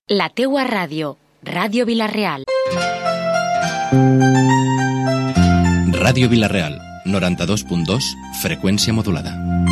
La teua ràdio, Ràdio Vila-real. Ràdio Vila-real, 92.2, freqüència modulada.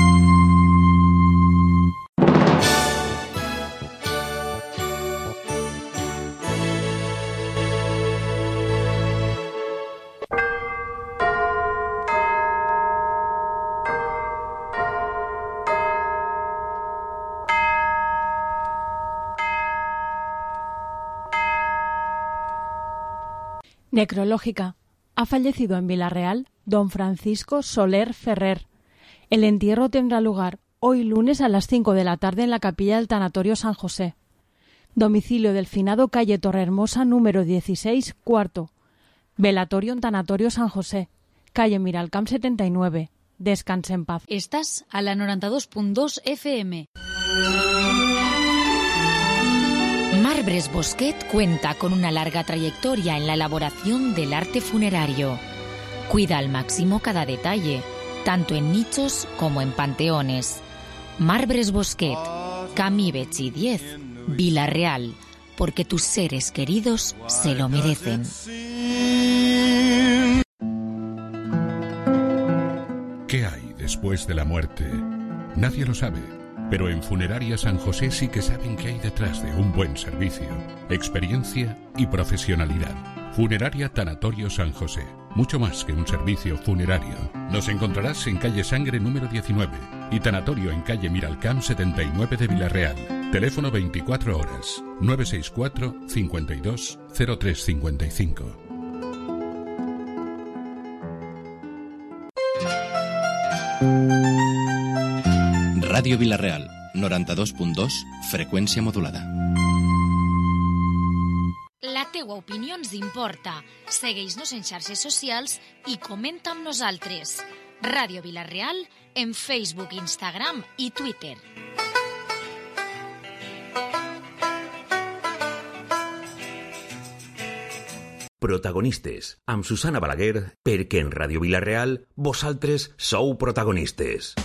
Necrológica. Ha fallecido en Vila-real don Francisco Soler Ferrer. El entierro tendrá lugar hoy lunes a las 5 de la tarde en la capilla del Tanatorio San José. Domicilio del finado calle Torrehermosa número 16, cuarto. Velatorio en Tanatorio San José, calle Miralcamp 79. Descanse en paz. Estás a la 92.2 FM. Marbres Bosquet cuenta con una larga trayectoria en la elaboración del arte funerario. Cuida al máximo cada detalle, tanto en nichos como en panteones. Marbres Bosquet, Camí Betxí 10, Vila-real, porque tus seres queridos se lo merecen. ¿Qué hay después de la muerte? Nadie lo sabe. Pero en Funeraria San José sí que saben qué hay detrás de un buen servicio, experiencia y profesionalidad. Funeraria Tanatorio San José, mucho más que un servicio funerario. Nos encontrarás en calle Sangre número 19 y Tanatorio en calle Miralcamp 79 de Vila-real. Teléfono 24 horas, 964 52 0355. Ràdio Vila-real, 92.2, freqüència modulada. La teua opinió ens importa. Segueix-nos en xarxes socials i comenta amb nosaltres. Ràdio Vila-real en Facebook, Instagram i Twitter. Protagonistes, amb Susana Balaguer, perquè en Ràdio Vila-real vosaltres sou protagonistes.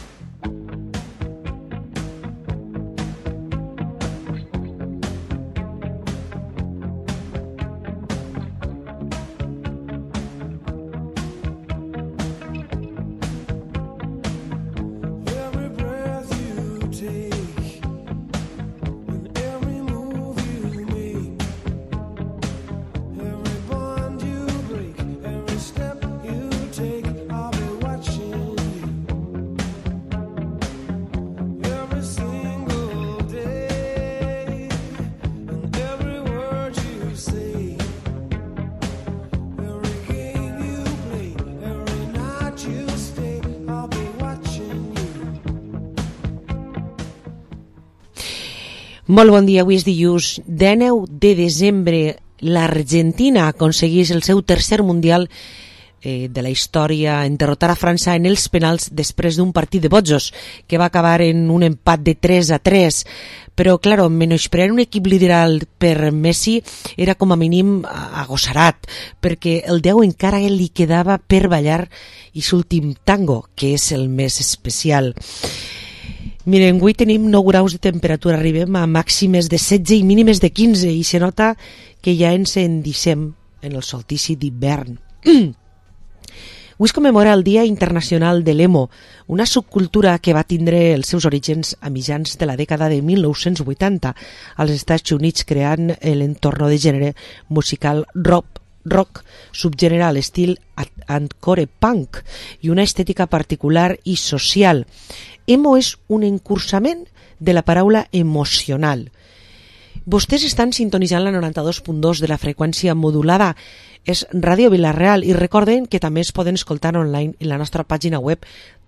Molt bon dia, avui és dilluns 19 de desembre. L'Argentina aconsegueix el seu tercer mundial de la història en derrotar a França en els penals després d'un partit de botjos que va acabar en un empat de 3-3. Però, claro, menysprear un equip liderat per Messi era com a mínim agossarat, perquè el 10 encara li quedava per ballar i l'últim tango, que és el més especial. Miren, avui tenim 9 graus de temperatura, arribem a màximes de 16 i mínimes de 15 i se nota que ja ens endissem en el solstici d'hivern. Avui es commemora el Dia Internacional de l'Emo, una subcultura que va tindre els seus orígens a mitjans de la dècada de 1980 als Estats Units, creant l'entorn de gènere musical rock, subgènere a l'estil hardcore punk i una estètica particular i social. Emo és un encursament de la paraula emocional. Vostès estan sintonitzant la 92.2 de la freqüència modulada. És Ràdio Vila-real i recorden que també es poden escoltar online en la nostra pàgina web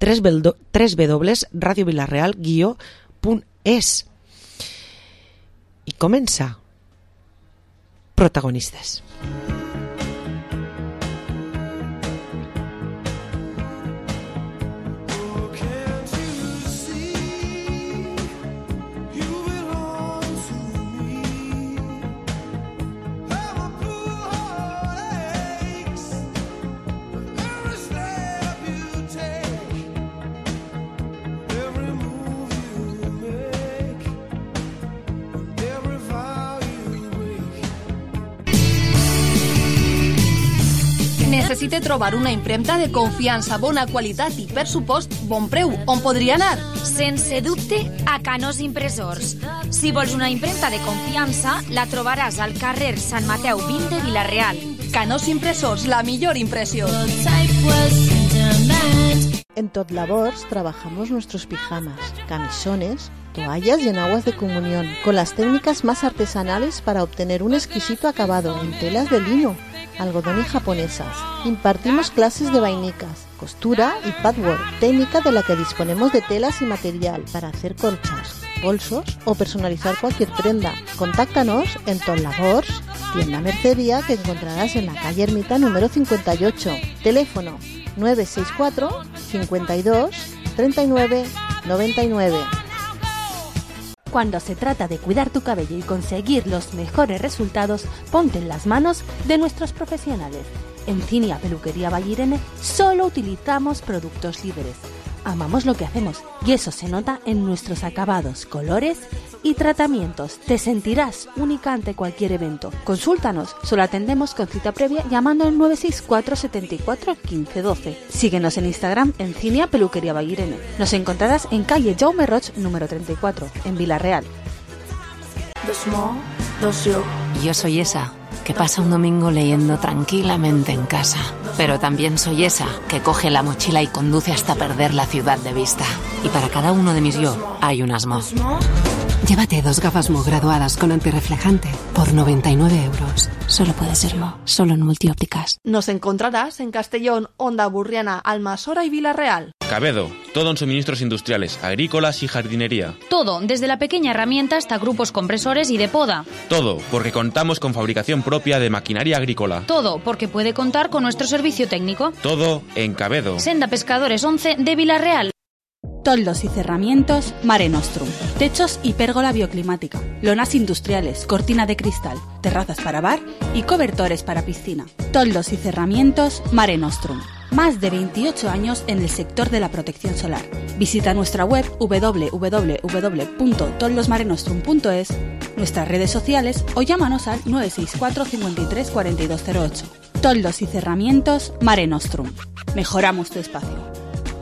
www.radiovilareal-es. I comença Protagonistes. Every move you make, every vow you necessite trobar una impremta de confiança, bona qualitat i, per supost, bon preu, on podria anar? Sense dubte, a Canós Impressors. Si vols una impremta de confiança, la trobaràs al carrer Sant Mateu 20 de Vila-real. Canós Impressors, la millor impressió. En Tot Labors trabajamos nuestros pijamas, camisones, toallas y enaguas de comunión, con las técnicas más artesanales para obtener un exquisito acabado en telas de lino, algodón y japonesas. Impartimos clases de vainicas, costura y patchwork, técnica de la que disponemos de telas y material para hacer colchas, bolsos o personalizar cualquier prenda. Contáctanos en Tot Labors, tienda mercería que encontrarás en la calle Ermita número 58. Teléfono 964 52 39 99. Cuando se trata de cuidar tu cabello y conseguir los mejores resultados, ponte en las manos de nuestros profesionales. En Cinia Peluquería Vallirene solo utilizamos productos libres. Amamos lo que hacemos y eso se nota en nuestros acabados, colores y tratamientos. Te sentirás única ante cualquier evento. Consúltanos, solo atendemos con cita previa llamando al 964 74 15 12. Síguenos en Instagram en Cinia Peluquería Vallirene. Nos encontrarás en calle Jaume Roig número 34, en Vila-real. Yo soy esa que pasa un domingo leyendo tranquilamente en casa. Pero también soy esa que coge la mochila y conduce hasta perder la ciudad de vista. Y para cada uno de mis yo hay un Asmo. Llévate 2 gafas Mo graduadas con antirreflejante por 99 euros. Solo puede ser Mo, solo en Multiópticas. Nos encontrarás en Castellón, Onda Burriana, Almasora y Vila-real. Cabedo, todo en suministros industriales, agrícolas y jardinería. Todo, desde la pequeña herramienta hasta grupos compresores y de poda. Todo, porque contamos con fabricación propia de maquinaria agrícola. Todo, porque puede contar con nuestro servicio técnico. Todo en Cabedo. Senda Pescadores 11 de Vila-real. Toldos y cerramientos Mare Nostrum. Techos y pérgola bioclimática. Lonas industriales, cortina de cristal, terrazas para bar y cobertores para piscina. Toldos y cerramientos Mare Nostrum. Más de 28 años en el sector de la protección solar. Visita nuestra web www.toldosmarenostrum.es, nuestras redes sociales o llámanos al 964 53 4208. Toldos y cerramientos Mare Nostrum. Mejoramos tu espacio.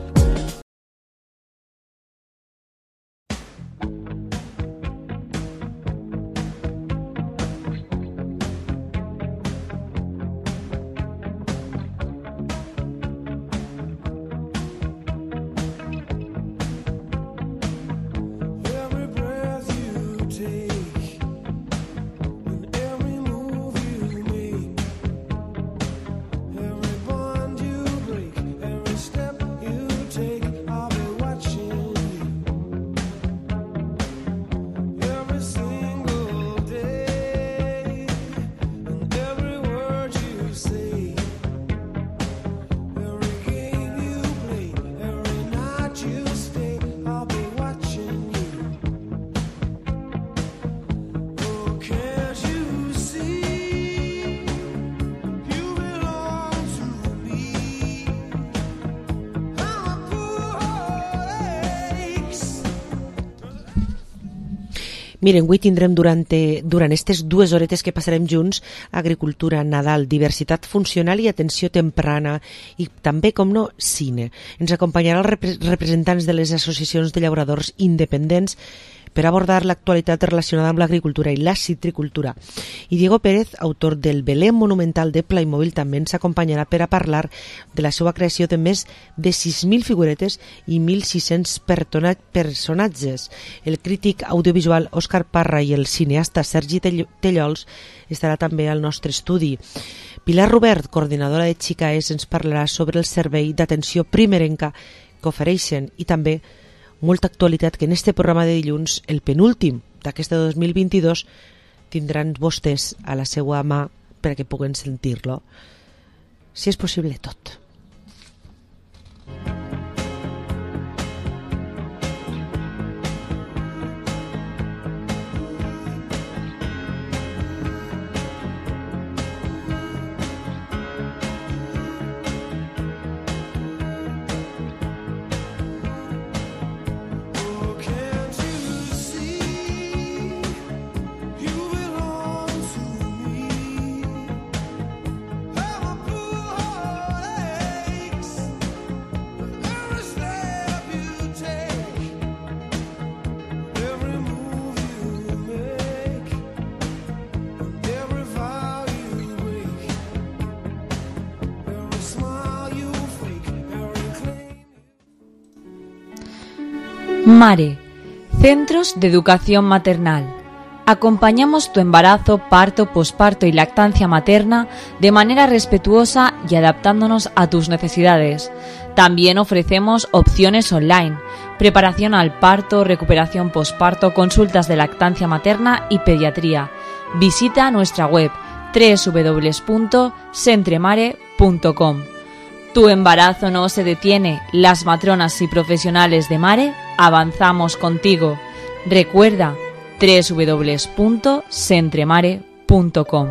Miren, avui tindrem durant aquestes 2 horetes que passarem junts agricultura, Nadal, diversitat funcional i atenció temprana i també, com no, cine. Ens acompanyaran els representants de les associacions de llauradors independents per abordar l'actualitat relacionada amb l'agricultura i la citricultura. I Diego Pérez, autor del Belén Monumental de Playmobil, també ens acompanyarà per a parlar de la seva creació de més de 6.000 figuretes i 1.600 personatges. El crític audiovisual Òscar Parra i el cineasta Sergi Tellols estarà també al nostre estudi. Pilar Robert, coordinadora de Xicaes, ens parlarà sobre el servei d'atenció primerenca que ofereixen i també molta actualitat que en este programa de dilluns, el penúltim d'aquest 2022, tindran vostès a la seva mà perquè puguen sentir-lo. Si és possible, tot. MARE, Centros de Educación Maternal. Acompañamos tu embarazo, parto, posparto y lactancia materna de manera respetuosa y adaptándonos a tus necesidades. También ofrecemos opciones online, preparación al parto, recuperación posparto, consultas de lactancia materna y pediatría. Visita nuestra web www.centremare.com. Tu embarazo no se detiene. Las matronas y profesionales de MARE avanzamos contigo. Recuerda www.centremare.com.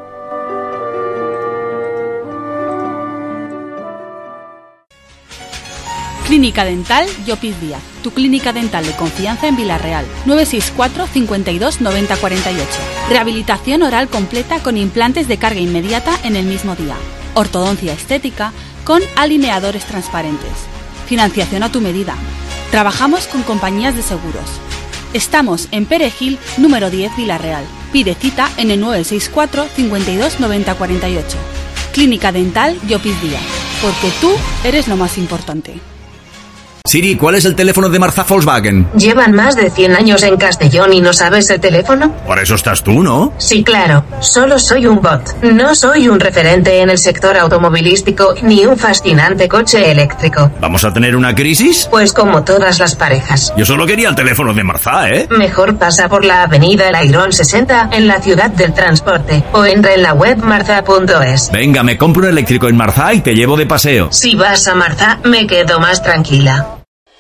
Clínica Dental Llopis Díaz, tu clínica dental de confianza en Vila-real. 964 52 90 48. Rehabilitación oral completa con implantes de carga inmediata en el mismo día. Ortodoncia estética con alineadores transparentes. Financiación a tu medida. Trabajamos con compañías de seguros. Estamos en Perejil, número 10, Vila-real. Pide cita en el 964 52 90 48. Clínica Dental Llopis Díaz, porque tú eres lo más importante. Siri, ¿cuál es el teléfono de Marza Volkswagen? Llevan más de 100 años en Castellón y no sabes el teléfono. Por eso estás tú, ¿no? Sí, claro. Solo soy un bot. No soy un referente en el sector automovilístico ni un fascinante coche eléctrico. ¿Vamos a tener una crisis? Pues como todas las parejas. Yo solo quería el teléfono de Marza, ¿eh? Mejor pasa por la avenida El Airón 60 en la ciudad del transporte o entra en la web marza.es. Venga, me compro un eléctrico en Marza y te llevo de paseo. Si vas a Marza, me quedo más tranquila.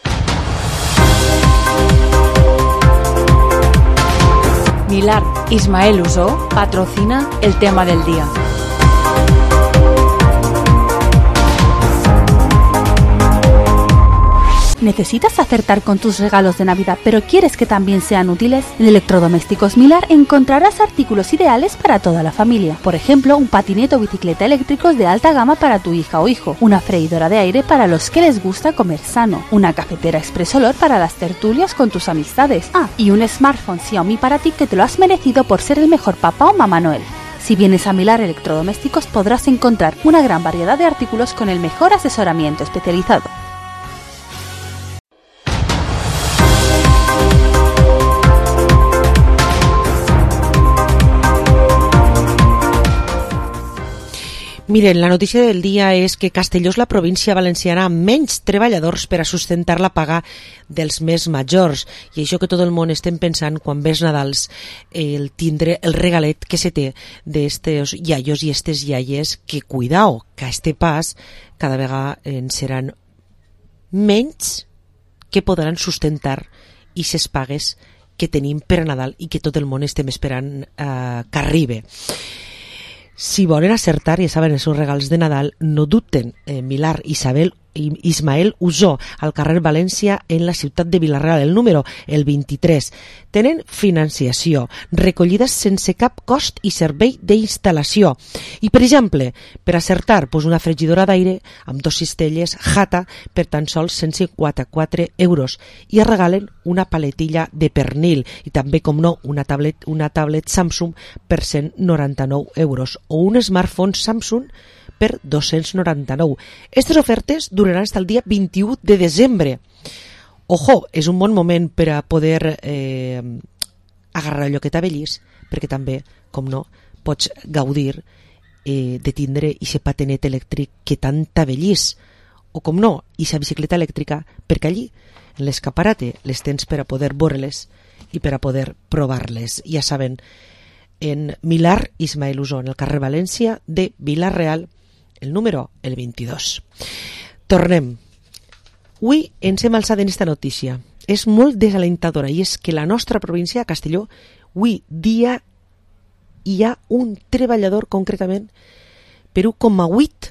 Milar Ismael Usó patrocina el tema del día. ¿Necesitas acertar con tus regalos de Navidad, pero quieres que también sean útiles? En Electrodomésticos Milar encontrarás artículos ideales para toda la familia. Por ejemplo, un patinete o bicicleta eléctricos de alta gama para tu hija o hijo, una freidora de aire para los que les gusta comer sano, una cafetera Express Olor para las tertulias con tus amistades. Y un smartphone Xiaomi para ti que te lo has merecido por ser el mejor papá o mamá Noel. Si vienes a Milar Electrodomésticos podrás encontrar una gran variedad de artículos con el mejor asesoramiento especializado. Miren, la notícia del dia és que Castelló és la província valenciana amb menys treballadors per a sustentar la paga dels més majors. I això que tot el món estem pensant quan ve els Nadals, el tindre el regalet que se té d'estes iaios i estes iaies, que cuidao, que a este pas cada vegada en seran menys que podran sustentar aquestes pagues que tenim per a Nadal i que tot el món estem esperant que arribi. Si volen acertar, ja saben, els seus regals de Nadal, no dubten. Milar Ismael Usó, al carrer València, en la ciutat de Vila-real, el número, el 23. Tenen financiació, recollides sense cap cost i servei d'instal·lació. I, per exemple, per acertar, una fregidora d'aire amb 2 cistelles Jata per tan sols 154 euros. I es regalen una paletilla de pernil i també, com no, una tablet Samsung per 199 euros o un smartphone Samsung per 299. Aquestes ofertes duraran fins al dia 21 de desembre. Ojo, és un bon moment per a poder agarrar allò que t'abellís, perquè també, com no, pots gaudir de tindre aquest patinet elèctric que tant t'abellís. O com no, aquesta bicicleta elèctrica, perquè allí, en l'escaparate, les tens per a poder veure-les i per a poder provar-les. Ja saben, en Milar Ismael Usó, en el carrer València de Vila-real, el número, el 22. Tornem. Avui ens hem alçat en esta notícia. És molt desalentadora i és que la nostra província, Castelló, avui dia hi ha un treballador concretament per 1,8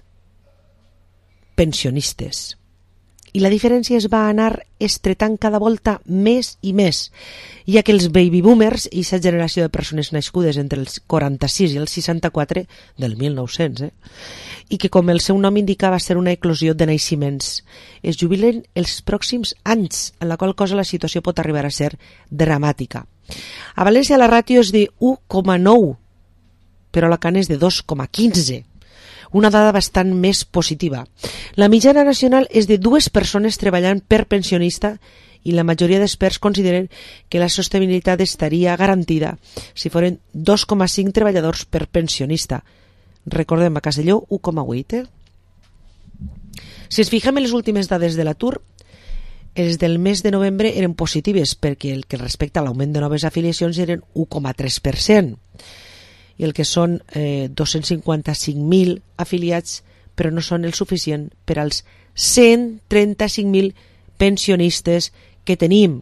pensionistes. I la diferència es va anar estretant cada volta més i més, ja que els baby boomers i aquesta generació de persones nascudes entre els 46 i els 64 del 1900, i que, com el seu nom indica, va ser una eclosió de naixements, es jubilen els pròxims anys, en la qual cosa la situació pot arribar a ser dramàtica. A València la ràtio és de 1,9, però a Alacant és de 2,15. Una dada bastant més positiva. La mitjana nacional és de 2 persones treballant per pensionista i la majoria d'experts consideren que la sostenibilitat estaria garantida si foren 2,5 treballadors per pensionista. Recordem, a Castelló 1,8. Si ens fixem en les últimes dades de l'atur, els del mes de novembre eren positives perquè el que respecta a l'augment de noves afiliacions eren 1,3%, i el que són 255.000 afiliats, però no són el suficient per als 135.000 pensionistes que tenim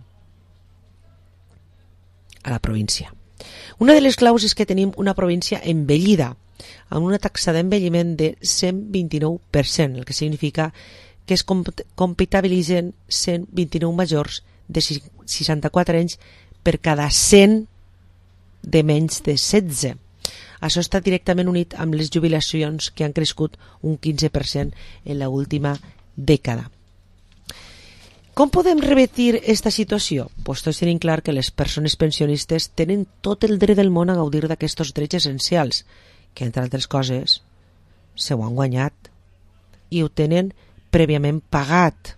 a la província. Una de les claus és que tenim una província envellida, amb una taxa d'envelliment de 129%, el que significa que es comptabilitzen 129 majors de 64 anys per cada 100 de menys de 16. Això està directament unit amb les jubilacions que han crescut un 15% en l'última dècada. Com podem revertir aquesta situació? Pues tots tenim clar que les persones pensionistes tenen tot el dret del món a gaudir d'aquests drets essencials, que entre altres coses se ho han guanyat i ho tenen prèviament pagat.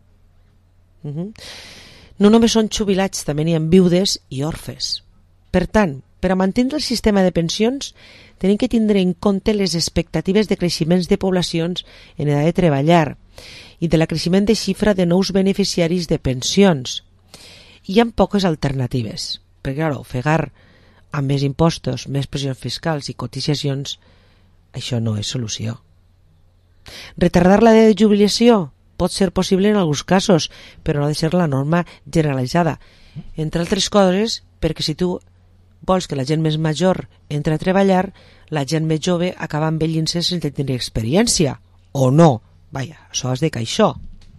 No només són jubilats, també n'hi ha viudes i orfes. Per tant, per a mantenir el sistema de pensions, tenim que tindre en compte les expectatives de creixements de poblacions en edat de treballar i de la creixement de xifra de nous beneficiaris de pensions. Hi ha poques alternatives, perquè, clar, ofegar amb més impostos, més pressions fiscals i cotitzacions, això no és solució. Retardar l'edat de jubilació pot ser possible en alguns casos, però no ha de ser la norma generalitzada. Entre altres coses, perquè si tu vols que la gent més major entri a treballar, la gent més jove acaba envellint-se sense tenir experiència. O no. Vaja, això és de caixó.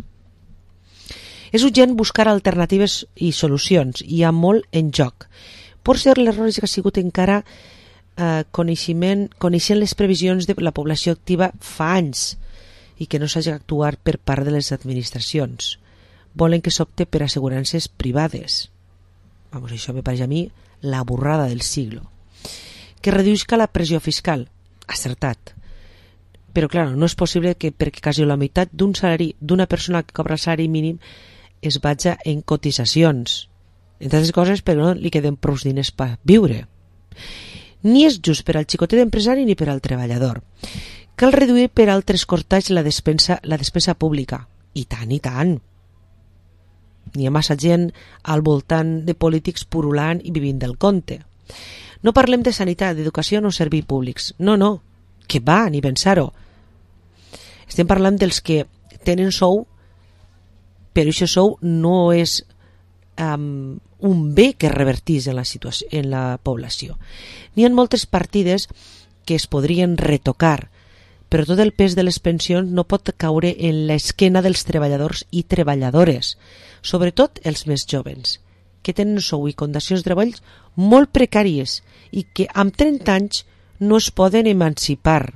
És urgent buscar alternatives i solucions. Hi ha molt en joc. Pot ser l'error que ha sigut encara coneixent les previsions de la població activa fa anys i que no s'hagi d'actuar per part de les administracions. Volen que s'opte per assegurances privades. Vamos, això me pareix a mi la burrada del siglo. Que reduïsca la pressió fiscal. Acertat. Però, clar, no és possible que perquè quasi la meitat d'un salari d'una persona que cobra el salari mínim es vaja en cotitzacions. Entre altres coses, però no li queden prou diners per viure. Ni és just per al xicotet empresari ni per al treballador. Cal reduir per altres cortalls la despesa pública. I tant, i tant. N'hi ha massa gent al voltant de polítics purulant i vivint del compte. No parlem de sanitat, d'educació o serveis públics. No, no, que va, ni pensar-ho. Estem parlant dels que tenen sou, però aquest sou no és un bé que revertís en la situació, en la població. N'hi ha moltes partides que es podrien retocar, però tot el pes de les pensions no pot caure en l'esquena dels treballadors i treballadores, sobretot els més joves, que tenen sou i condicions de treball molt precàries i que amb 30 anys no es poden emancipar.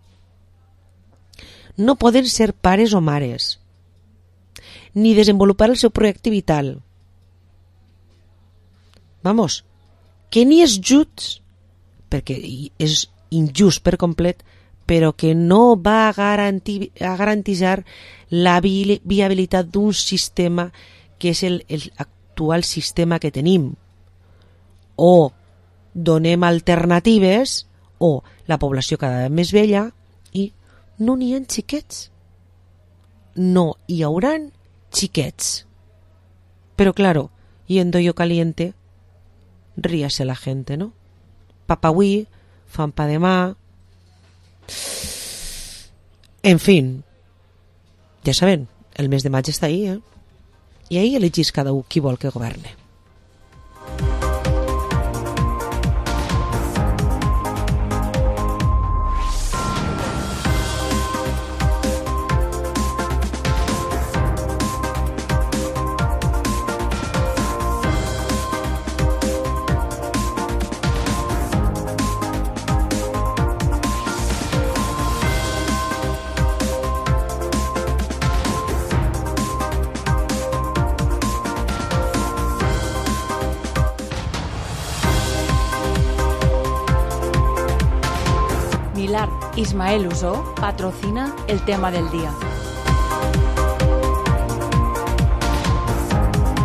No poden ser pares o mares, ni desenvolupar el seu projecte vital. Vamos, que ni és just, perquè és injust per complet, però que no va a garantitzar la viabilitat d'un sistema que és l'actual sistema que tenim. O donem alternatives, o la població cada vegada més vella, i no n'hi ha xiquets. No hi hauran xiquets. Però, claro, yendo yo caliente, ríase la gente, ¿no? Papa avui, fan pa demà. En fin, ja saben, el mes de maig està ahí, ¿eh? I ahí elegís cada un qui vol que governe. Ismael Usó patrocina el tema del día.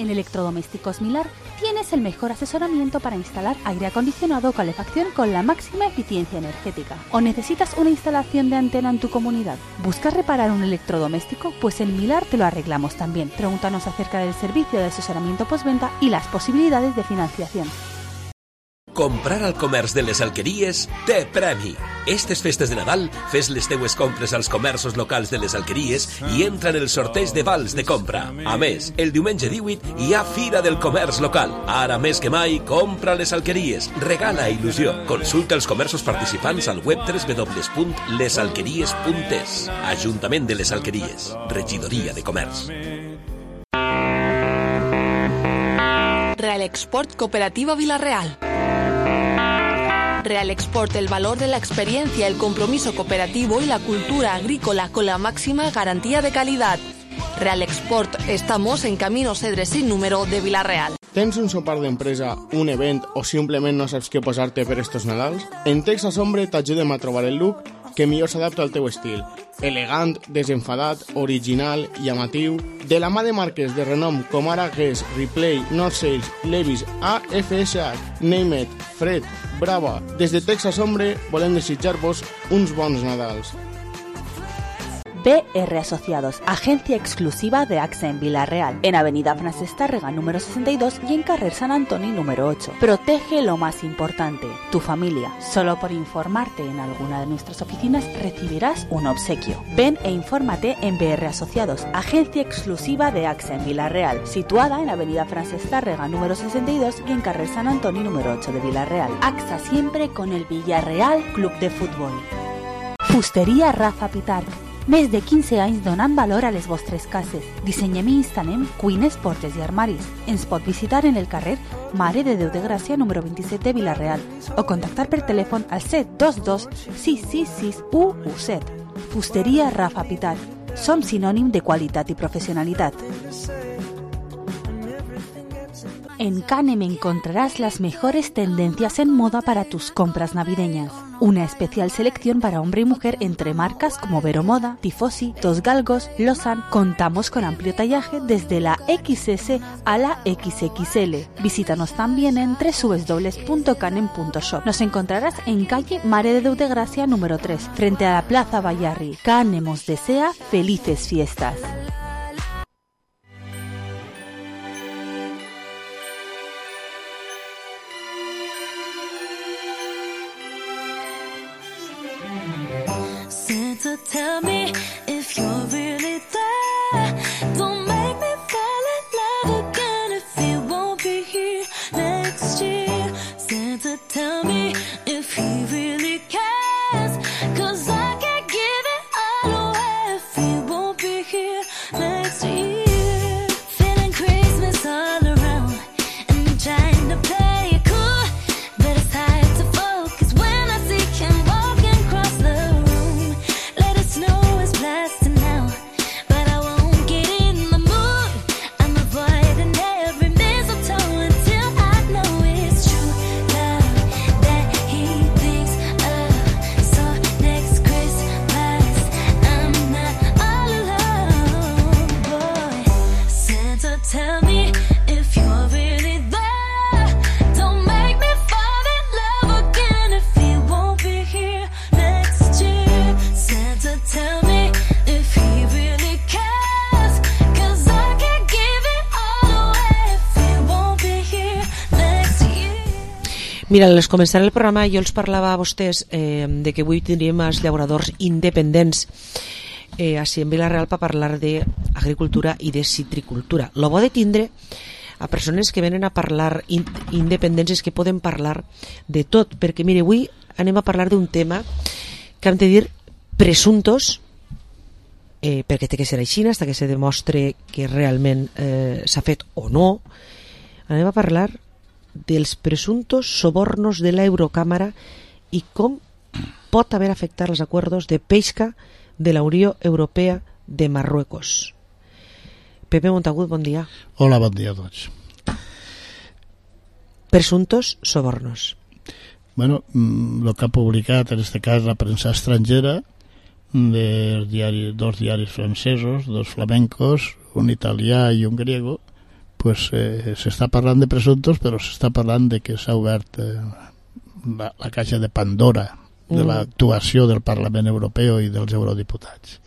En Electrodomésticos Milar tienes el mejor asesoramiento para instalar aire acondicionado o calefacción con la máxima eficiencia energética. ¿O necesitas una instalación de antena en tu comunidad? ¿Buscas reparar un electrodoméstico? Pues en Milar te lo arreglamos también. Pregúntanos acerca del servicio de asesoramiento postventa y las posibilidades de financiación. Comprar al comerç de les Alqueries té premi. Estes festes de Nadal, fes les teues compres als comerços locals de les Alqueries i entra en el sorteig de vals de compra. A més, el diumenge 18 hi ha Fira del Comerç Local. Ara més que mai, compra a les Alqueries. Regala il·lusió. Consulta els comerços participants al web www.lesalqueries.es. Ajuntament de les Alqueries. Regidoria de Comerç. Real Export Cooperativa Vilarreal. Real Export, el valor de la experiencia, el compromiso cooperativo y la cultura agrícola con la máxima garantía de calidad. Real Export, estamos en Camino Cedres sin número de Vilarreal. Tens un sopar d'empresa, un event o simplement no saps què posar-te per estos Nadals? En Texas Hombre t'ajudem a trobar el look que millor s'adapta al teu estil. Elegant, desenfadat, original, llamatiu, de la mà de marques de renom com ara Guess, Replay, North Sales, Levi's, AFSH, Name It, Fred, Brava. Des de Texas Hombre volem desitjar-vos uns bons Nadals. BR Asociados, agencia exclusiva de AXA en Vilarreal, en Avenida Francesc Tárrega número 62 y en Carrer San Antoni número 8. Protege lo más importante, tu familia. Solo por informarte en alguna de nuestras oficinas recibirás un obsequio. Ven e infórmate en BR Asociados, agencia exclusiva de AXA en Vilarreal, situada en Avenida Francesc Tárrega número 62 y en Carrer San Antoni número 8 de Vilarreal. AXA siempre con el Villarreal Club de Fútbol. Fusteria Rafa Pitarch. Més de 15 anys donant valor a les vostres cases. Dissenyem i instal·lem cuines, portes i armaris. Ens pot visitar en el carrer Mare de Déu de Gràcia número 27 de Vilarreal o contactar per telèfon al 722 666 117. Fusteria Rafa Pitarch. Som sinònim de qualitat i professionalitat. En Canem encontrarás las mejores tendencias en moda para tus compras navideñas. Una especial selección para hombre y mujer entre marcas como Vero Moda, Tifosi, Dos Galgos, Lausanne. Contamos con amplio tallaje desde la XS a la XXL. Visítanos también en www.canem.shop. Nos encontrarás en calle Mare de Déu de Gràcia número 3, frente a la Plaza Bayarri. Canem os desea felices fiestas. So tell me if you're really there. Don't make me fall in love again if you won't be here next year. Santa, tell me if he really cares, 'cause I can't give it all away if he won't be here next year. Feeling Christmas all around and trying to play it cool, but it's hard to focus when I see him walking across the room. Let it snow is blasting now, but I won't get in the mood. I'm avoiding every mistletoe until I know it's true love that he thinks of. So next Christmas I'm not all alone, boy. Santa, tell me if you're really there. Don't make me fall in love again if he won't be here next year. Santa, tell me if he really cares, 'cause I can't give it all away if he won't be here next year. Mira, al començar el programa jo els parlava a vostès de que avui tindríem els llauradors independents així en Vilarreal per parlar d'agricultura i de citricultura. Lo bo de tindre a persones que venen a parlar independents és que poden parlar de tot, perquè mire, avui anem a parlar d'un tema que hem de dir presuntos, perquè té que ser així fins que se demostre que realment s'ha fet o no. Anem a parlar dels presuntos sobornos de la Eurocámara i com pot haver afectat els acuerdos de pesca de la Unió Europea de Marruecos. Pepe Montagut, bon dia. Hola, bon dia a tots. Presuntos sobornos. Bueno, lo que ha publicat en este cas la premsa estrangera de dos diaris francesos, dos flamencos, un italià i un griego, pues, s'està parlant de presumptos, però s'està parlant de que s'ha obert la caixa de Pandora de l'actuació del Parlament Europeu i dels eurodiputats.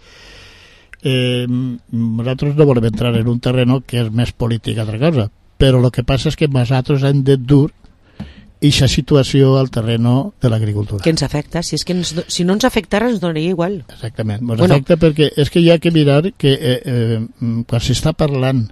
Nosaltres no volem entrar en un terreno que és més polític que altra cosa, però el que passa és que nosaltres hem de dur aquesta situació al terreno de l'agricultura. Que ens afecta, si no ens afectara ens donaria igual. Exactament, ens afecta perquè és que hi ha que mirar que quan s'està parlant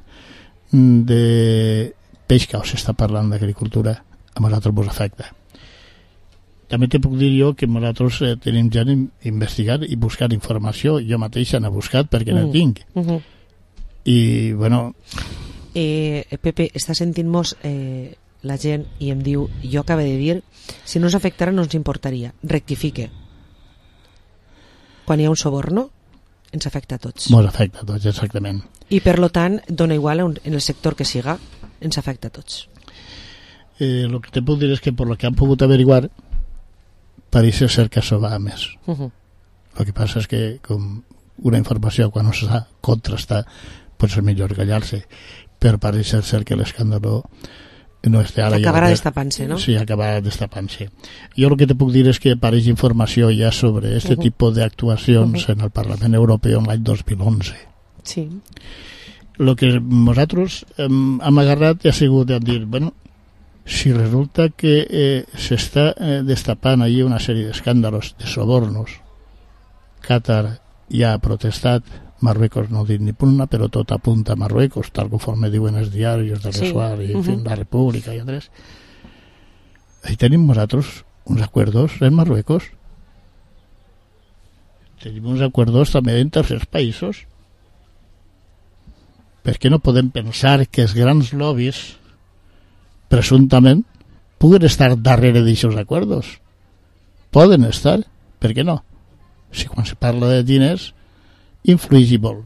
de pesca o s'està parlant d'agricultura, a nosaltres ens afecta. També te puc dir jo que nosaltres tenim ja investigat i buscar informació. Jo mateix n'he buscat perquè no tinc. I, bueno... Pepe, està sentint-nos la gent i em diu, jo acabo de dir, si no ens afectara no ens importaria. Rectifique. Quan hi ha un soborno, ens afecta a tots. Ens afecta a tots, exactament. I per lo tant, dona igual en el sector que siga, ens afecta a tots. El que te puc dir és que per lo que han pogut averiguar pareix ser que això va a més. El que passa és que com una informació quan no s'ha contrastat pot ser millor callar-se, però pareix ser que l'escàndol no és ara. Acabarà destapant-se, no? Sí, acabarà destapant-se. Jo el que te puc dir és que apareix informació ja sobre aquest tipus d'actuacions en el Parlament Europeu l'any 2011. Sí. El que nosaltres hem agarrat ha sigut a dir, bueno, si resulta que s'està destapant allí una sèrie d'escàndalos, de sobornos, Qatar ja ha protestat, Marruecos no diu ni punta, però tot apunta a Marruecos, tal conforme diuen els diaris de Resuar i la República i altres. Ahí tenim nosaltres uns acuerdos en Marruecos. Tenim uns acuerdos també en tercers països. Per què no podem pensar que els grans lobbies presumptament puguen estar darrere d'aixòs acords? Poden estar, per què no? Si quan se parla de diners influïx molt.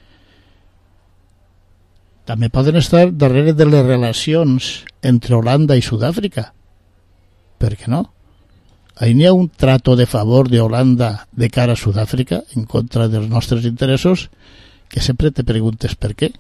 També poden estar darrere de les relacions entre Holanda i Sud-àfrica, per què no? Ahí n'hi ha un trato de favor de Holanda de cara a Sud-àfrica en contra dels nostres interessos que sempre te preguntes per què.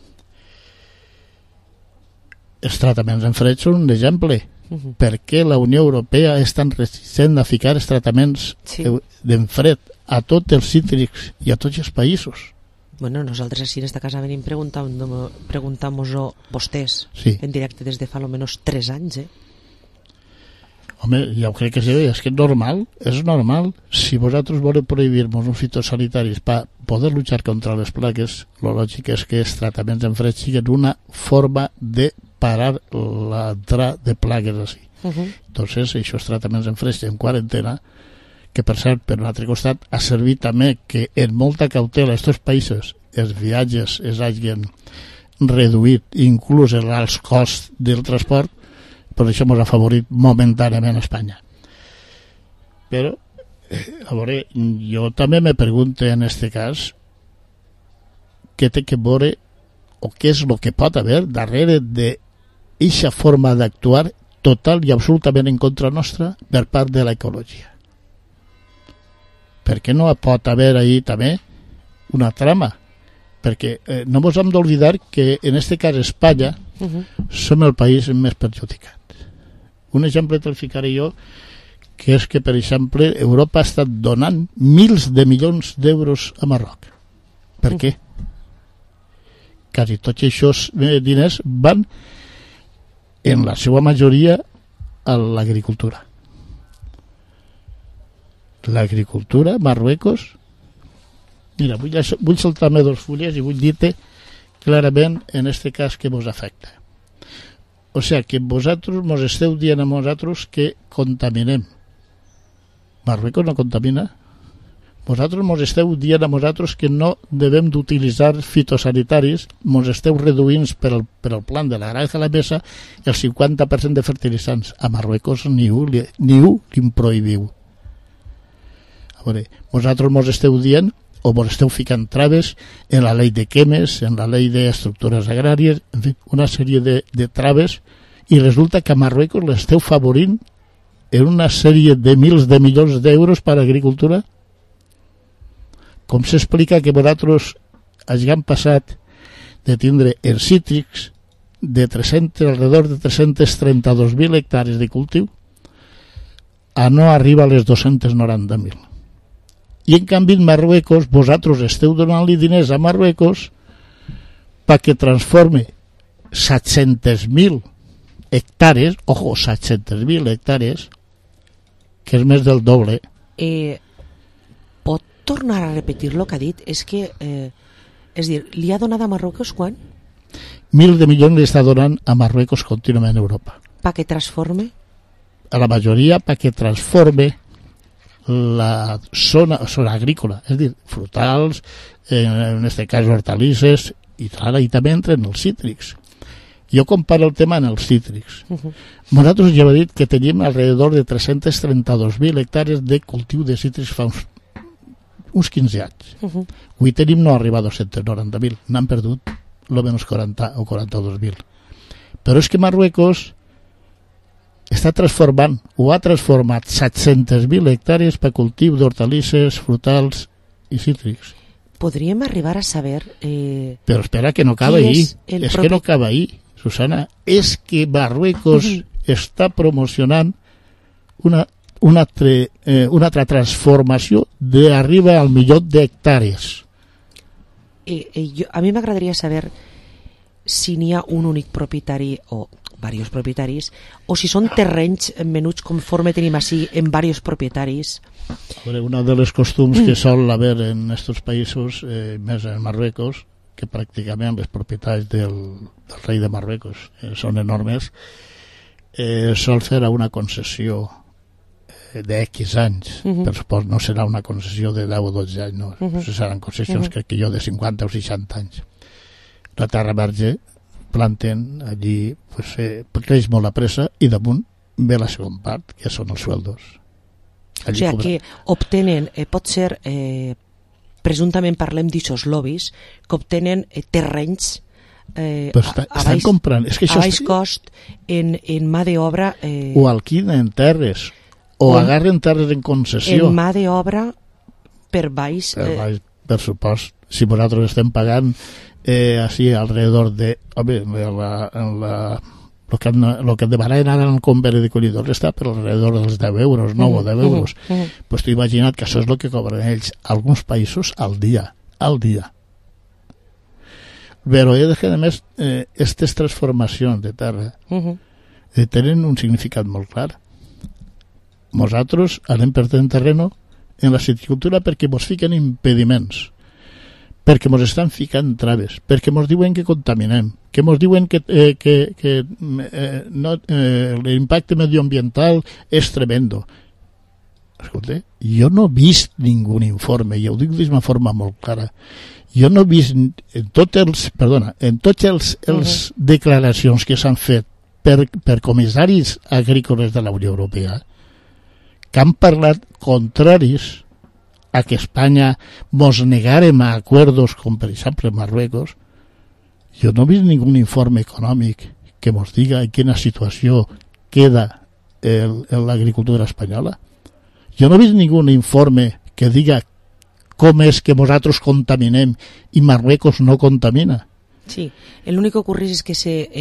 Els trataments en fred són un exemple. Per què la Unió Europea és tan resistent a ficar els trataments d'en fred a tots els cítrics i a tots els països? Bueno, nosaltres així en esta casa venim preguntant-nos-ho vostès en directe des de fa almenys 3 anys, Home, ja ho crec que sí, és que és normal. Si vosaltres voleu prohibir-nos uns fitosanitaris per poder luchar contra les plagues, lo lògic és que els trataments en fred siguin una forma de parar l'entrada de plagues així. Entonces, aquests trataments en fred en quarantena, que per cert, per un altre costat, ha servit també que en molta cautela aquests països els viatges es hagin reduït, inclús els costs del transport, per això ens ha favorit momentàniament a Espanya. Però, a veure, jo també me pregunto en este cas què té que veure o què és el que pot haver darrere d'aquesta forma d'actuar total i absolutament en contra nostra per part de l'ecologia. Per què no pot haver ahí també una trama? Perquè no ens hem d'oblidar que en este cas Espanya som el país més perjudicat. Un exemple te'l ficaré jo, que és que, per exemple, Europa ha estat donant mils de milions d'euros a Marroc. Per què? Quasi tots aquests diners van, en la seva majoria, a l'agricultura. L'agricultura, Marruecos... Mira, vull saltar-me 2 fulles i vull dir-te clarament, en este cas, que vos afecta. O sigui, que vosaltres mos esteu dient a nosaltres que contaminem. Marruecos no contamina. Vosaltres mos esteu dient a nosaltres que no devem d'utilitzar fitosanitaris, mos esteu reduint per al plan de la granja a la mesa el 50% de fertilitzants. A Marruecos ni un li prohibiu. A veure, vosaltres mos esteu dient o vos esteu ficant traves en la llei de quemes, en la llei d'estructures agràries, en fi, una sèrie de traves, i resulta que a Marruecos l'esteu favorint en una sèrie de mils de milions d'euros per a agricultura? Com s'explica que vosaltres hagin passat de tindre els cítrics alrededor de 332.000 hectàrees de cultiu a no arriba a les 290.000. I en canvi en Marruecos vosaltres esteu donant-li diners a Marruecos perquè transforme 700.000 hectàrees, ojo, 700.000 hectàrees, que és més del doble. Pot tornar a repetir lo que ha dit? És que, és dir, li ha donat a Marruecos quan? 1.000 de milions li està donant a Marruecos contínuament a Europa. Perquè transforme? A la majoria perquè transforme la zona agrícola, és a dir, frutals, en este cas hortalisses, i també entren els cítrics. Jo comparo el tema en els cítrics. Nosaltres ja he dit que tenim alrededor de 332.000 hectàrees de cultiu de cítrics fa uns 15 anys. Avui tenim no arriba a 290.000, n'han perdut almenys 40 o 42.000. Però és que Marruecos està transformant, o ha transformat 700.000 hectàrees per cultiu d'hortalisses, frutals i cítrics. Podríem arribar a saber... Però espera, que no acaba ahí. És que no acaba ahí, Susana. És que Marruecos està promocionant una altra transformació d'arriba al milió d'hectàrees. A mi m'agradaria saber si n'hi ha un únic propietari o diversos propietaris, o si són terrenys menuts conforme tenim així en diversos propietaris. Una de les costums que sol haver en aquests països, més en Marruecos, que pràcticament les propietats del rei de Marruecos són enormes, sol fer una concessió d'X anys. Per supost, no serà una concessió de 10 o 12 anys, no. Seran concessions, crec que jo, de 50 o 60 anys. La terra verge planten allí, pues, creix molt la pressa i damunt ve la segona part, que són els sueldos. O sigui que obtenen, pot ser, presumptament parlem d'aixòs lobbies, que obtenen terrenys a baix cost en mà d'obra... O alquilen terres, o agarren terres en concessió. En mà d'obra per baix... Per supost, si vosaltres estem pagant así alrededor de lo que demanen ara en el conveni de collidors està per alrededor dels 10 euros, 9 o 10 euros. Pues t'ho imagina't que això és el que cobren ells alguns països al dia. Però és que a més aquestes transformacions de terra tenen un significat molt clar. Nosaltres anem perdent terreno en la citricultura perquè ens fiquen impediments, perquè ens estan ficant traves, perquè ens diuen que contaminem, que ens diuen que l'impacte medioambiental és tremendo. Escolta, jo no he vist ningú informe, i ho dic d'una forma molt clara, jo no he vist en tots els declaracions que s'han fet per comissaris agrícoles de la Unió Europea, que han parlat contraris a que Espanya mos negárem a acuerdos com per exemple Marruecos. Jo no he vist ningú informe econòmic que mos diga en quina situació queda l'agricultura espanyola. Jo no he vist ningú informe que diga com és que nosaltres contaminem i Marruecos no contamina. Sí, l'únic que ocorre és que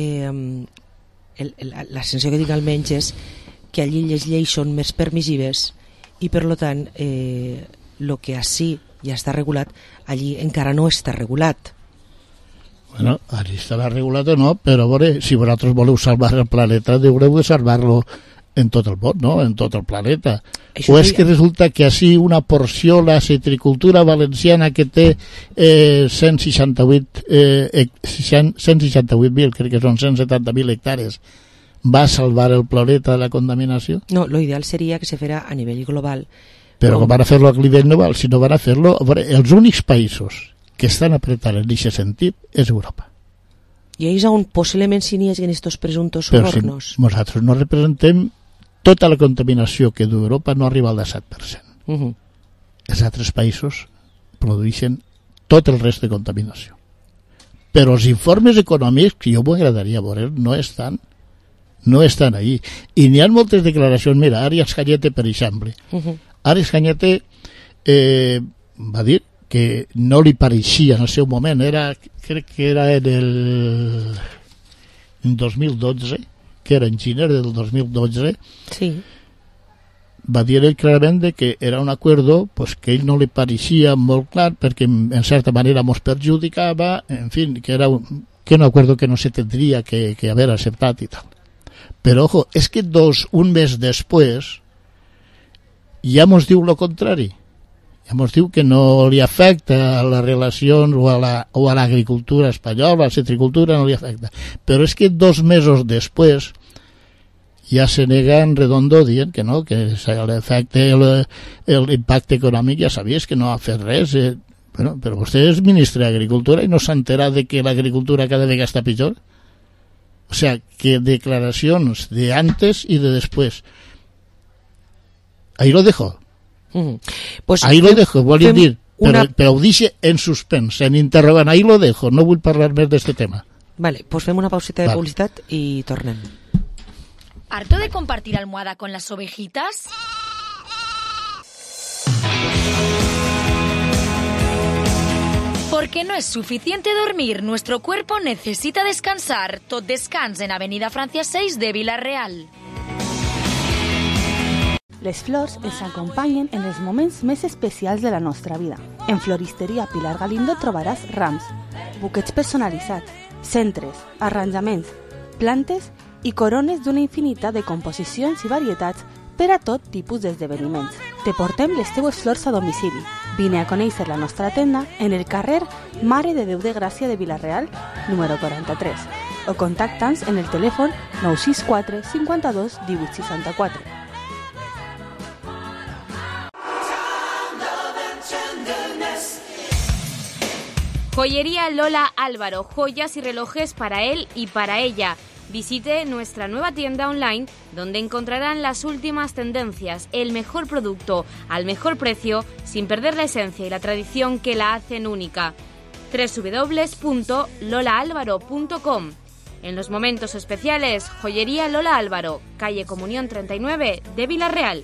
la sensació que dic almenys és que allí les lleis són més permissives i per tant el que així ja està regulat allí encara no està regulat. Bueno, allí estarà regulat o no, però veure, si vosaltres voleu salvar el planeta haureu de salvar-lo en tot el món, no? En tot el planeta. Això o és que resulta que així una porció, la citricultura valenciana que té 168.000, crec que són 170.000 hectàrees, va salvar el planeta de la contaminació? No, lo ideal seria que se fera a nivell global. Però com van a fer-lo a nivell global, si no van a fer-lo... Els únics països que estan apretant en aquest sentit és Europa. I ells on possiblement s'hi nieguen estos presumptos sobornos. Però si nosaltres no representem tota la contaminació que d'Europa no arriba al 17%. Els altres països produeixen tot el rest de contaminació. Però els informes econòmics, que jo m'agradaria veure, no estan ahí. I n'hi ha moltes declaracions. Mira, Arias Cañete, per exemple. Arias Cañete va dir que no li pareixia en el seu moment, crec que era en el en 2012, que era en gener del 2012, sí, va dir ell clarament de que era un acuerdo pues, que a ell no li pareixia molt clar perquè en certa manera mos perjudicava, en fi, que era un acuerdo que no se tendría que haber aceptat i tal. Però, ojo, és que un mes després ja mos diu lo contrari. Ja mos diu que no li afecta a la relació o a l'agricultura espanyola, a la citricultura no li afecta. Però és que 2 mesos després ja se nega en redondo dient que no, que l'efecte, l'impacte econòmic ja sabies que no ha fet res. Bueno, però vostè és ministre d'Agricultura i no s'entera de que l'agricultura cada vegada està pitjor. O sea, que declaracions de antes y de después. Ahí lo dejo. Pues ahí lo dejo, volia dir, però ho deixo en suspens, en interrogant, ahí lo dejo, no vull parlar més d'este tema. Vale, pues fem una pausita de publicitat i tornem. ¿Harto de compartir almohada con las ovejitas? Porque no es suficiente dormir, nuestro cuerpo necesita descansar. Tot Descans en Avenida Francia 6 de Vila-real. Les flors ens acompanyen en els moments més especials de la nostra vida. En Floristeria Pilar Galindo trobaràs rams, buquets personalitzats, centres, arranjaments, plantes i corones d'una infinitat de composicions i varietats per a tot tipus d'esdeveniments. Te portem les teues flors a domicili. Vine a conèixer la nostra tenda en el carrer Mare de Déu de Gràcia de Vila-real, número 43, o contacta'ns en el telèfon 964 52 18 64. Joyería Lola Álvaro, joyas y relojes para él y para ella. Visite nuestra nueva tienda online donde encontrarán las últimas tendencias, el mejor producto al mejor precio sin perder la esencia y la tradición que la hacen única. www.lolaalvaro.com. En los momentos especiales, Joyería Lola Álvaro, calle Comunión 39 de Vila-real.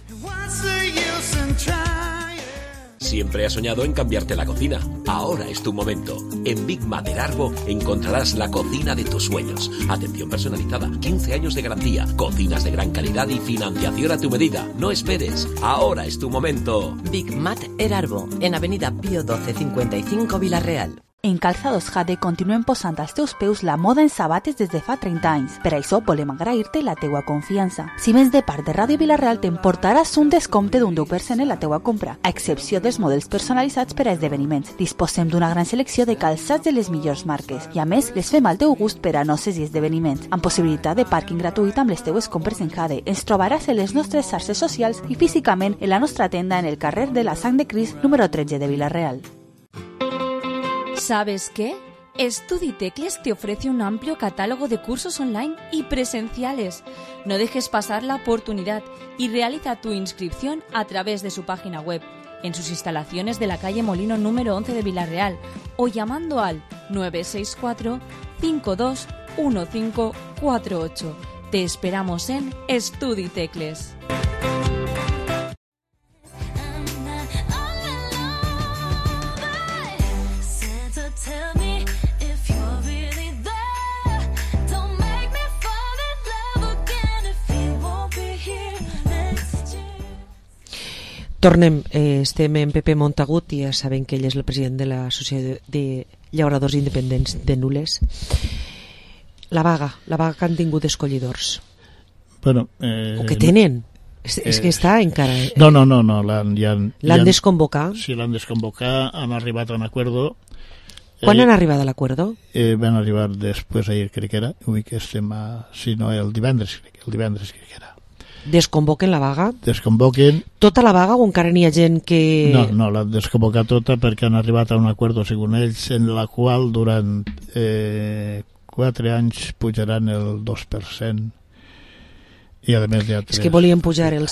Siempre has soñado en cambiarte la cocina. Ahora es tu momento. En Big Mater Arbo encontrarás la cocina de tus sueños. Atención personalizada, 15 años de garantía, cocinas de gran calidad y financiación a tu medida. No esperes. Ahora es tu momento. Big Mater Arbo, en Avenida Pío 12 55 Vila-real. En Calçados Jade continuem posant als teus peus la moda en sabates des de fa 30 anys. Per això volem agrair-te la teua confiança. Si vens de part de Ràdio Vila-real, t'emportaràs un descompte d'un 10% en la teua compra, a excepció dels models personalitzats per a esdeveniments. Disposem d'una gran selecció de calçats de les millors marques i, a més, les fem al teu gust per a noces i esdeveniments, amb possibilitat de pàrquing gratuït amb les teues compres en Jade. Ens trobaràs en les nostres xarxes socials i físicament en la nostra tenda en el carrer de la Sang de Crist, número 13 de Vila-real. ¿Sabes qué? Estuditecles te ofrece un amplio catálogo de cursos online y presenciales. No dejes pasar la oportunidad y realiza tu inscripción a través de su página web, en sus instalaciones de la calle Molino número 11 de Vila-real o llamando al 964 52 1548. Te esperamos en Estuditecles. Tornem, estem en Pepe Montagut i ja sabem que ell és el president de l'Associació de Llauradors Independents de Nules. La vaga que han tingut escollidors. Bueno, o que tenen. És que està encara... No, l'han desconvocat. Sí, l'han desconvocat, han arribat a un acuerdo. Quan han arribat a l'acuerdo? Van arribar després, ahir crec que era, avui que estem el divendres crec que era. Desconvoquen la vaga? Desconvoquen... Tota la vaga o encara n'hi ha gent que... No, l'han desconvocat tota perquè han arribat a un acuerdo, segons ells, en la qual durant 4 anys pujaran el 2%. I a més hi ha 3. És que volien pujar el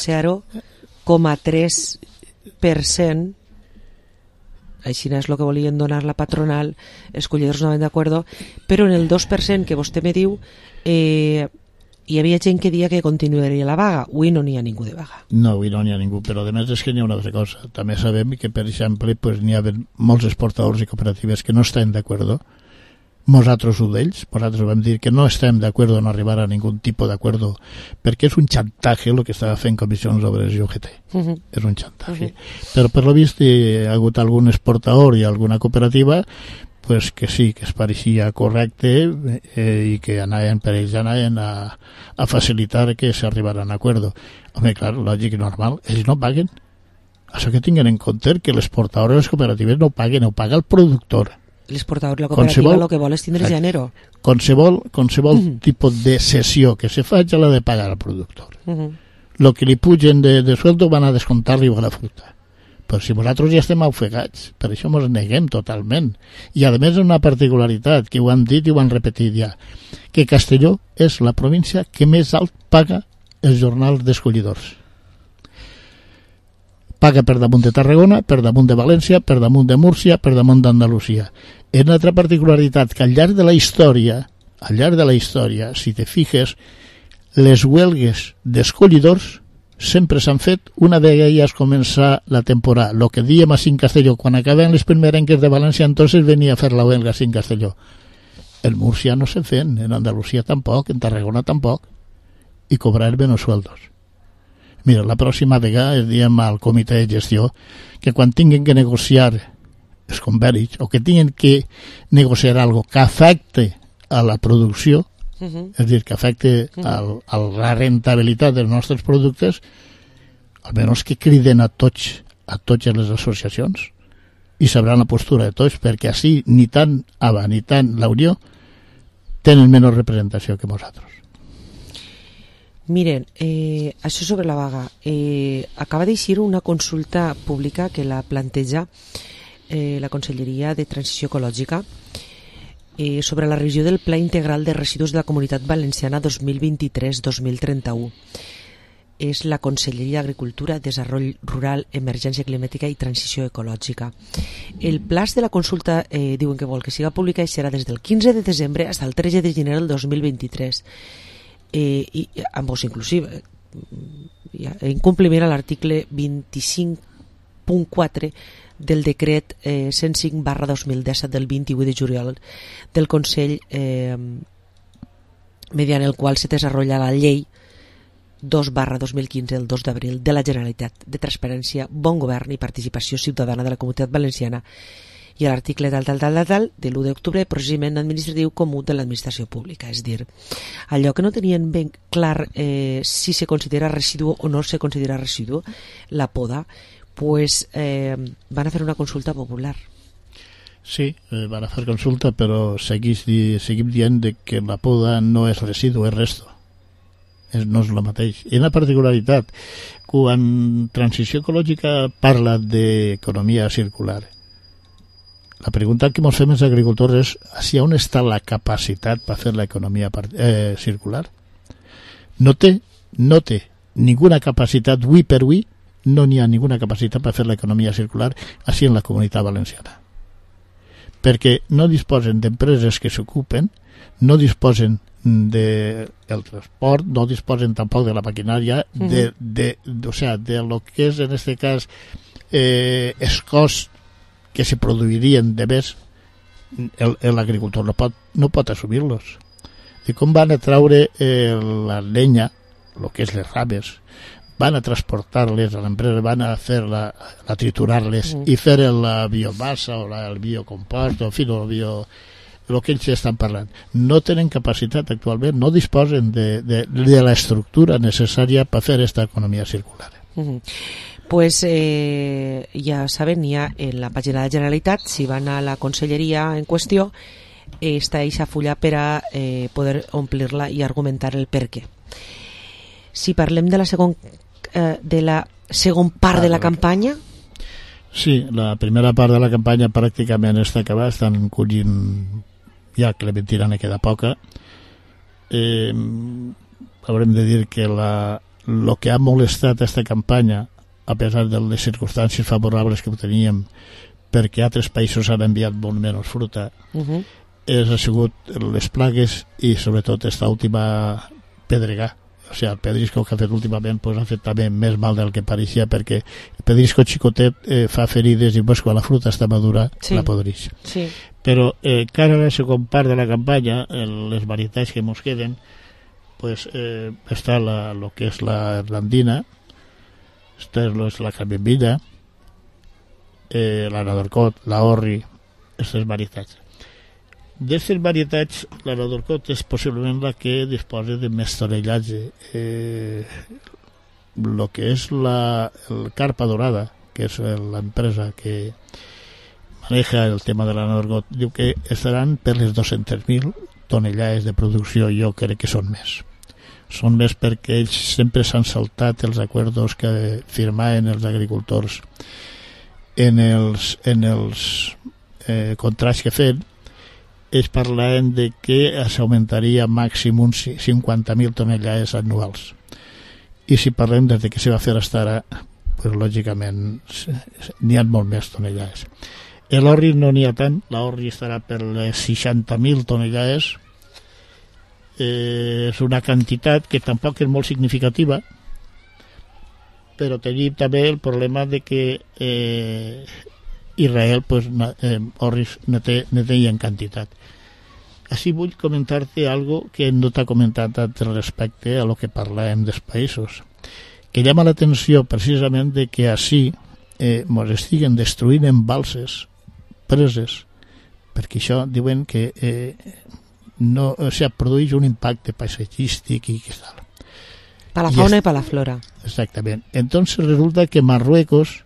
0,3%. Així és el que volien donar la patronal, els collidors no van d'acord, però en el 2% que vostè me diu... hi havia gent que dia que continuaria la vaga. Avui no n'hi ha ningú de vaga. No, avui no n'hi ha ningú, però a més és que n'hi ha una altra cosa. També sabem que, per exemple, n'hi ha molts exportadors i cooperatives que no estan d'acord Nosaltres ho d'ells, nosaltres vam dir que no estem d'acord en arribar a ningun tipus d'acord perquè és un xantatge el que estava fent Comissions Obreres i UGT. És un xantatge. Però per lo vist hi ha hagut algun exportador i alguna cooperativa pues que sí, que es pareixia correcte i que anaven per ells anaven a facilitar que s'arribaran a acord. Home, clar, lògic i normal, ells no paguen. Això que tinguin en compte que l'exportador i les cooperatives no paguen, ho paga el productor. L'exportador i la cooperativa el que vol és tindre gènere. Qualsevol tipus de cessió que se faci l'ha de pagar el productor. Lo que li pugen de sueldo van a descontar-li a la fruta. Però si nosaltres ja estem ofegats, per això ens neguem totalment. I a més una particularitat, que ho han dit i ho han repetit ja, que Castelló és la província que més alt paga els jornals d'escollidors. Paga per damunt de Tarragona, per damunt de València, per damunt de Múrcia, per damunt d'Andalusia. És una altra particularitat que al llarg de la història, si te fijes, les huelgues d'escollidors sempre s'han fet una vegada ja es comença la temporada. Lo que diem a Cinc Castelló, quan acaben les primerenques de València, entonces venia a fer la huelga a Cinc Castelló. En Múrcia no se fen, en Andalusia tampoc, en Tarragona tampoc, i cobrar menos sueldos. Mira, la pròxima vegada es diem al comitè de gestió que quan tinguin que negociar els convenis o que tinguin que negociar algo que afecte a la producció, és a dir, que afecte a la rentabilitat dels nostres productes, almenys que criden a totes les associacions i sabran la postura de tots, perquè així ni tant ABA ni tant la Unió tenen menys representació que nosaltres. Miren, això sobre la vaga, acaba d'eixir una consulta pública que la planteja la Conselleria de Transició Ecològica sobre la revisió del Pla Integral de Residus de la Comunitat Valenciana 2023-2031. És la Conselleria d'Agricultura, Desenvolupament Rural, Emergència Climàtica i Transició Ecològica. El plaç de la consulta diuen que vol que siga pública i serà des del 15 de desembre fins al 13 de gener del 2023. I ambos inclusive en compliment a l'article 25.4 del decret 105/2017 del 28 de juliol del Consell mediante el qual se desarrolla la llei 2/2015 del 2 d'abril de la Generalitat de Transparència, Bon Govern i Participació Ciutadana de la Comunitat Valenciana i l'article tal de l'1 d'octubre procediment administratiu comú de l'administració pública. És dir, allò que no tenien ben clar si se considera residu o no se considera residu, la poda, pues van a fer una consulta popular. Sí, van a fer consulta, però seguim dient que la poda no és residu, és resto. No és el mateix. I una particularitat, quan Transició Ecològica parla d'economia circular, la pregunta que ens fem els agricultors és si on està la capacitat per fer l'economia circular. No té ninguna capacitat, avui per avui, no n'hi ha ninguna capacitat per fer l'economia circular així en la Comunitat Valenciana. Perquè no disposen d'empreses que s'ocupen, no disposen del transport, no disposen tampoc de la maquinària, de lo que és en aquest cas els costs que se produirien de més, l'agricultor no pot assumir-los. I com van a traure la llenya, el que és les rames, van a transportar-les a l'empresa, van a a triturar-les i fer la biomassa o el biocompost, o en fi, el que ells estan parlant. No tenen capacitat actualment, no disposen de l'estructura necessària per fer aquesta economia circular. Pues ja saben, ja en la pàgina de Generalitat, si van a la conselleria en qüestió, està eixa fulla per a poder omplir-la i argumentar el per què. Si parlem de la segon part de la campanya... Sí, la primera part de la campanya pràcticament està acabada, estan collint ja clementina, ne queda poca. Haurem de dir que el que ha molestat aquesta campanya, a pesar de les circumstàncies favorables que teníem, perquè altres països han enviat molt menys fruta, ha sigut les plagues i sobretot aquesta última pedregà. O sigui, el pedrisco que ha fet últimament ha fet també més mal del que pareixia, perquè el pedrisco xicotet fa ferides i quan la fruta està madura la podreix. Però cara a la segona part de la campanya, les varietats que ens queden, pues, està lo que és la irlandina, esta és la Camembida, la Nadorcot, la Orri, aquestes varietats. D'aquestes varietats, la Nadorcot és possiblement la que disposa de més tonellatge. El que és el Carpa Dorada, que és l'empresa que maneja el tema de la Nadorcot, diu que estaran per les 200.000 tonellades de producció. Jo crec que són més. Són més perquè ells sempre s'han saltat els acords que firmaven els agricultors en els contrats que feien. Ells parlaven de que s'augmentaria màxim uns 50.000 tonellades anuals. I si parlem des que se va fer fins ara, pues, lògicament n'hi ha molt més tonellades. L'orri no n'hi ha tant, l'orri estarà per les 60.000 tonellades. És una quantitat que tampoc és molt significativa, però tenim també el problema de que Israel pues, orris no té en quantitat. Així vull comentar-te algo que no t'ha comentat respecte a lo que parlàvem dels països, que llama l'atenció precisament de que així ens estiguen destruint embalses, preses, perquè això diuen que no, o sea, produeix un impacte paisatgístic i que tal. Para la fauna y para la flora. Exactament. Entonces resulta que Marruecos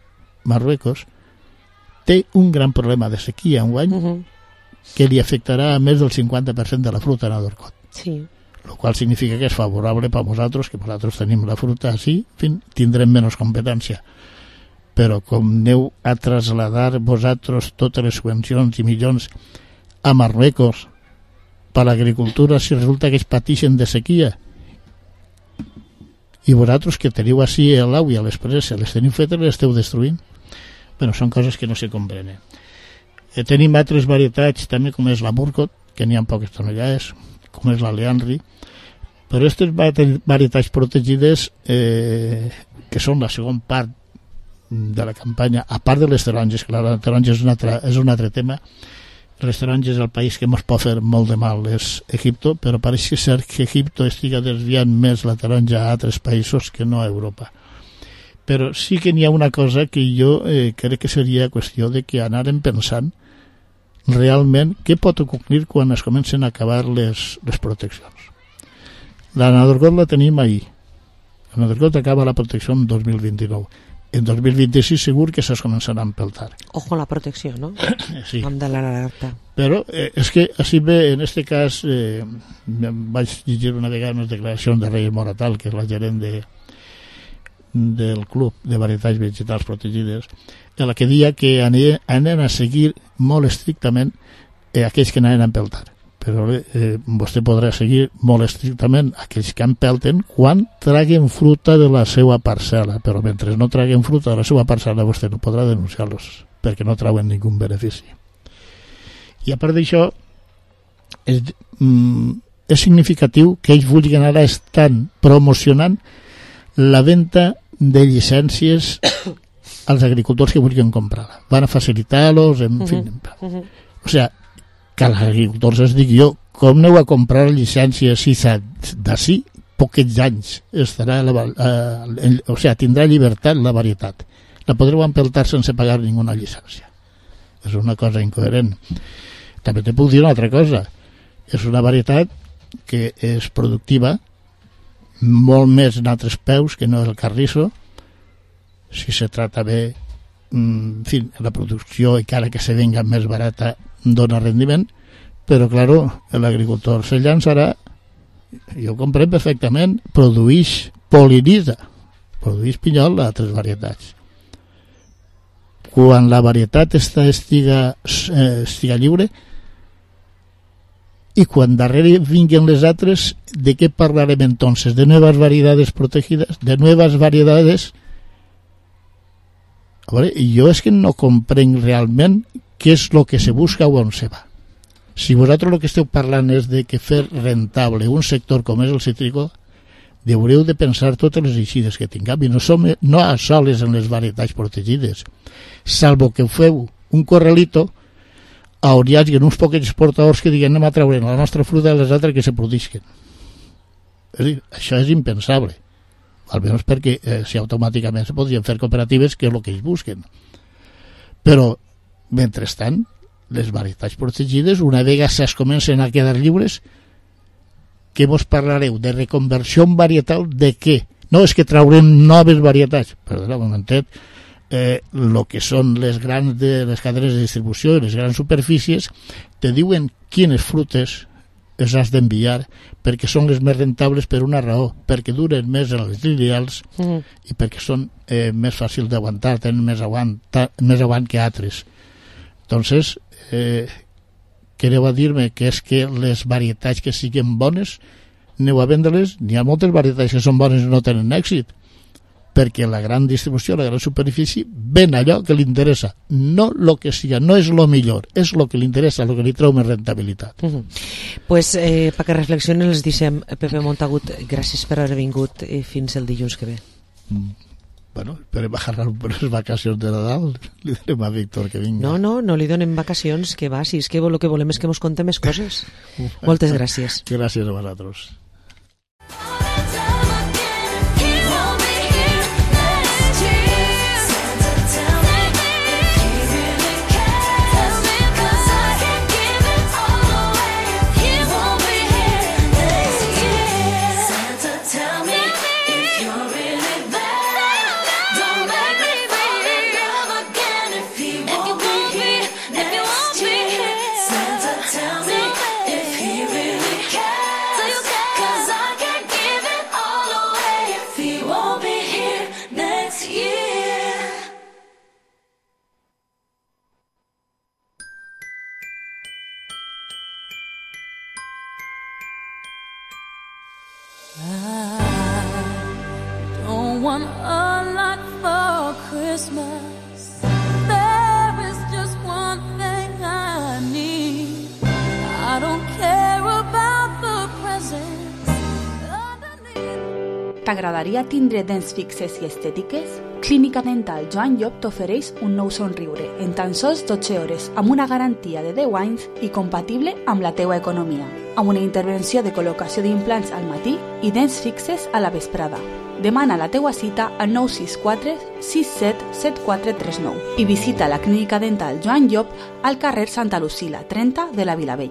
té un gran problema de sequía enguany que li afectarà a més del 50% de la fruta Nadorcot. Sí. Lo qual significa que és favorable per vosaltres, que vosaltres tenim la fruta així, en fin, tindrem menys competència. Però com aneu a trasladar vosaltres totes les subvencions i milions a Marruecos per l'agricultura si resulta que ells pateixen de sequia, i vosaltres que teniu així a l'au i a les preses les teniu fetes, les esteu destruint. Bueno, són coses que no se comprenen. Tenim altres varietats també, com és la Burgos, que n'hi ha poques tonellades, com és la Leandri, però aquestes varietats protegides que són la segona part de la campanya, a part de les taronges, que la taronja és un altre tema. Les taronges, el país que ens pot fer molt de mal és Egipto, però pareix ser que Egipto estiga desviant més la taronja a altres països que no a Europa. Però sí que n'hi ha una cosa que jo crec que seria qüestió de que anàrem pensant realment què pot ocorrir quan es comencen a acabar les proteccions. La Nadorcot la tenim ahir. La Nadorcot acaba la protecció en 2029. En 2026 segur que se'ls començarà a empeltar. Ojo a la protecció, no? Sí. Hem de l'alerta. Però és que així bé, en aquest cas vaig llegir una vegada unes declaracions de Reyes Moratal, que és la gerent del Club de Varietats Vegetals Protegides, en la que deia que anen a seguir molt estrictament aquells que anaven a empeltar. Però vostè podrà seguir molt estrictament aquells que empelten quan traguen fruta de la seva parcel·la, però mentre no traguen fruta de la seva parcel·la vostè no podrà denunciar-los perquè no trauen ningú benefici. I a part d'això és significatiu que ells vulguin ara estan promocionant la venda de llicències als agricultors que vulguin comprar-la. Van a facilitar-los, en fi. O sigui, que els agricultors es digui jo, com aneu a comprar llicències si d'ací poquets anys estarà o sigui, tindrà llibertat la varietat. La podreu empeltar sense pagar ninguna llicència. És una cosa incoherent. També te puc dir una altra cosa. És una varietat que és productiva molt més en altres peus que no el carrizo. Si se trata bé, en fi, la producció, encara que se venga més barata, dona rendiment, però claro, l'agricultor se llançarà, jo ho comprem perfectament, produeix polinitza, produeix pinyol a altres varietats. Quan la varietat estiga lliure i quan darrere vinguin les altres, de què parlarem entonces? De nuevas variedades protegidas, de nuevas variedades. A veure, jo és que no comprenc realment què és el que se busca o on se va. Si vosaltres el que esteu parlant és de que fer rentable un sector com és el cítrico, haureu de pensar totes les eixides que tinguem, i no a soles en les varietats protegides, salvo que feu un corralito on hi hagi uns pocs exportadors que diguen anem a treure la nostra fruita i les altres que se produïsquen. És a dir, això és impensable, almenys perquè si automàticament se podrien fer cooperatives, que és el que ells busquen. Però, mentrestant, les varietats protegides, una vegada es comencen a quedar lliures, què vos parlareu? De reconversió varietal de què? No, és que traurem noves varietats. Perdona, un momentet, el que són les cadenes de distribució i les grans superfícies te diuen quines frutes es has d'enviar perquè són les més rentables per una raó, perquè duren més els lineals i perquè són més fàcils d'aguantar, tenen més aguant que altres. Entonces, quereu a dir-me que és que les varietats que siguin bones aneu a vendre-les? N'hi ha moltes varietats que són bones i no tenen èxit, perquè la gran distribució, la gran superfície, ven allò que li interessa, no el que siga, no és el millor, és el que li interessa, el que li treu més rentabilitat. Pues, perquè reflexionen els deixem. Pepe Montagut, gràcies per haver vingut fins el dilluns que ve. Bueno, esperem agarrar unes vacacions de Nadal, li direm a Víctor que vingui. No li donem vacacions, que va, si és que el que volem és que mos conte més coses. Moltes gràcies. Gràcies a vosaltres. T'agradaria tindre dents fixes i estètiques? Clínica Dental Joan Llop t'ofereix un nou somriure en tan sols 12 hores amb una garantia de 10 anys i compatible amb la teua economia, amb una intervenció de col·locació d'implants al matí i dents fixes a la vesprada. Demana la teua cita al 964 67 7439 i visita la Clínica Dental Joan Llop al carrer Santa Lucila 30 de la Vilavell.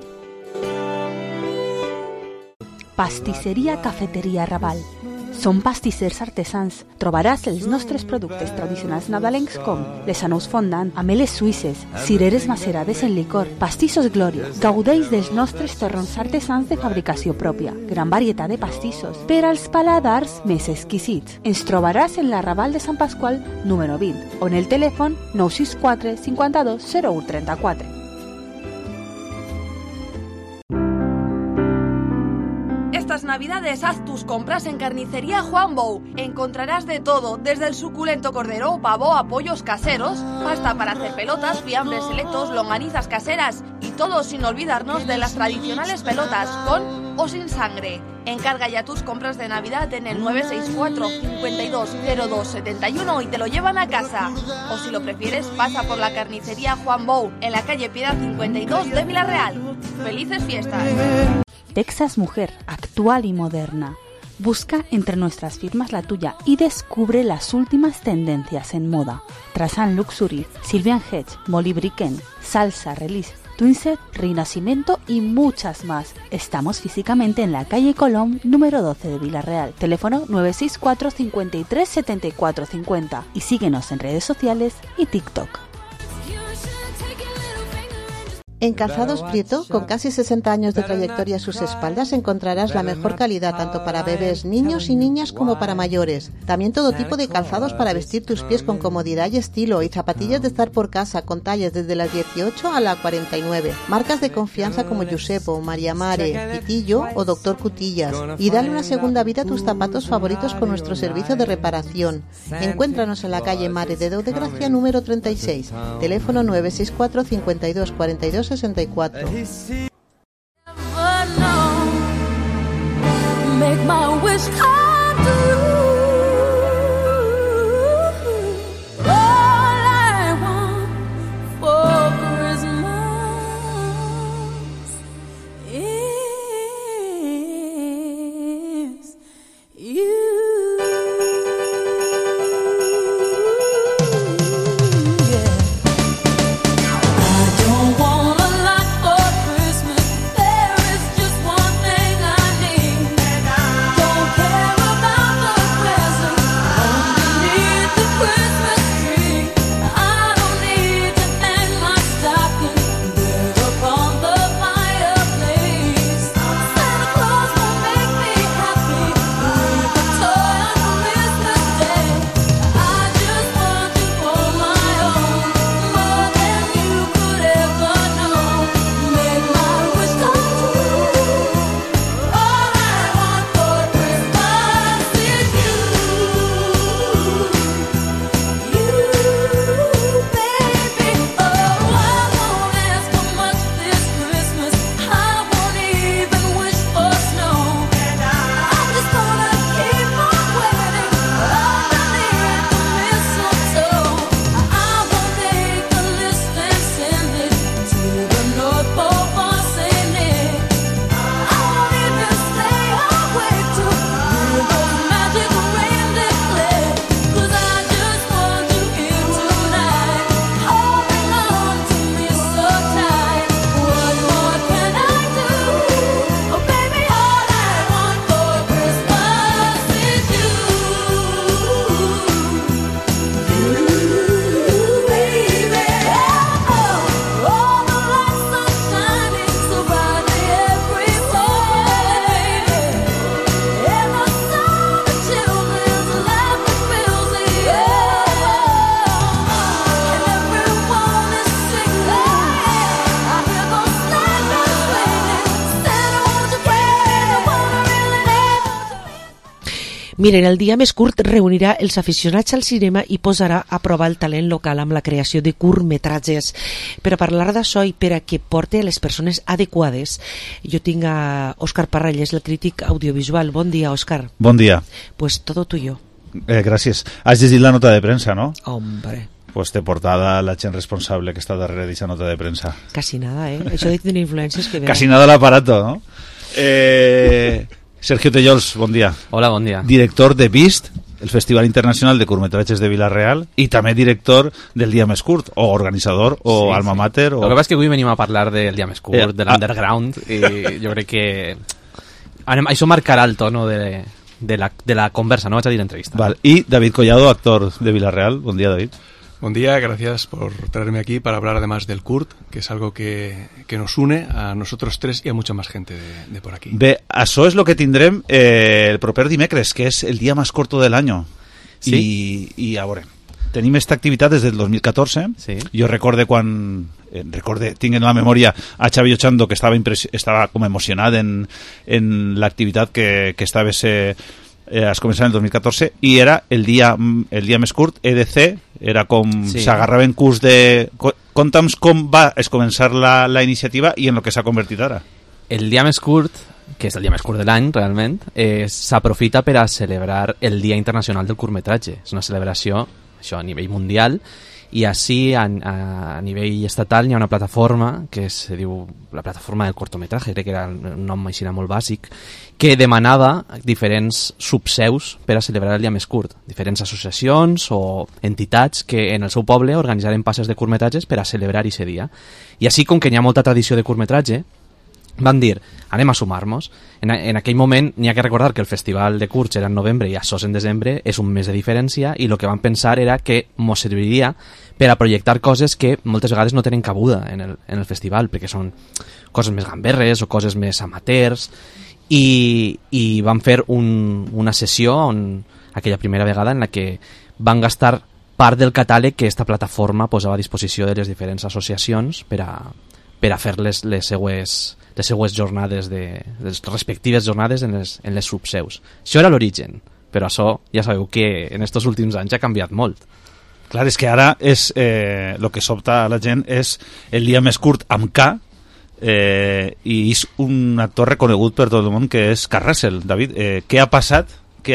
Pastisseria Cafeteria Raval. Som pastissers artesans. Trobaràs els nostres productes tradicionals nadalencs com les anous fondant, ameles suïsses, cireres macerades en licor, pastissos Glòria. Gaudeix dels nostres torrons artesans de fabricació pròpia. Gran varietat de pastissos per als paladars més exquisits. Ens trobaràs en la Raval de Sant Pasqual número 20 o en el telèfon 964 52 01 34. Estas navidades haz tus compras en Carnicería Juan Bou. Encontrarás de todo, desde el suculento cordero o pavo a pollos caseros, pasta para hacer pelotas, fiambres selectos, longanizas caseras y todo sin olvidarnos de las tradicionales pelotas, con o sin sangre. Encarga ya tus compras de Navidad en el 964 52 02 71 y te lo llevan a casa. O si lo prefieres, pasa por la Carnicería Juan Bou, en la calle Piedad 52 de Villarreal. ¡Felices fiestas! Texas Mujer, actual y moderna. Busca entre nuestras firmas la tuya y descubre las últimas tendencias en moda. Trazan Luxury, Sylvian Hedge, Molly Bricken, Salsa, Release, Twinset, Renacimiento y muchas más. Estamos físicamente en la calle Colón, número 12 de Villarreal. Teléfono 964 53 74 50 y síguenos en redes sociales y TikTok. En Calzados Prieto, con casi 60 años de trayectoria a sus espaldas, encontrarás la mejor calidad tanto para bebés, niños y niñas como para mayores. También todo tipo de calzados para vestir tus pies con comodidad y estilo, y zapatillas de estar por casa con tallas desde las 18 a la 49. Marcas de confianza como Giusepo, María Mare, Pitillo o Doctor Cutillas. Y dale una segunda vida a tus zapatos favoritos con nuestro servicio de reparación. Encuéntranos en la calle Mare de Déu de Gracia número 36. Teléfono 964 52 42 64. Make my wish come true. All I want for Christmas Miren, el dia més curt reunirà els aficionats al cinema i posarà a prova el talent local amb la creació de curtmetratges. Per a parlar d'això i per a que porte a les persones adequades, jo tinc a Òscar Parrelles, el crític audiovisual. Bon dia, Òscar. Bon dia. Pues todo tuyo. Gràcies. Has llegit la nota de premsa, no? Hombre. Pues té portada la gent responsable que està darrere d'aquesta nota de premsa. Casi nada, Això de tenir influències que... Casi nada l'aparato, no? Sergio Tellols, bon dia. Hola, bon dia. Director de Vist, el Festival Internacional de Curtmetratges de Vila-real, i també director del Dia Més Curt, o organitzador, o alma mater. O... El que passa és que avui venim a parlar del Dia Més Curt, de l'underground, i jo crec que això marcarà el tono de la conversa, no vaig a dir entrevista. Vale. Y David Collado, actor de Vila-real. Buen día, David. Buen día, gracias por traerme aquí para hablar además del CURT, que es algo que nos une a nosotros tres y a mucha más gente de por aquí. Bé, això és el que tindrem el proper dimecres, que és el dia més corto del año. Sí? I a veure, tenim esta activitat des del 2014. Sí. Jo recorde quan... tinc en la memòria a Xavi Ochando, que estava com emocionat en l'activitat que estava es començava en el 2014, i era el dia més curt, EDC, era com s'agarraven curs de... Conta'ns com va començar la iniciativa i en el que s'ha convertit ara. El dia més curt, que és el dia més curt de l'any, realment, s'aprofita per a celebrar el Dia Internacional del Curtmetratge. És una celebració, això, a nivell mundial, i així a nivell estatal hi ha una plataforma que se diu la plataforma del cortometratge, crec que era un nom així molt bàsic, que demanava diferents subseus per a celebrar el dia més curt, diferents associacions o entitats que en el seu poble organitzaren passes de curtmetratges per a celebrar aquest dia. I així, com que hi ha molta tradició de curtmetratge, van dir, anem a sumar-nos. En aquell moment n'hi ha que recordar que el festival de curts era en novembre i això en desembre, és un mes de diferència, i el que van pensar era que mos serviria per a projectar coses que moltes vegades no tenen cabuda en el festival, perquè són coses més gamberres o coses més amateurs, i van fer una sessió aquella primera vegada en la que van gastar part del catàleg que esta plataforma posava a disposició de les diferents associacions per a fer les seues jornades, les respectives jornades en les subseus. Això era l'origen, però això ja sabeu que en estos últims anys ha canviat molt. Clar, és que ara el que sobta a la gent és el dia més curt amb K, i és un actor reconegut per tot el món, que és Kurt Russell. David, què ha passat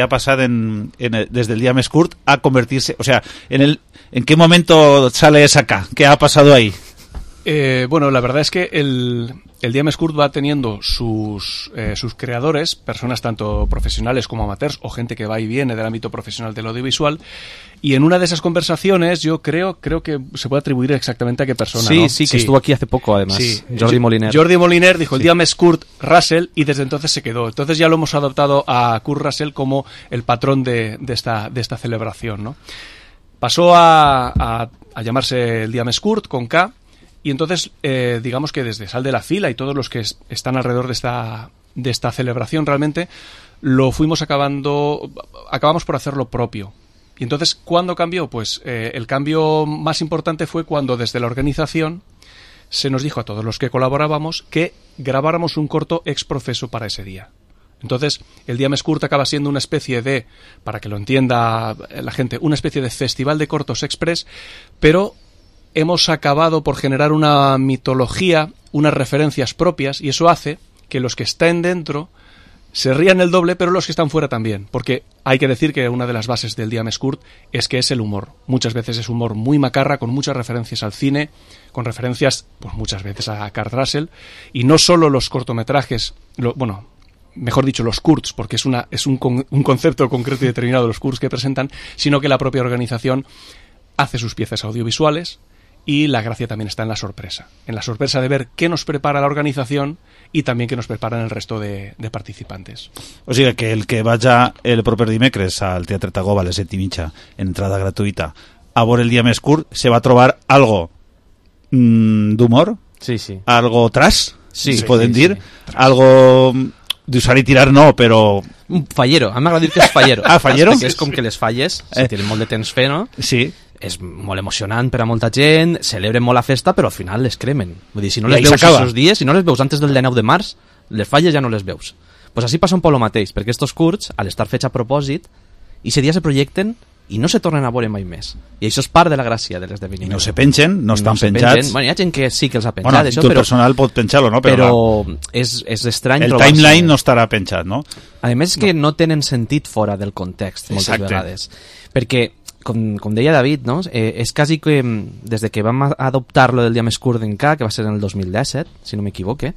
des del día més curt a convertirse, o sea, ¿en qué momento sale esa K? ¿Qué ha pasado ahí? Bueno, la verdad es que el Día Més Curt va teniendo sus creadores, personas tanto profesionales como amateurs o gente que va y viene del ámbito profesional del audiovisual, y en una de esas conversaciones yo creo que se puede atribuir exactamente a qué persona, sí, ¿no? Sí, que estuvo aquí hace poco además, sí. Jordi Moliner. Jordi Moliner dijo el Día Més Curt Russell, y desde entonces se quedó. Entonces ya lo hemos adoptado a Kurt Russell como el patrón de esta celebración, ¿no? Pasó a llamarse el Día Més Curt con K. Y entonces, digamos que desde Sal de la Fila y todos los que están alrededor de esta celebración, realmente lo fuimos acabamos por hacerlo propio. Y entonces, ¿cuándo cambió? Pues el cambio más importante fue cuando desde la organización se nos dijo a todos los que colaborábamos que grabáramos un corto ex profeso para ese día. Entonces, el Día Més Curt acaba siendo una especie de, para que lo entienda la gente, una especie de festival de cortos express, pero hemos acabado por generar una mitología, unas referencias propias, y eso hace que los que estén dentro se rían el doble, pero los que están fuera también, porque hay que decir que una de las bases del Día Més Curt es que es el humor. Muchas veces es humor muy macarra, con muchas referencias al cine, con referencias, pues muchas veces a Kurt Russell, y no solo los cortometrajes, mejor dicho, los curts, porque es un concepto concreto y determinado de los curts que presentan, sino que la propia organización hace sus piezas audiovisuales. Y la gracia también está en la sorpresa de ver qué nos prepara la organización y también qué nos preparan el resto de participantes. O sigui que el que vaya el proper dimecres al Teatre Tagoba a les 7:30 en entrada gratuïta a veure el Dia Més Curt, se va a trobar algo d'humor, sí. Algo trash, sí, si poden dir, sí. Algo d'usar i tirar no, però... Un fallero, a mi m'agrada dir que és fallero. Ah, fallero? Que és com que les falles, si tenen molt de temps fer, no? Sí. És molt emocionant per a molta gent, celebren molt la festa, però al final les cremen. Vull dir, si no les I veus s'acaba. aquests dies, si no les veus antes del 19 de març, les falles ja no les veus. Pues així passa un poc el mateix, perquè estos curts, al estar fets a propòsit, i ese dia se projecten i no se tornen a veure mai més. I això és part de la gràcia de l'esdeveniment. I no se pengen, no estan penjats. Bueno, hi ha gent que sí que els ha penjat, bueno, això, tu personal pot penjar-lo, no? Però és estrany el trobar-se. timeline no estarà penjat, no? A més que no tenen sentit fora del context, moltes vegades. Perquè, com deia David, no? És quasi que des de que vam adoptar lo del dia més curt d'enca, que va ser en el 2017, si no m'equivoque,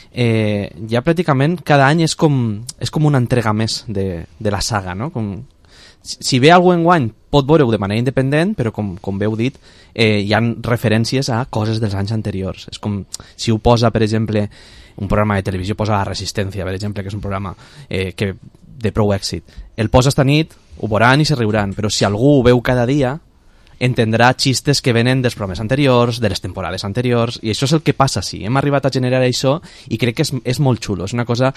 ja pràcticament cada any és com una entrega més de la saga, no? Si ve algú enguany pot veure-ho de manera independent, però com bé heu dit, hi ha referències a coses dels anys anteriors. És com si ho posa, per exemple, un programa de televisió, posa La Resistència, per exemple, que és un programa de prou èxit. El posa esta nit, ho veuran i se riuran, però si algú ho veu cada dia, entendrà xistes que venen dels programes anteriors, de les temporades anteriors, i això és el que passa, sí. Hem arribat a generar això i crec que és molt xulo. És una cosa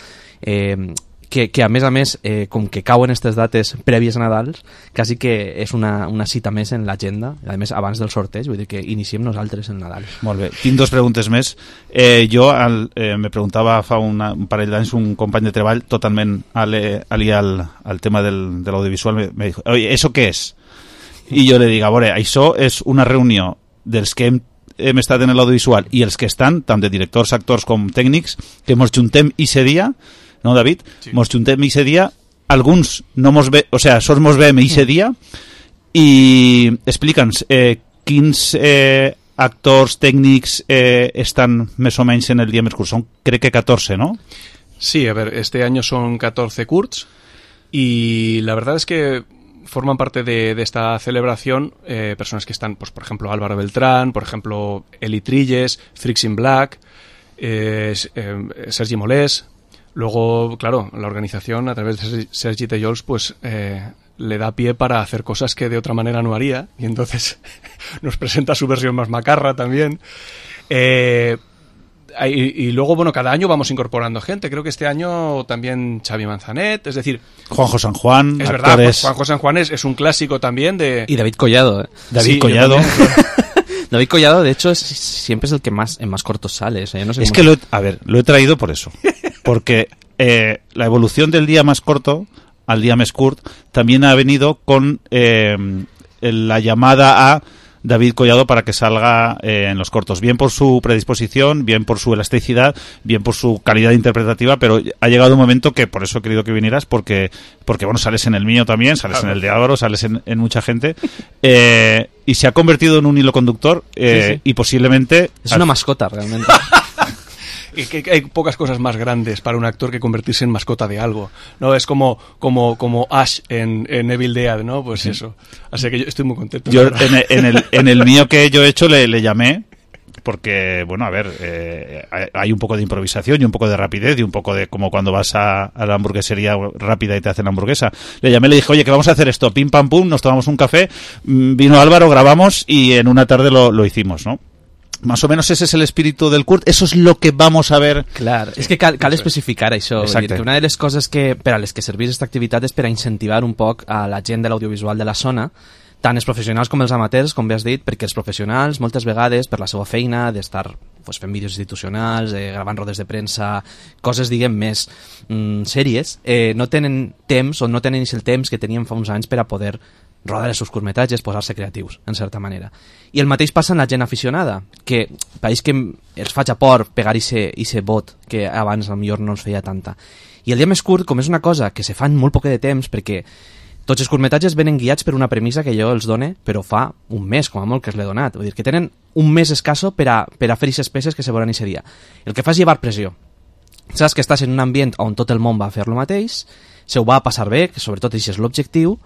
que a més, com que cauen aquestes dates prèvies a Nadals, quasi que és una cita més en l'agenda, a més abans del sorteig, vull dir que iniciem nosaltres el Nadal. Molt bé, tinc dos preguntes més. Jo me preguntava fa un parell d'anys un company de treball totalment aliè al tema de l'audiovisual, me dijo, oye, ¿eso qué es? I jo le dic, a veure, això és una reunió dels que hem estat en l'audiovisual i els que estan, tant de directors, actors com tècnics, que ens juntem i ese dia, no, David? Sí. Mos juntem i ese dia, alguns no mos ve, o sea, sols mos veiem i ese dia, i explica'ns quins actors tècnics estan més o menys en el dia més curt. Són, crec que 14, ¿no? Sí, a ver, este año son 14 curts y la verdad es que forman parte de esta celebración personas que están, pues por ejemplo, Álvaro Beltrán, por ejemplo, Eli Trilles, Freaks in Black, Sergi Molés. Luego, claro, la organización, a través de Sergi Tellols, pues le da pie para hacer cosas que de otra manera no haría, y entonces nos presenta su versión más macarra también. Y luego, bueno, cada año vamos incorporando gente. Creo que este año también Xavi Manzanet, es decir... Juanjo San Juan. Es verdad, Juanjo San Juan es un clásico también de... Y David Collado, David Collado. David Collado, de hecho, siempre es el que en más cortos sale. O sea, yo no sé es que lo he traído por eso. Porque la evolución del día más corto al día más curt también ha venido con la llamada a David Collado para que salga en los cortos, bien por su predisposición, bien por su elasticidad, bien por su calidad interpretativa, pero ha llegado un momento que por eso he querido que vinieras, porque bueno, sales en el mío también, sales en el de Álvaro, sales en mucha gente, y se ha convertido en un hilo conductor, sí. Y posiblemente... Es una mascota, realmente. Que hay pocas cosas más grandes para un actor que convertirse en mascota de algo, ¿no? Es como Ash en Evil Dead, ¿no? Pues sí. Eso. Así que yo estoy muy contento. Yo en el mío que yo he hecho le llamé, porque, bueno, a ver, hay un poco de improvisación y un poco de rapidez y un poco de como cuando vas a la hamburguesería rápida y te hacen la hamburguesa. Le llamé, le dije, oye, que vamos a hacer esto, pim pam pum, nos tomamos un café, vino Álvaro, grabamos y en una tarde lo hicimos, ¿no? Más o menos ese és l'espíritu del curt, eso es lo que vamos a ver. Clar, és que cal especificar això. Dir que una de les coses que, per a les que serveix aquesta activitat és per a incentivar un poc a la gent de l'audiovisual de la zona, tant els professionals com els amateurs, com bé has dit, perquè els professionals moltes vegades, per la seva feina d'estar pues, fent vídeos institucionals, gravant rodes de premsa, coses, diguem, més sèries, no tenen temps o no tenen el temps que tenien fa uns anys per a poder rodar els seus curtmetratges, posar-se creatius, en certa manera. I el mateix passa en la gent aficionada, que pareix que els faig a por pegar ese bot que abans millor no ens feia tanta. I el dia més curt, com és una cosa que se fa en molt poc de temps, perquè tots els curtmetratges venen guiats per una premissa que jo els done, però fa un mes, com a molt, que els l'he donat. Vull dir que tenen un mes escasso per a fer aquestes peces que se veuran aquest dia. El que fa és llevar pressió. Saps que estàs en un ambient on tot el món va a fer lo mateix, se ho va a passar bé, que sobretot això és l'objectiu,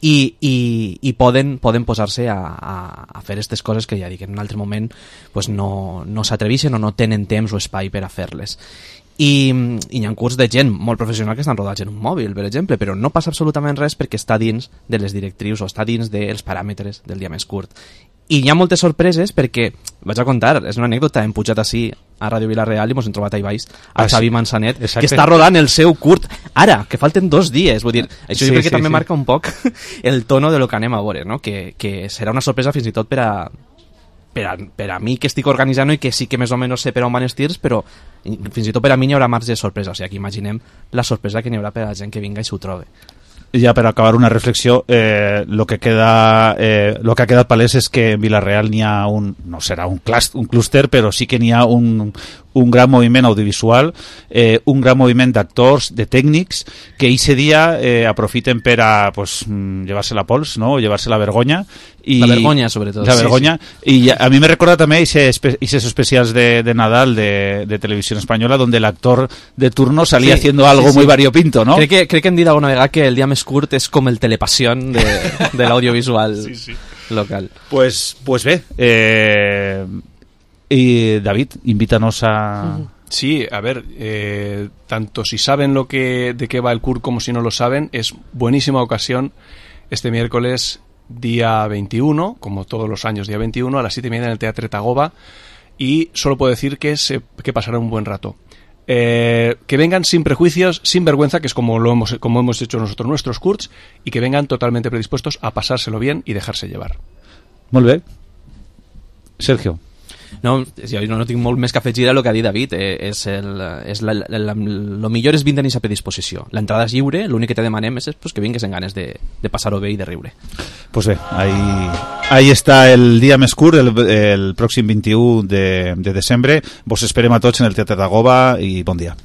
i poden posar-se a fer aquestes coses que ja dic, en un altre moment pues no s'atreveixen o no tenen temps o espai per a fer-les. I hi ha curts de gent molt professional que estan rodats en un mòbil, per exemple, però no passa absolutament res perquè està dins de les directrius o està dins dels paràmetres del dia més curt. I hi ha moltes sorpreses perquè, vaig a contar, és una anècdota, hem pujat així a Ràdio Vila-real i ens hem trobat a baix a Xavi Manzanet, que està rodant el seu curt ara, que falten 2 dies. Vull dir, això jo crec que també marca un poc el tono de lo que anem a veure, no? Que serà una sorpresa fins i tot per per a mi que estic organitzant i que sí que més o menys sé per on van els tirs, però fins i tot per a mi n'hi haurà marge de sorpresa. O sigui, aquí imaginem la sorpresa que n'hi haurà per a la gent que vinga i s'ho trobe. Ja per acabar una reflexió, lo que ha quedat palès és que en Vila-real n'hi ha no serà un clúster, però sí que n'hi ha un gran moviment audiovisual, un gran moviment d'actors, de tècnics, que ese dia aprofiten per a llevar-se la pols, no? O llevar-se la vergonya. La vergonya, sobretot. La vergonya. Sí. I a mi me recorda també esos especials de Nadal de Televisión Española, donde el actor de turno salía haciendo algo muy variopinto, ¿no? Crec que hem dit alguna vegada que el dia més curt és com el Telepasión de l'audiovisual local. Pues bé, y David, invítanos a... Sí, a ver, tanto si saben de qué va el CURT como si no lo saben, es buenísima ocasión este miércoles día 21, como todos los años, día 21, a las 7:30 en el Teatre Tagoba, y solo puedo decir que pasará un buen rato. Que vengan sin prejuicios, sin vergüenza, que es como hemos hecho nosotros nuestros CURTs, y que vengan totalmente predispuestos a pasárselo bien y dejarse llevar. Molt bé. Sergio. No tinc molt més que afegir a el que ha dit David. Lo millor és vindre a predisposició. L'entrada és lliure, l'únic que te demanem és que vingues en ganes de passar-ho bé i de riure. Pues bé, ahí està el dia més curt, el pròxim 21 de desembre. Vos esperem a tots en el Teatre Tagoba i bon dia.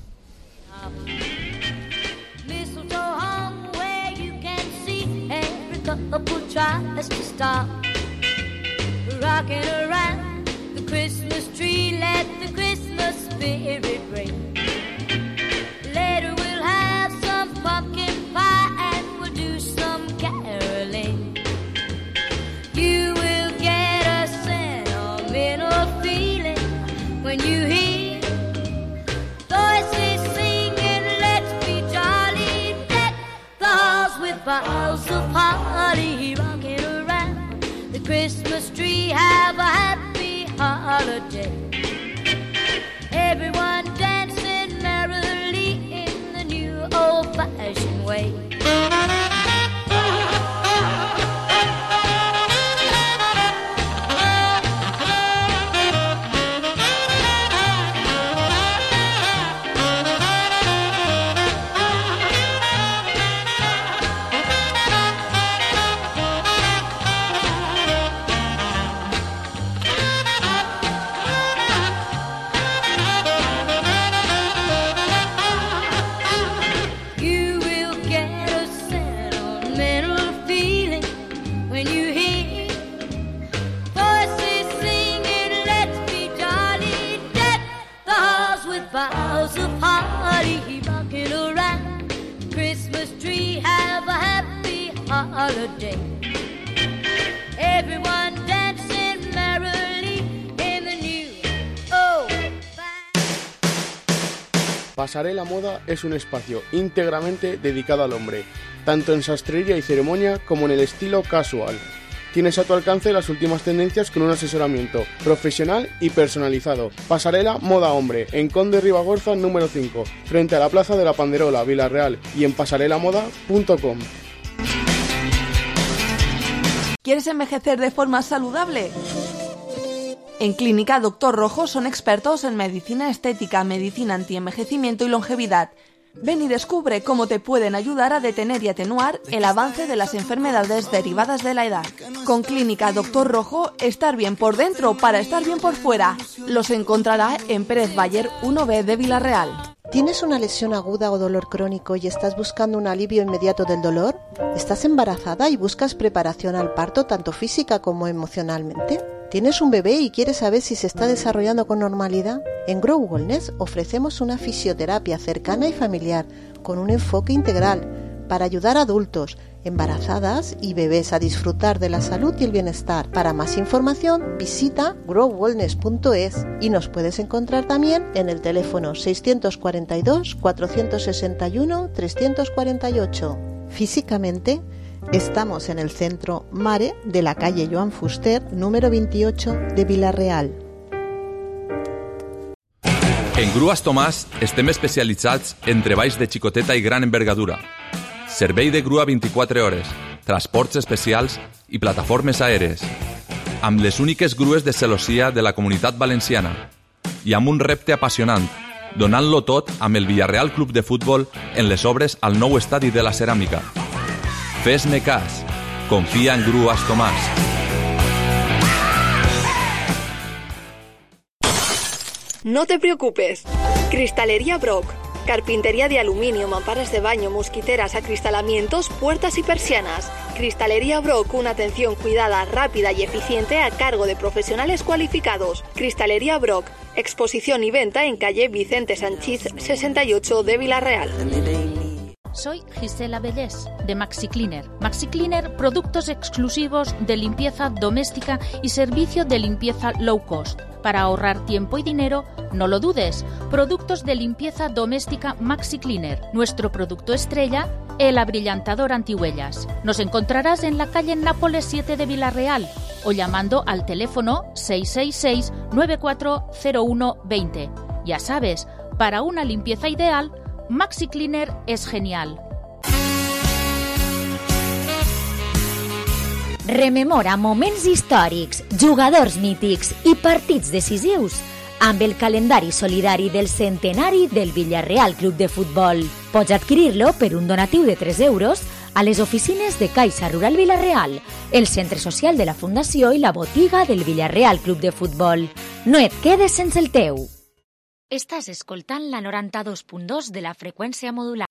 Christmas tree, let the Christmas spirit ring. Later we'll have some pumpkin pie and we'll do some caroling. You will get a sentimental feeling when you hear voices singing, let's be jolly, deck the halls with boughs of holly, rocking around the Christmas tree, have a happy holiday. Everyone dancing merrily in the new old-fashioned way. Boughs of holly rocking around Christmas tree, have a happy holiday. Everyone dancing merrily in the new Pasarela Moda es un espacio íntegramente dedicado al hombre, tanto en sastrería y ceremonia como en el estilo casual. Tienes a tu alcance las últimas tendencias con un asesoramiento profesional y personalizado. Pasarela Moda Hombre, en Conde Ribagorza número 5, frente a la Plaza de la Panderola, Vila-real, y en pasarelamoda.com. ¿Quieres envejecer de forma saludable? En Clínica Doctor Rojo son expertos en medicina estética, medicina antienvejecimiento y longevidad. Ven y descubre cómo te pueden ayudar a detener y atenuar el avance de las enfermedades derivadas de la edad. Con Clínica Doctor Rojo, estar bien por dentro para estar bien por fuera. Los encontrará en Pérez Bayer 1B de Vila-real. ¿Tienes una lesión aguda o dolor crónico y estás buscando un alivio inmediato del dolor? ¿Estás embarazada y buscas preparación al parto tanto física como emocionalmente? ¿Tienes un bebé y quieres saber si se está desarrollando con normalidad? En Grow Wellness ofrecemos una fisioterapia cercana y familiar con un enfoque integral para ayudar a adultos, embarazadas y bebés a disfrutar de la salud y el bienestar. Para más información visita growwellness.es y nos puedes encontrar también en el teléfono 642 461 348. Físicamente, estamos en el centro Mare de la calle Joan Fuster, número 28 de Vila-real. En Grues Tomàs estem especialitzats en treballs de xicoteta i gran envergadura. Servei de grua 24 hores, transports especials i plataformes aèries. amb les úniques grues de celossia de la Comunitat Valenciana i amb un repte apassionant, donant-lo tot amb el Villarreal Club de Futbol en les obres al nou estadi de la Ceràmica. Fes-me cas, confia en Grues Tomàs. No te preocupes. Cristalería Brock. Carpintería de aluminio, mamparas de baño, mosquiteras, acristalamientos, puertas y persianas. Cristalería Brock, una atención cuidada, rápida y eficiente a cargo de profesionales cualificados. Cristalería Brock, exposición y venta en calle Vicente Sanchís 68 de Villarreal. Soy Gisela Vellés, de Maxi Cleaner. Maxi Cleaner, productos exclusivos de limpieza doméstica y servicio de limpieza low cost. Para ahorrar tiempo y dinero, no lo dudes. Productos de limpieza doméstica Maxi Cleaner. Nuestro producto estrella, el abrillantador antihuellas. Nos encontrarás en la calle Nápoles 7 de Villarreal o llamando al teléfono 666-940120. Ya sabes, para una limpieza ideal, Maxi Cleaner és genial. Rememora moments històrics, jugadors mítics i partits decisius amb el calendari solidari del centenari del Villarreal Club de Futbol. Pots adquirir-lo per un donatiu de 3 euros a les oficines de Caixa Rural Villarreal, el centre social de la Fundació i la botiga del Villarreal Club de Futbol. No et quedes sense el teu. Estàs escoltant la 92.2 de la freqüència modular.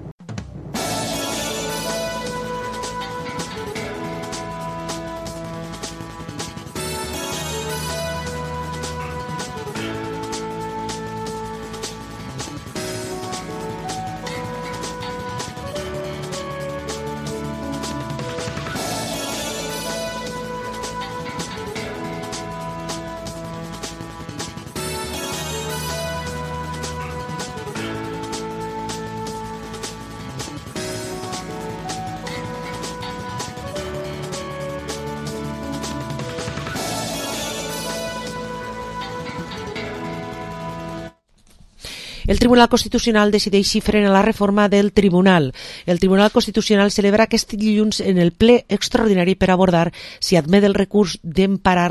El Tribunal Constitucional decideix si frena la reforma del Tribunal. El Tribunal Constitucional celebra aquest dilluns en el ple extraordinari per abordar si admet el recurs d'empara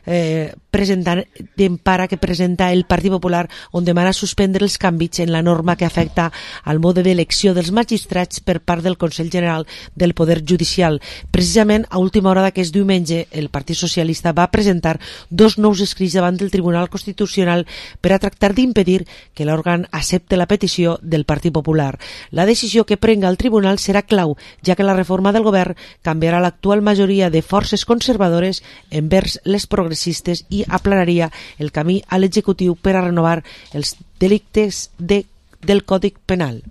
que presenta el Partit Popular, on demana suspendre els canvis en la norma que afecta al mode d'elecció dels magistrats per part del Consell General del Poder Judicial. Precisament, a última hora d'aquest diumenge, el Partit Socialista va presentar 2 nous escrits davant del Tribunal Constitucional per a tractar d'impedir que l'òrgan accepte la petició del Partit Popular. La decisió que prenga el tribunal serà clau, ja que la reforma del govern canviarà l'actual majoria de forces conservadores envers les progressistes i aplanaria el camí a l'executiu per a renovar els delictes del Codi Penal.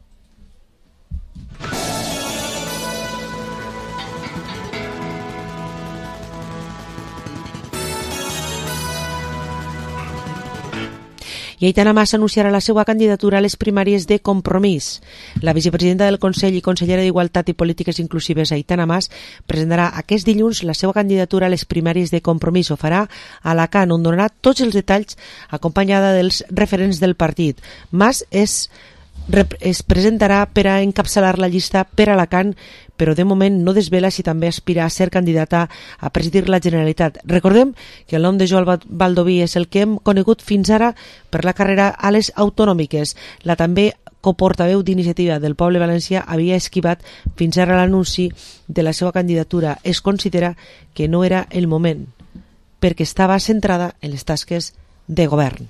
I Aitana Mas anunciarà la seva candidatura a les primàries de Compromís. La vicepresidenta del Consell i consellera d'Igualtat i Polítiques Inclusives, Aitana Mas, presentarà aquest dilluns la seva candidatura a les primàries de Compromís. Ho farà a Alacant, on donarà tots els detalls acompanyada dels referents del partit. Mas es presentarà per a encapçalar la llista per Alacant, però de moment no desvela si també aspira a ser candidata a presidir la Generalitat. Recordem que el nom de Joan Baldoví és el que hem conegut fins ara per la carrera a les autonòmiques. La també coportaveu d'Iniciativa del Poble Valencià havia esquivat fins ara l'anunci de la seva candidatura. Es considera que no era el moment, perquè estava centrada en les tasques de govern.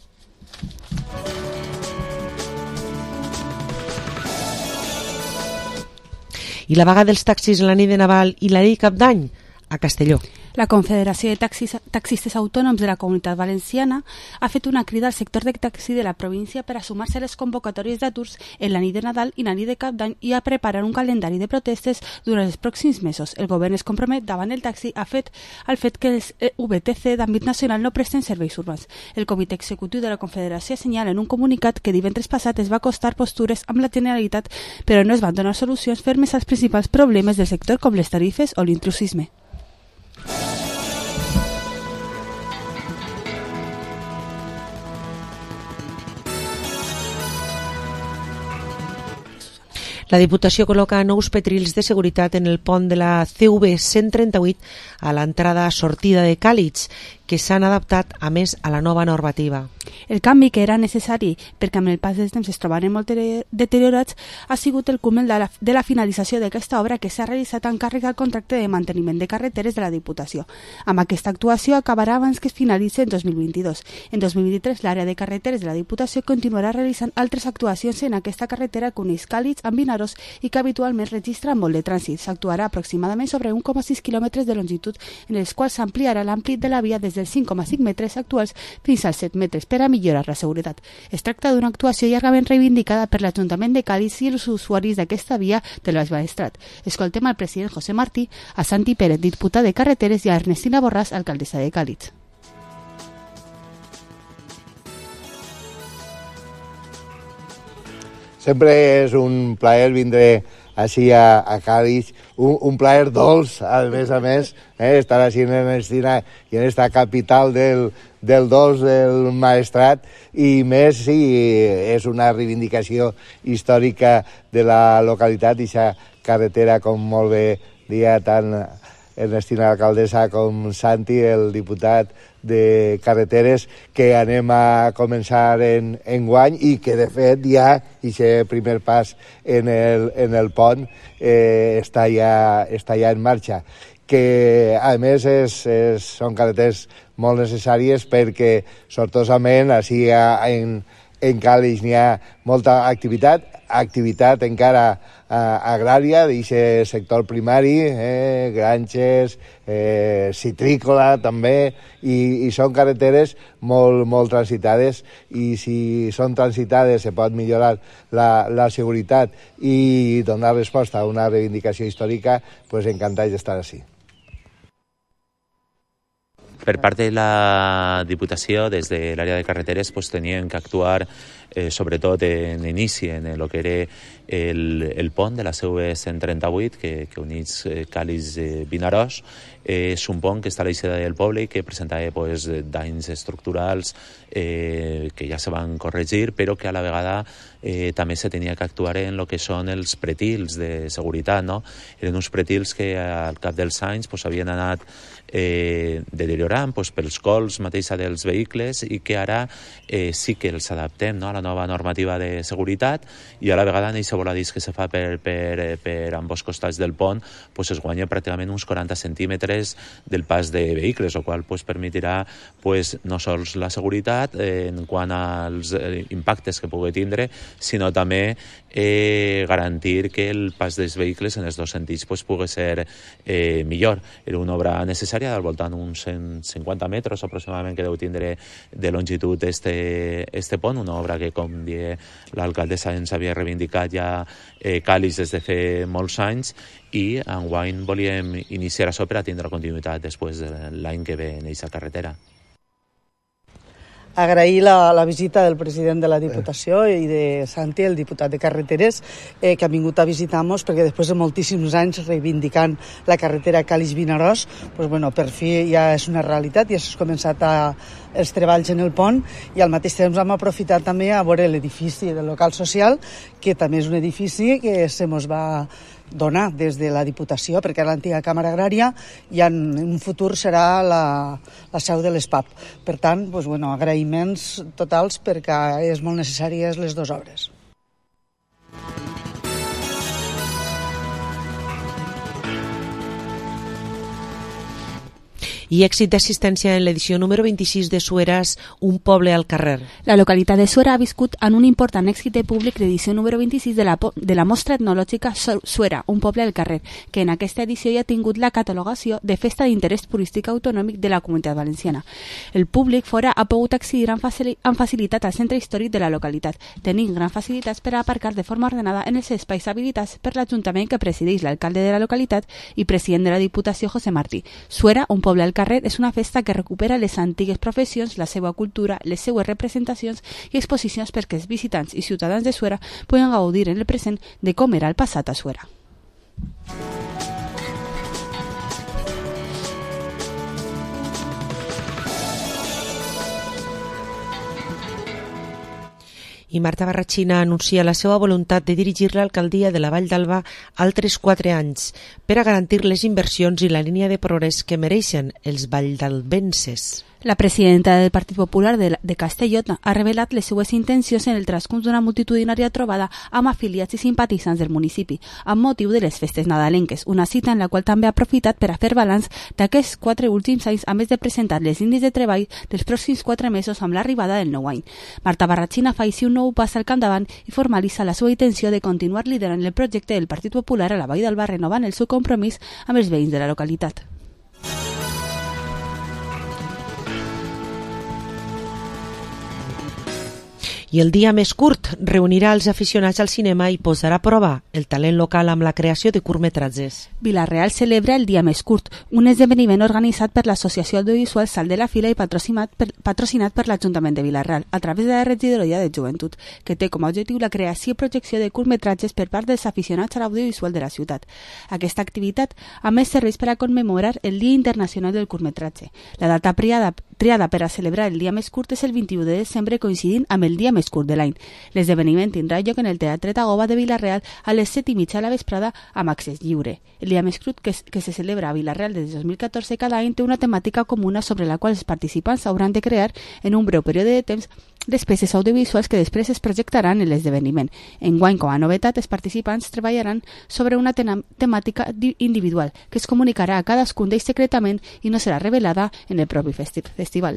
I la vaga dels taxis en la nit de Nadal i la nit de Cap d'Any a Castelló. La Confederació de Taxistes Autònoms de la Comunitat Valenciana ha fet una crida al sector de taxi de la província per a sumar-se a les convocatòries d'aturs en la nit de Nadal i la nit de Cap d'Any i a preparar un calendari de protestes durant els pròxims mesos. El govern es compromet davant el taxi al fet que els VTC d'àmbit nacional no presten serveis urbans. El comitè executiu de la Confederació assenyala en un comunicat que divendres passat es va acostar postures amb la Generalitat, però no es van donar solucions fermes als principals problemes del sector com les tarifes o l'intrusisme. La Diputació col·loca nous petrils de seguretat en el pont de la CV 138 a l'entrada-sortida de Càlix, que s'han adaptat a més a la nova normativa. El canvi que era necessari perquè amb el pas del temps es trobaven molt deteriorats ha sigut el cúmul de la finalització d'aquesta obra que s'ha realitzat en càrrec al contracte de manteniment de carreteres de la Diputació. Amb aquesta actuació acabarà abans que es finalitzi en 2022. En 2023 l'àrea de carreteres de la Diputació continuarà realitzant altres actuacions en aquesta carretera que uneix Càlix amb Vinaròs i que habitualment registra molt de trànsit. S'actuarà aproximadament sobre 1,6 quilòmetres de longitud en els quals s'ampliarà l'ampli de la via des dels 5,5 metres actuals fins als 7 metres per a millorar la seguretat. Es tracta d'una actuació llargament reivindicada per l'Ajuntament de Càlix i els usuaris d'aquesta via del Baix Maestrat. Escoltem al president José Martí, a Santi Pérez, diputat de Carreteres, i a Ernestina Borràs, alcaldessa de Càlix. Sempre és un plaer vindre així a Càlix, un plaer dolç, a més, estar així en Ernestina i en esta capital del dolç del Maestrat, i més si és una reivindicació històrica de la localitat, i aquesta carretera, com molt bé dia tant Ernestina, l'alcaldessa, com Santi, el diputat de Carreteres, que anem a començar en guany i que de fet ja aquest primer pas en el pont està ja en marxa, que a més són carreteres molt necessàries perquè sortosament així en Càlix n'hi ha molta activitat encara agrària d'aquest sector primari, granges, citrícola també, i són carreteres molt transitades, i si són transitades se pot millorar la seguretat i donar resposta a una reivindicació històrica, pues encantats d'estar així. Per part de la Diputació, des de l'àrea de carreteres, tenien que actuar sobretot en inici en el que era el pont de la CV 138 que uneix Càlix i Vinaròs. És un pont que està a l'eixida del poble i que presentava danys estructurals que ja se van corregir, però que a la vegada també se tenia que actuar en el que són els pretils de seguretat, no? Eren uns pretils que al cap dels anys havien anat deteriorant pels cols mateixa dels vehicles, i que ara sí que els adaptem, no?, a la nova normativa de seguretat, i a la vegada en aquest voladís que se fa per ambos costats del pont es guanya pràcticament uns 40 centímetres del pas de vehicles, el qual permetirà no sols la seguretat en quant als impactes que pugui tindre, sinó també garantir que el pas dels vehicles en els dos sentits pugui ser millor. Era una obra necessària al voltant d'uns 150 metres aproximadament que deu tindre de longitud este pont, una obra que, com deia l'alcaldessa, ens havia reivindicat ja Càlix des de fa molts anys, i enguany volíem iniciar això per a tindre continuïtat després de l'any que ve en aquesta carretera. Agrair la visita del president de la Diputació i de Santi, el diputat de Carreteres, que ha vingut a visitar-nos, perquè després de moltíssims anys reivindicant la carretera Càlix-Vinaròs, per fi ja és una realitat, ja s'ha començat els treballs en el pont, i al mateix temps hem aprofitat també a veure l'edifici del local social, que també és un edifici que se mos va donar des de la Diputació, perquè era l'antiga Càmera Agrària, i en un futur serà la seu de l'ESPAP. Per tant, agraïments totals, perquè és molt necessàries les dues obres. I èxit d'assistència en l'edició número 26 de Sueras, un poble al carrer. La localitat de Suera ha viscut en un important èxit de públic l'edició número 26 de la mostra etnològica Suera, un poble al carrer, que en aquesta edició ja ha tingut la catalogació de festa d'interès turístic autonòmic de la Comunitat Valenciana. El públic fora ha pogut accedir amb facilitat al centre històric de la localitat, tenint grans facilitats per a aparcar de forma ordenada en els espais habilitats per l'Ajuntament que presideix l'alcalde de la localitat i president de la Diputació, José Martí. Suera, un poble al carrer, és una festa que recupera les antigues professions, la seva cultura, les seues representacions i exposicions perquè els visitants i ciutadans de Suera puguen gaudir en el present de com era el passat a Suera. I Marta Barratxina anuncia la seva voluntat de dirigir l'alcaldia de la Vall d'Alba altres 4 anys per a garantir les inversions i la línia de progrés que mereixen els valldalbenses. La presidenta del Partit Popular de Castelló ha revelat les seues intencions en el transcurs d'una multitudinària trobada amb afiliats i simpatitzants del municipi, amb motiu de les festes nadalenques, una cita en la qual també ha aprofitat per a fer balanç d'aquests 4 últims anys, a més de presentar les línies de treball dels pròxims 4 mesos amb l'arribada del nou any. Marta Barratxina fa així un nou pas al capdavant i formalitza la seva intenció de continuar liderant el projecte del Partit Popular a la Vall d'Alba, renovant el seu compromís amb els veïns de la localitat. I el dia més curt reunirà els aficionats al cinema i posarà a prova el talent local amb la creació de curtmetratges. Vila-real celebra el dia més curt, un esdeveniment organitzat per l'Associació Audiovisual Sal de la Fila i patrocinat per l'Ajuntament de Vila-real a través de la Regidoria de Joventut, que té com a objectiu la creació i projecció de curtmetratges per part dels aficionats a l'audiovisual de la ciutat. Aquesta activitat, a més, serveix per a commemorar el Dia Internacional del Curtmetratge. La data triada per a celebrar el dia més curt és el 21 de desembre, coincidint amb el dia més curt de l'any. L'esdeveniment tindrà lloc en el Teatre Tagoba de Vila-real a les 7:30 a la vesprada amb accés lliure. El dia més curt que se celebra a Vila-real des de 2014 cada any té una temàtica comuna sobre la qual els participants hauran de crear en un breu període de temps les peces audiovisuals que després es projectaran en l'esdeveniment. Enguany, com a novetat, els participants treballaran sobre una temàtica individual que es comunicarà a cadascun d'ells secretament i no serà revelada en el propi festival.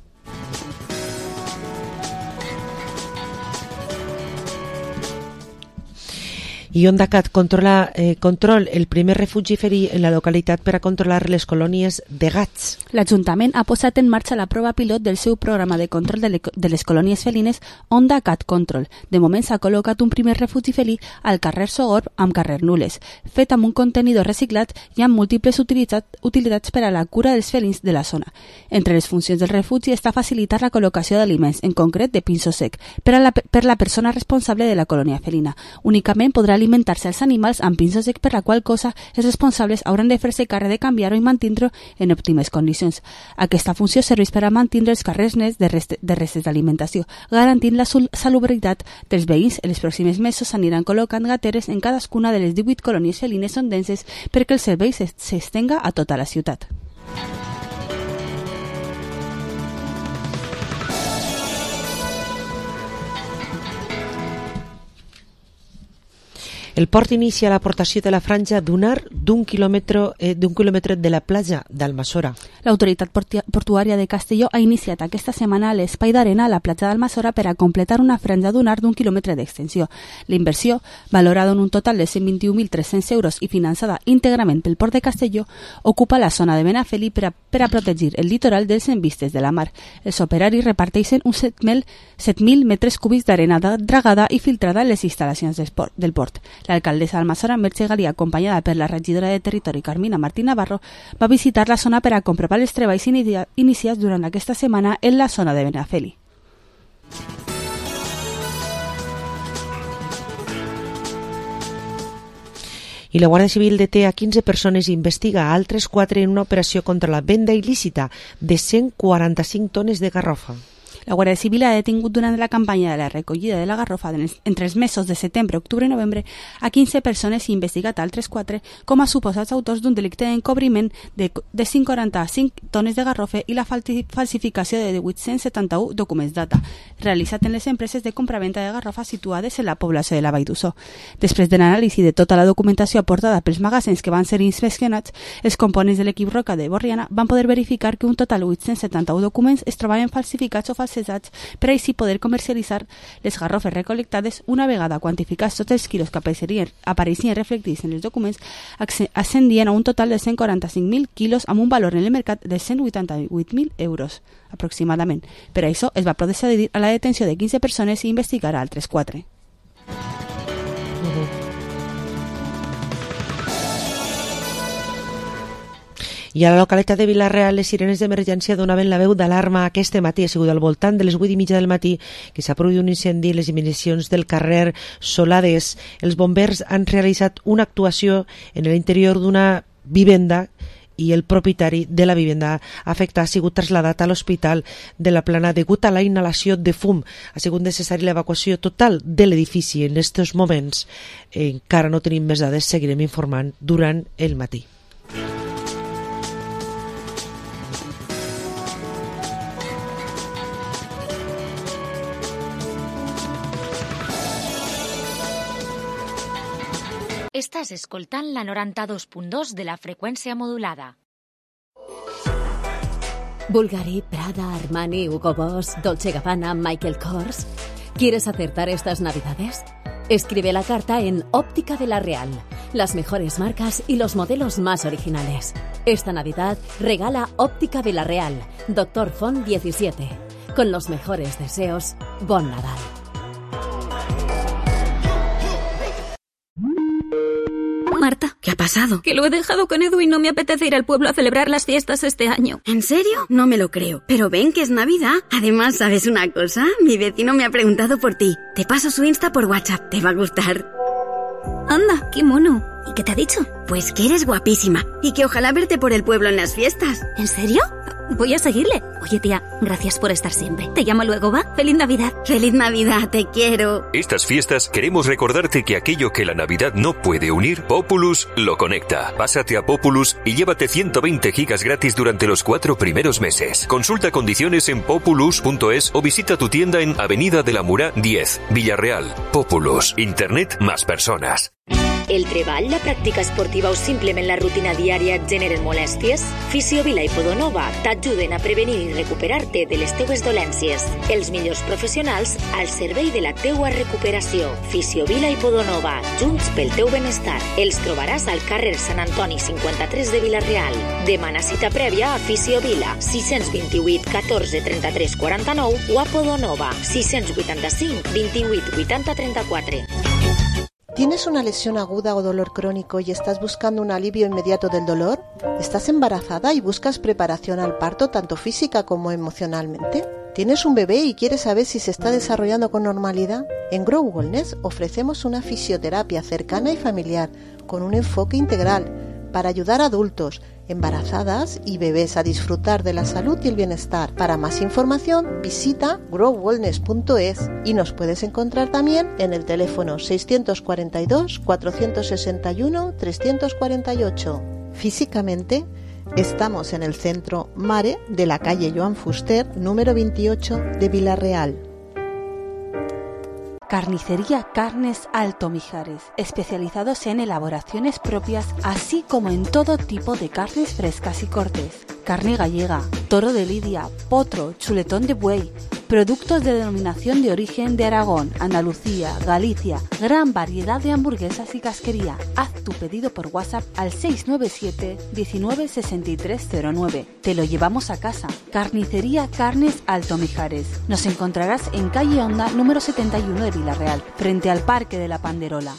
I OndaCat control el primer refugi ferí en la localitat per a controlar les colònies de gats. L'Ajuntament ha posat en marxa la prova pilot del seu programa de control de les colònies felines OndaCat Control. De moment s'ha col·locat un primer refugi felí al carrer Sogorb amb carrer Nules, fet amb un contenidor reciclat i amb múltiples utilitats per a la cura dels felins de la zona. Entre les funcions del refugi està facilitar la col·locació d'aliments, en concret de pinso sec, per la persona responsable de la colònia felina. Únicament podrà alimentar-se els animals amb pinso sec, per la qual cosa els responsables hauran de fer-se càrrec de canviar-ho i mantindre-ho en òptimes condicions. Aquesta funció serveix per a mantindre els carrers nets de restes d'alimentació, garantint la salubritat dels veïns. En els pròxims mesos s'aniran col·locant gateres en cadascuna de les 18 colònies felines ondenses perquè el servei s'estenga a tota la ciutat. El port inicia l'aportació de la franja dunar d'un quilòmetre de la platja d'Almassora. L'autoritat portuària de Castelló ha iniciat aquesta setmana a l'espai d'arena a la platja d'Almassora per a completar una franja dunar d'un quilòmetre d'extensió. La inversió, valorada en un total de 121.300 euros i finançada íntegrament pel port de Castelló, ocupa la zona de Benafeli per a protegir el litoral dels envistes de la mar. Els operaris reparteixen uns 7.000 metres cúbics d'arena dragada i filtrada en les instal·lacions del port. L'alcaldessa d'Almassora, Merche Galí, acompanyada per la regidora de Territori, Carmina Martín Navarro, va visitar la zona per a comprovar els treballs iniciats durant aquesta setmana en la zona de Benafeli. I la Guàrdia Civil deté a 15 persones i investiga a altres 4 en una operació contra la venda il·lícita de 145 tones de garrofa. La Guàrdia Civil ha detingut durant la campanya de la recollida de la garrofa entre els mesos de setembre, octubre i novembre a 15 persones i investigat altres 4 com a suposats autors d'un delicte d'encobriment de 145 tones de garrofa i la falsificació de 871 documents data, realitzat en les empreses de compraventa de garrofa situades en la població de la Vall d'Ussó. Després de l'anàlisi de tota la documentació aportada pels magatzems que van ser inspeccionats, els components de l'equip Roca de Borriana van poder verificar que un total de 871 documents es trobaven falsificats o falsejats per així poder comercialitzar les garrofes recol·lectades. Una vegada quantificats tots els quilos que apareixien reflectits en els documents, ascendien a un total de 145.000 quilos amb un valor en el mercat de 188.000 euros aproximadament. Per això es va procedir a la detenció de 15 persones i investigar a altres 4. I a la localitat de Vila-real les sirenes d'emergència donaven la veu d'alarma aquest matí. Ha sigut al voltant de les 8:30 del matí que s'ha produït un incendi en les imediacions del carrer Solades. Els bombers han realitzat una actuació en l'interior d'una vivenda i el propietari de la vivenda afectada ha sigut traslladat a l'hospital de la Plana degut a la inhalació de fum. Ha sigut necessari l'evacuació total de l'edifici. En aquests moments encara no tenim més dades, seguirem informant durant el matí. Estàs escoltant la 92.2 de la freqüència modulada. Bulgari, Prada, Armani, Hugo Boss, Dolce & Gabbana, Michael Kors. ¿Quieres acertar estas navidades? Escribe la carta en Óptica Vila Real. Las mejores marcas y los modelos más originales. Esta Navidad regala Óptica Vila Real, Doctor Font 17. Con los mejores deseos, Bon Nadal. Marta, ¿qué ha pasado? Que lo he dejado con Edu y no me apetece ir al pueblo a celebrar las fiestas este año. ¿En serio? No me lo creo. Pero ven que es Navidad. Además, ¿sabes una cosa? Mi vecino me ha preguntado por ti. Te paso su Insta por WhatsApp. Te va a gustar. Anda, qué mono. ¿Y qué te ha dicho? Pues que eres guapísima y que ojalá verte por el pueblo en las fiestas. ¿En serio? Voy a seguirle. Oye, tía, gracias por estar siempre. Te llamo luego, ¿va? ¡Feliz Navidad! ¡Feliz Navidad! ¡Te quiero! Estas fiestas queremos recordarte que aquello que la Navidad no puede unir, Populus lo conecta. Pásate a Populus y llévate 120 gigas gratis durante los 4 primeros meses. Consulta condiciones en populus.es o visita tu tienda en Avenida de la Murà 10, Villarreal. Populus. Internet más personas. El treball, la pràctica esportiva o simplement la rutina diària et generen molèsties? Fisiovila i Podonova t'ajuden a prevenir i recuperar-te de les teues dolències. Els millors professionals al servei de la teua recuperació. Fisiovila i Podonova, junts pel teu benestar. Els trobaràs al carrer Sant Antoni 53 de Vila-real. Demana cita prèvia a Fisiovila 628 14 33 49 o a Podonova 685 28 80 34. ¿Tienes una lesión aguda o dolor crónico y estás buscando un alivio inmediato del dolor? ¿Estás embarazada y buscas preparación al parto tanto física como emocionalmente? ¿Tienes un bebé y quieres saber si se está desarrollando con normalidad? En Grow Wellness ofrecemos una fisioterapia cercana y familiar con un enfoque integral para ayudar a adultos, embarazadas y bebés a disfrutar de la salud y el bienestar. Para más información visita growwellness.es y nos puedes encontrar también en el teléfono 642 461 348. Físicamente estamos en el centro Mare de la calle Joan Fuster, número 28 de Vila-real. Carnicería Carnes Alto Mijares, especializados en elaboraciones propias, así como en todo tipo de carnes frescas y cortes. Carne gallega, toro de lidia, potro, chuletón de buey, productos de denominación de origen de Aragón, Andalucía, Galicia, gran variedad de hamburguesas y casquería. Haz tu pedido por WhatsApp al 697 19 6309. Te lo llevamos a casa. Carnicería Carnes Alto Mijares. Nos encontrarás en calle Honda número 71 de Vila-real, frente al Parque de la Panderola.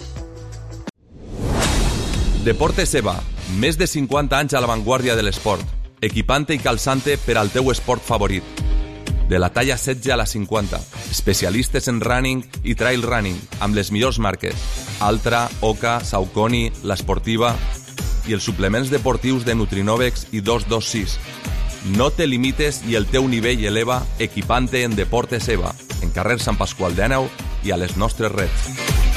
Deportes EVA, més de 50 anys a l'avantguàrdia de l'esport, equipante i calçante per al teu esport favorit. De la talla 16 a la 50, especialistes en running i trail running, amb les millors marques, Altra, Oka, Saucony, l'Esportiva i els suplements deportius de Nutrinovex i 226. No te limites i el teu nivell eleva equipante en Deportes EVA, en carrer Sant Pasqual d'Àneu i a les nostres reds.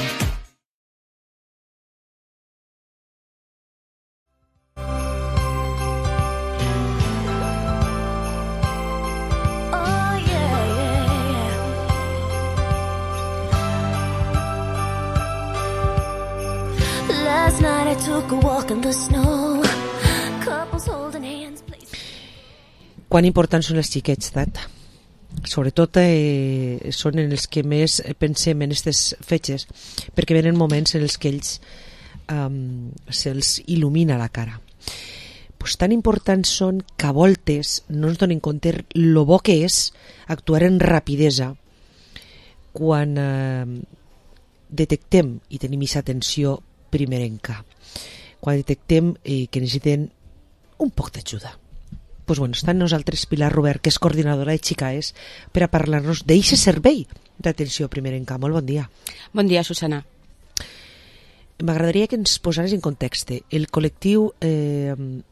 Quan importants són els xiquets, Tat? Sobretot són en els que més pensem en aquestes fetges, perquè venen moments en els que ells se'ls il·lumina la cara. Pues tan importants són que a voltes no ens donen compte lo bo que és actuar en rapidesa quan detectem i tenim aquesta atenció primerenca, quan detectem que necessiten un poc d'ajuda. Pues bueno, està amb nosaltres Pilar Robert, que és coordinadora de Xicaes, per a parlar-nos d'eixe servei d'atenció primerenca. Molt bon dia. Bon dia, Susana. M'agradaria que ens posares en context. El col·lectiu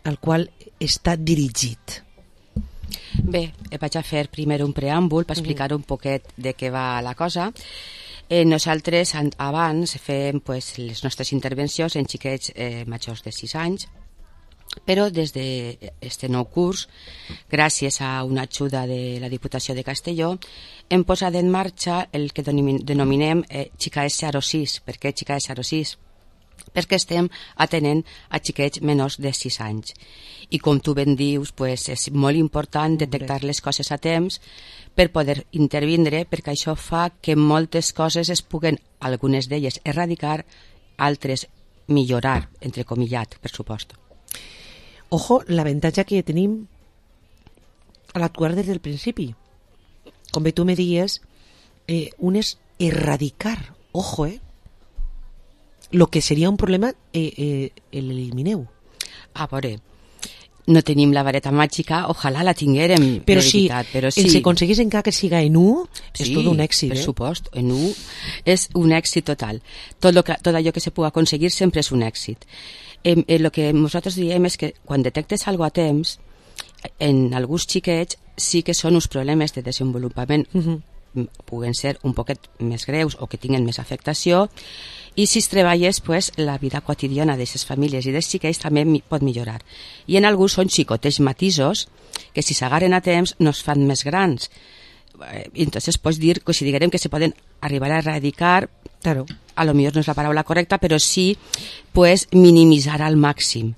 al qual està dirigit? Bé, vaig a fer primer un preàmbul per explicar un poquet de què va la cosa. Nosaltres abans fem les nostres intervencions en xiquets majors de 6 anys, però des d'aquest nou curs, gràcies a una ajuda de la Diputació de Castelló, hem posat en marxa el que denominem Xicaes 06. Per què Xicaes 06? Perquè estem atenent a xiquets menors de 6 anys. I com tu ben dius, és molt important detectar les coses a temps per poder intervindre, perquè això fa que moltes coses es puguen, algunes d'elles, erradicar, altres millorar, entrecomillat, per supost. Ojo, l'avantatge que tenim a l'actuar des del principi. Com bé tu me dies, un és erradicar, ojo, lo que seria un problema l'elimineu. A veure, no tenim la vareta màgica, ojalà la tinguérem, però veritat, però sí. Si aconseguís encara que siga en U, és tot un èxit. Per supost, en U és un èxit total. Tot allò que se pugui aconseguir sempre és un èxit. El que nosaltres diem és que quan detectes algo a temps, en alguns xiquets sí que són uns problemes de desenvolupament, puguen ser un poquet més greus o que tinguen més afectació, i si es treballes, la vida quotidiana d'aquestes famílies i dels xiquets també pot millorar. I en alguns són xicotets matisos que si s'agarren a temps no es fan més grans. Entonces pots dir que si diguem que se poden arribar a erradicar, claro, a lo millor no és la paraula correcta, però sí minimitzar al màxim.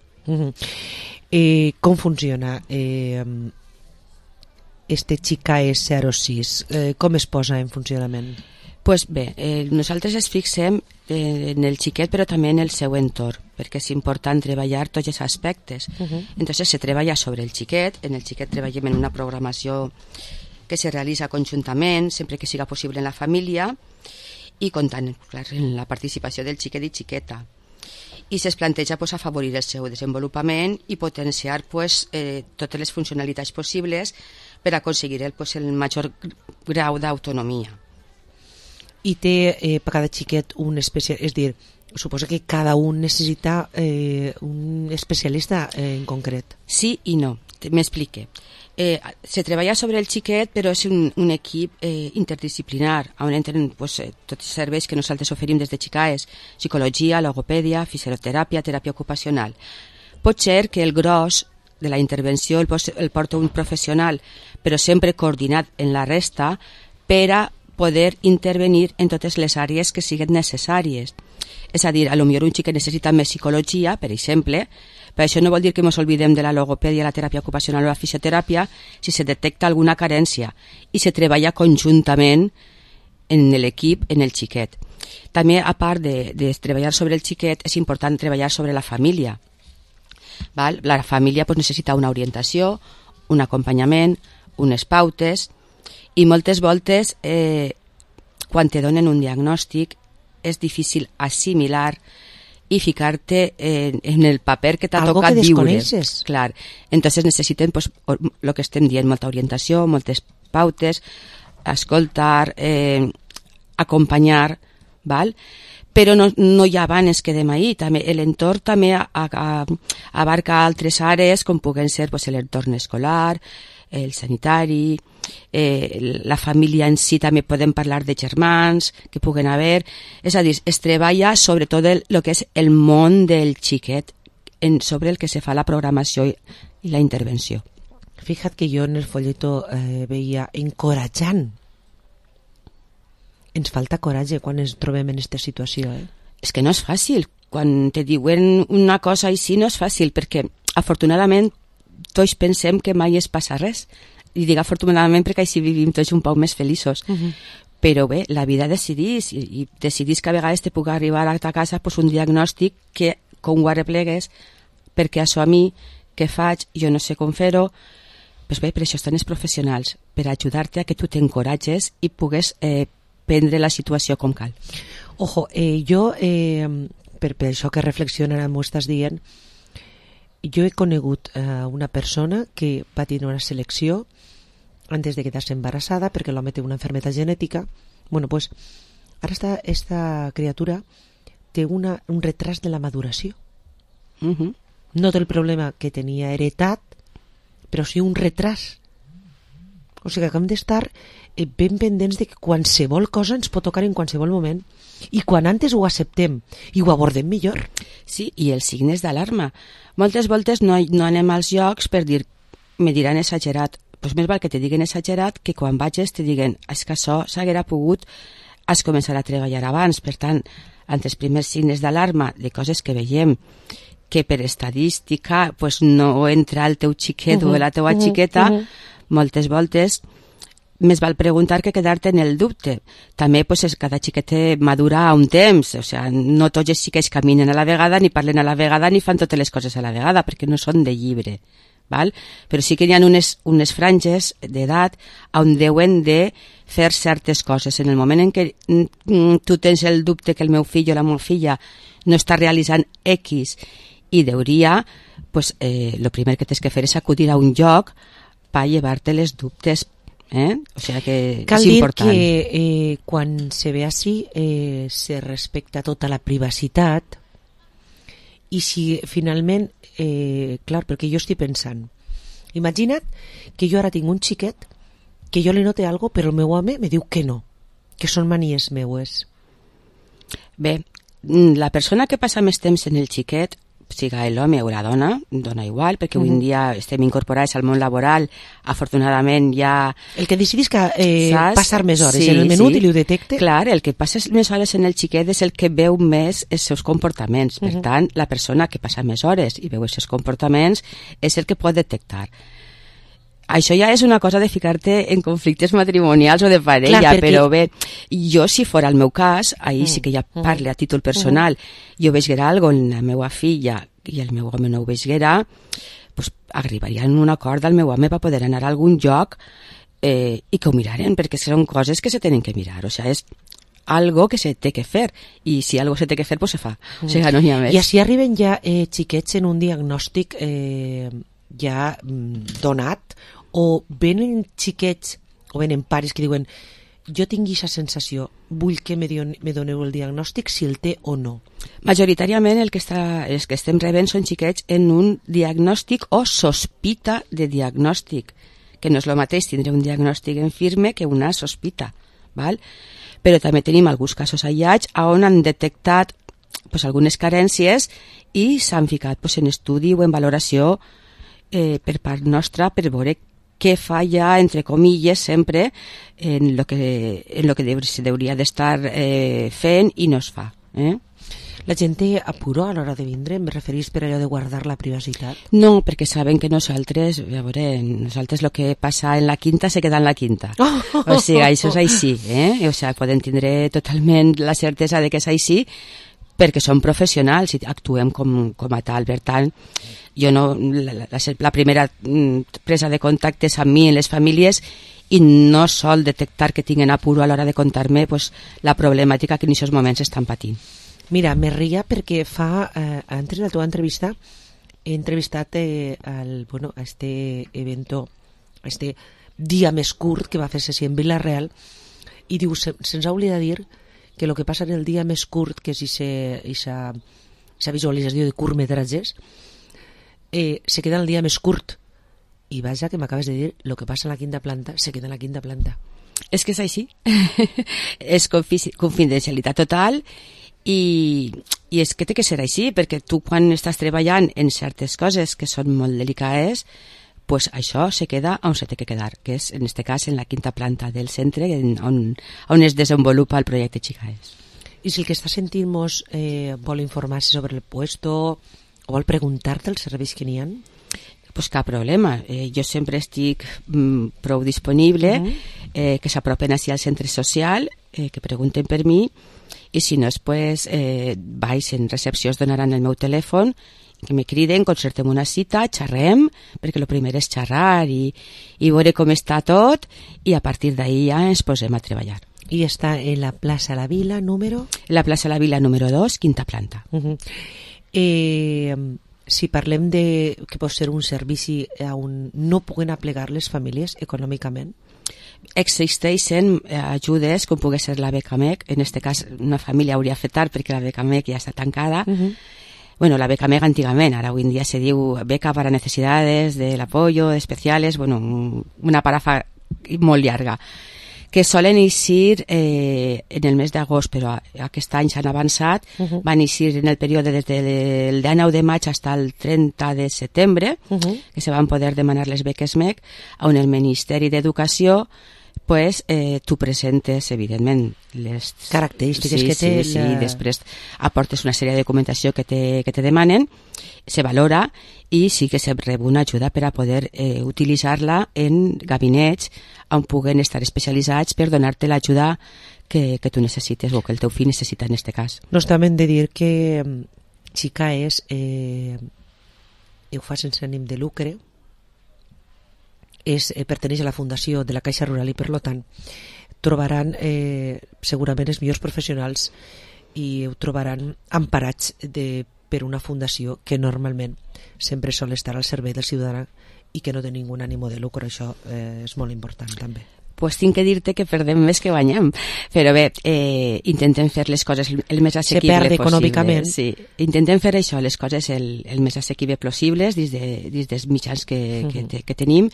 Com funciona este Xicaes 06? Com es posa en funcionament? Pues bé, nosaltres ens fixem en el xiquet però també en el seu entorn, perquè és important treballar tots els aspectes. Entonces se treballa sobre el xiquet, en el xiquet treballem en una programació que se realitza conjuntament, sempre que siga possible en la família, i comptant, clar, en la participació del xiquet i xiqueta. I se'ls planteja afavorir el seu desenvolupament i potenciar totes les funcionalitats possibles per aconseguir el major grau d'autonomia. I té per cada xiquet un especial, és dir, suposo que cada un necessita un especialista en concret. Sí i no, m'explique. Se treballa sobre el xiquet, però és un equip interdisciplinar, on entren tots els serveis que nosaltres oferim des de Xicaes: psicologia, logopèdia, fisioteràpia, teràpia ocupacional. Pot ser que el gros de la intervenció el porta un professional, però sempre coordinat en la resta per a poder intervenir en totes les àrees que siguin necessàries. És a dir, potser un xiquet necessita més psicologia, per exemple, però això no vol dir que ens oblidem de la logopèdia, la teràpia ocupacional o la fisioteràpia si se detecta alguna carència i se treballa conjuntament en l'equip, en el xiquet. També, a part de treballar sobre el xiquet, és important treballar sobre la família. La família necessita una orientació, un acompanyament, unes pautes, i moltes voltes, quan te donen un diagnòstic, és difícil assimilar i ficar-te en el paper que t'ha tocat viure. Algo que desconeixes. Clar. Entonces necessiten el que estem dient, molta orientació, moltes pautes, escoltar, acompanyar, val? Però no hi ha abans que demà ahir. L'entorn també abarca altres àrees, com puguen ser l'entorn escolar, el sanitari, la família en si, també podem parlar de germans que puguen haver. És a dir, es treballa sobretot el que és el món del xiquet, sobre el que se fa la programació i la intervenció. Fíjate que jo en el folleto veia encoratjant. Ens falta coratge quan ens trobem en aquesta situació. És que no és fàcil. Quan te diuen una cosa així no és fàcil, perquè afortunadament tots pensem que mai es passa res. I dic afortunadament perquè així vivim tots un poc més feliços. Però bé, la vida decidís, i decidís que a vegades te pugui arribar a ta casa un diagnòstic que com ho arreplegues, perquè això a mi, què faig, jo no sé com fer-ho. Pues bé, per això estan els professionals, per ajudar-te a que tu t'encoratges i pugues prendre la situació com cal. Ojo, jo, per això que reflexionen m'ho estàs dient, jo he conegut una persona que va tenir una selecció antes de quedar-se embarassada perquè l'home té una enfermedad genètica. Bueno, pues ara esta criatura té un retras de la maduració. no té el problema que tenia heretat, però sí un retras. O sigui que hem d'estar ben pendents de que qualsevol cosa ens pot tocar en qualsevol moment, i quan antes ho acceptem i ho abordem millor. Sí, i els signes d'alarma. Moltes voltes no anem als llocs per dir, me diran exagerat. Pues més val que te diguen exagerat que quan vagis te diguen, és que això s'haguera pogut, has començat a treballar abans. Per tant, ante els primers signes d'alarma de coses que veiem que per estadística pues, no entra el teu xiquet o la teua xiqueta, moltes voltes més val preguntar que quedar-te en el dubte. També pues, cada xiquet madura a un temps, o sea, no tots els xiquets caminen a la vegada, ni parlen a la vegada, ni fan totes les coses a la vegada, perquè no són de llibre. Val? Però sí que hi ha unes franges d'edat on deuen de fer certes coses. En el moment en què tu tens el dubte que el meu fill o la meva filla no està realitzant X i deuria, pues, el primer que tens que fer és acudir a un lloc per llevar-te les dubtes. O sigui que cal és important. Cal dir que quan se ve així se respecta tota la privacitat, i si finalment clar, perquè jo estic pensant, imagina't que jo ara tinc un xiquet que jo li note algo però el meu home me diu que no, que són manies meues. Bé, la persona que passa més temps en el xiquet, siga l'home o la dona, dona igual, perquè avui en dia estem incorporats al món laboral, afortunadament ja... El que decidis que passar més hores en el menut i li ho detecte? Clar, el que passa més hores en el xiquet és el que veu més els seus comportaments. Per tant, la persona que passa més hores i veu els seus comportaments és el que pot detectar. Això ja és una cosa de ficar-te en conflictes matrimonials o de parella, clar, perquè... però bé, jo si fora el meu cas, ahir sí que ja parle a títol personal, jo veiguera algo en la meva filla i el meu home no ho veiguera, pues arribaria en un acord del meu home per poder anar a algun lloc i que ho miraren, perquè són coses que se tenen que mirar, o sigui, és algo que se té que fer, i si algo se té que fer, pues se fa, o sigui, no n'hi ha més. I així arriben ja xiquets en un diagnòstic ja donat, o venen xiquets o venen pares que diuen jo tinc aquesta sensació, vull que me doneu el diagnòstic, si el té o no. Majoritàriament els que estem rebent són xiquets en un diagnòstic o sospita de diagnòstic, que no és el mateix tindre un diagnòstic en firme que una sospita, val? Però també tenim alguns casos aïllats on han detectat pues, algunes carències i s'han ficat pues, en estudi o en valoració per part nostra per veure què falla, entre comilles, sempre en lo que se hauria d'estar fent i no es fa. La gent té apuro a l'hora de vindre? Em referís per allò de guardar la privacitat? No, perquè saben que nosaltres, a veure, nosaltres el que passa en la quinta se queda en la quinta. O sigui, això és així, O sigui, poden tindre totalment la certesa de que és així, perquè som professionals i actuem com a tal. Per tant, jo no, la primera presa de contactes amb mi en les famílies i no sol detectar que tinguin apuro a l'hora de contar-me pues, la problemàtica que en aquests moments estan patint. Mira, me ria perquè antes de la teva entrevista he entrevistat a este evento, a este dia més curt que va fer-se en Vila-real, i diu, se'ns ha oblidat dir que el que passa en el dia més curt, que és aquesta visualització de curtmetratges, se queda en el dia més curt. I vaja, que m'acabes de dir, el que passa en la quinta planta se queda en la quinta planta. És que és així. És confidencialitat total i és que té que ser així, perquè tu quan estàs treballant en certes coses que són molt delicades, pues això se queda on se té que quedar, que és en este cas en la quinta planta del centre on es desenvolupa el projecte Chicaes. I si el que està sentint vol informar-se sobre el puesto o vol preguntar-te els serveis que n'hi ha? Pues cap problema, jo sempre estic prou disponible, que s'apropen així al centre social, que pregunten per mi, i si no, pues, vaig en recepció, es donaran el meu telèfon, que me criden, concertem una cita, xerrem, perquè el primer és xerrar i veure com està tot, i a partir d'ahí ja ens posem a treballar. I està en la plaça La Vila, número? La plaça La Vila, número 2, quinta planta. Si parlem de que pot ser un servici on no puguen aplegar les famílies econòmicament? Existeixen ajudes com pugui ser la beca MEC, en aquest cas una família hauria fet tard perquè la beca MEC ja està tancada, bueno, la beca MEG antigament, ara avui en dia se diu beca para necesidades del apoyo especiales, bueno, una parafa molt llarga, que solen eixir en el mes d'agost, però aquest any s'han avançat, van eixir en el període des del 19 de maig fins al 30 de setembre, que se van poder demanar les beques MEG, on el Ministeri d'Educació pues tu presentes, evidentment, les característiques que té. Sí, després aportes una sèrie de documentació que te demanen, se valora i sí que se rep una ajuda per a poder utilitzar-la en gabinets on puguen estar especialitzats per donar-te l'ajuda que tu necessites o que el teu fill necessita en aquest cas. Nos també hem de dir que Xicaes ho fa sense ànim de lucre, perteneix a la Fundació de la Caixa Rural i per tant trobaran segurament els millors professionals i ho trobaran emparats per una fundació que normalment sempre sol estar al servei del ciutadà i que no té ningú ànimo de lucre. Això és molt important també. Pues tinc que dir-te que perdem més que guanyem, però bé, intentem fer les coses el més assequible possible. Se perd econòmicament. Sí, intentem fer això, les coses el més assequible possibles dins dels mitjans que tenim.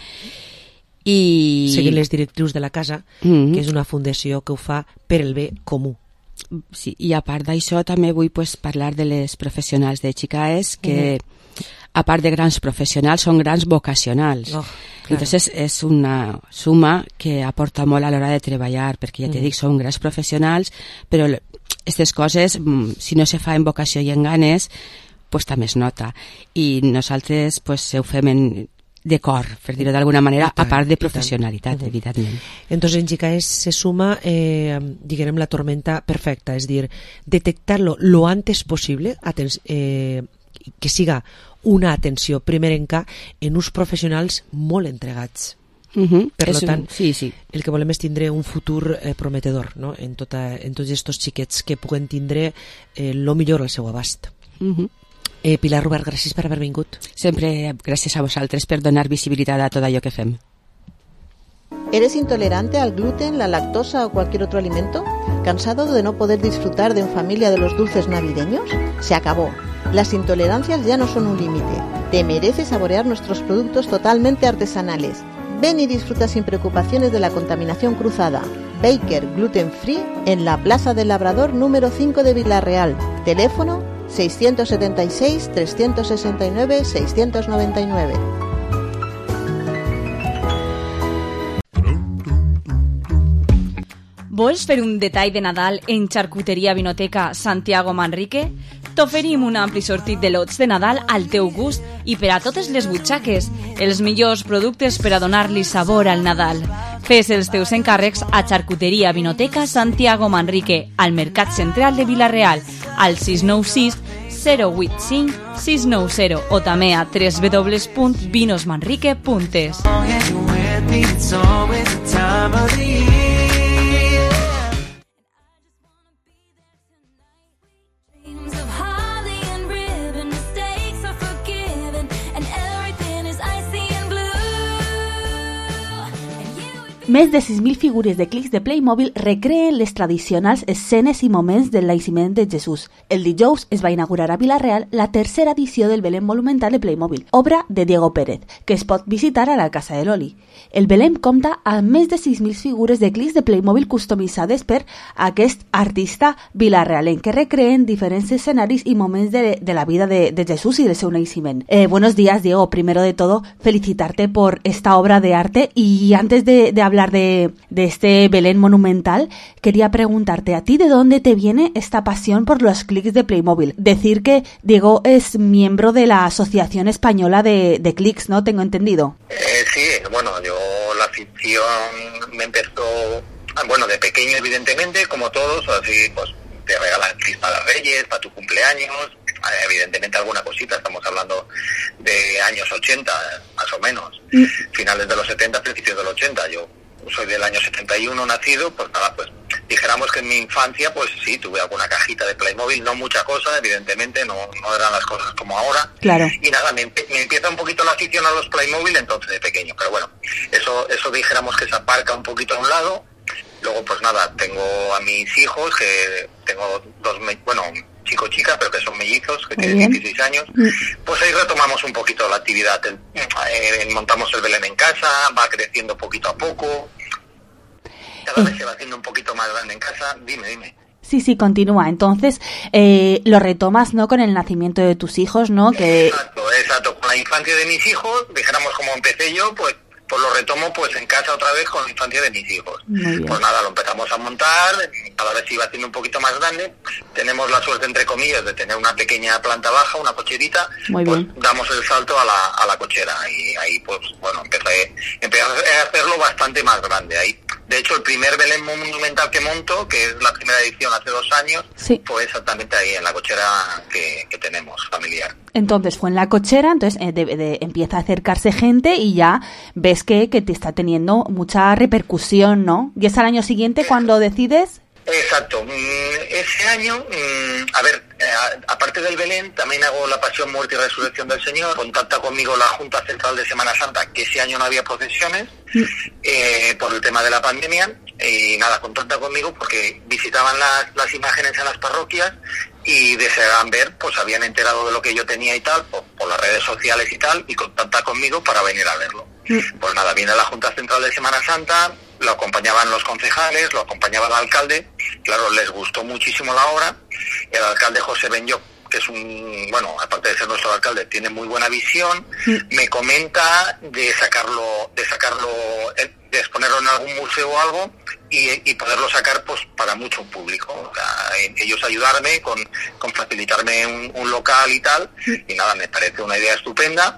I seguint les directrius de la casa, que és una fundació que ho fa per el bé comú. Sí, i a part d'això també vull parlar de les professionals de Xicaes que a part de grans professionals són grans vocacionals. Entonces és una suma que aporta molt a l'hora de treballar, perquè ja te dic, són grans professionals, però aquestes coses, si no se fa en vocació i en ganes, pues també es nota. I nosaltres ho fem de cor, per dir-ho d'alguna manera, a part de professionalitat, evidentment. Entonces en Xicaes se suma, diguem, la tormenta perfecta, és dir, detectar-lo lo antes possible, que siga una atenció primerenca en uns professionals molt entregats. Per tant, el que volem és tindre un futur prometedor, no? en tots aquests xiquets que puguen tindre lo millor al seu abast. Pilar Robert, gràcies per haver vingut. Sempre gràcies a vosaltres per donar visibilitat a tot allò que fem. ¿Eres intolerante al gluten, la lactosa o cualquier otro alimento? ¿Cansado de no poder disfrutar en familia de los dulces navideños? Se acabó. Las intolerancias ya no son un límite. Te mereces saborear nuestros productos totalmente artesanales. Ven y disfruta sin preocupaciones de la contaminación cruzada. Baker Gluten Free en la Plaza del Labrador número 5 de Vila-real. Teléfono 676 369 699. Vols fer un detall de Nadal en Xarcuteria Vinoteca Santiago Manrique? T'oferim un ampli sortit de lots de Nadal al teu gust i per a totes les butxaques, els millors productes per a donar-li sabor al Nadal. Fes els teus encàrrecs a Xarcuteria Vinoteca Santiago Manrique, al Mercat Central de Vila-real, al 696 085 690 o també a www.vinosmanrique.es. Més de 6.000 figures de clics de Playmobil recreen les tradicionals escenes i moments del naixement de Jesús. El dijous es va inaugurar a Vila-real la tercera edició del Belém Monumental de Playmobil, obra de Diego Pérez, que es pot visitar a la Casa de l'Oli. El Belém compta amb més de 6.000 figures de clics de Playmobil customitzades per aquest artista vilarrealenc, que recreen diferents escenaris y moments de la vida de Jesús y del seu naixement. Buenos días, Diego. Primero de todo, felicitarte por esta obra de arte, y antes de hablar de este Belén monumental, quería preguntarte a ti de dónde te viene esta pasión por los clics de Playmobil. Decir que Diego es miembro de la Asociación Española de Clics, ¿no? Tengo entendido. Sí, bueno, yo la afición me empezó, bueno, de pequeño evidentemente, como todos, así pues te regalan clics para Reyes, para tu cumpleaños, evidentemente alguna cosita, estamos hablando de años 80, más o menos, finales de los 70, principios de los 80, yo soy del año 71 nacido, pues nada, pues dijéramos que en mi infancia, pues sí, tuve alguna cajita de Playmobil, no mucha cosa, evidentemente, no eran las cosas como ahora. Claro. Y nada, me empieza un poquito la afición a los Playmobil entonces de pequeño, pero bueno, eso dijéramos que se aparca un poquito a un lado. Luego, pues nada, tengo a mis hijos, que tengo chico-chica, pero que son mellizos, que tienen 16 años, pues ahí retomamos un poquito la actividad. Montamos el Belén en casa, va creciendo poquito a poco, cada vez se va haciendo un poquito más grande en casa. Dime. Sí, continúa. Entonces, lo retomas, ¿no?, con el nacimiento de tus hijos, ¿no? Exacto. Con la infancia de mis hijos, dijéramos como empecé yo, pues lo retomo pues en casa otra vez con la infancia de mis hijos. Pues nada, lo empezamos a montar, cada vez se iba haciendo un poquito más grande. Tenemos la suerte, entre comillas, de tener una pequeña planta baja, una cocherita. Damos el salto a la cochera y ahí pues bueno, empecé a hacerlo bastante más grande. Ahí, de hecho, el primer Belén monumental que monto, que es la primera edición hace 2 años, fue exactamente ahí en la cochera que tenemos, familiar. Entonces fue en la cochera, entonces empieza a acercarse gente y ya ves que te está teniendo mucha repercusión, ¿no? Y es al año siguiente cuando decides. Exacto. Ese año, aparte del Belén, también hago la Pasión, Muerte y Resurrección del Señor. Contacta conmigo la Junta Central de Semana Santa, que ese año no había procesiones por el tema de la pandemia. Y nada, contacta conmigo porque visitaban las imágenes en las parroquias y deseaban ver, pues habían enterado de lo que yo tenía y tal, por las redes sociales y tal, y contacta conmigo para venir a verlo. Pues nada, viene la Junta Central de Semana Santa, lo acompañaban los concejales, lo acompañaba el alcalde, claro, les gustó muchísimo la obra. El alcalde José Benlloch, que es aparte de ser nuestro alcalde, tiene muy buena visión, me comenta de sacarlo, de exponerlo en algún museo o algo y poderlo sacar pues para mucho público. O sea, ellos ayudarme con facilitarme un local y tal, y nada, me parece una idea estupenda.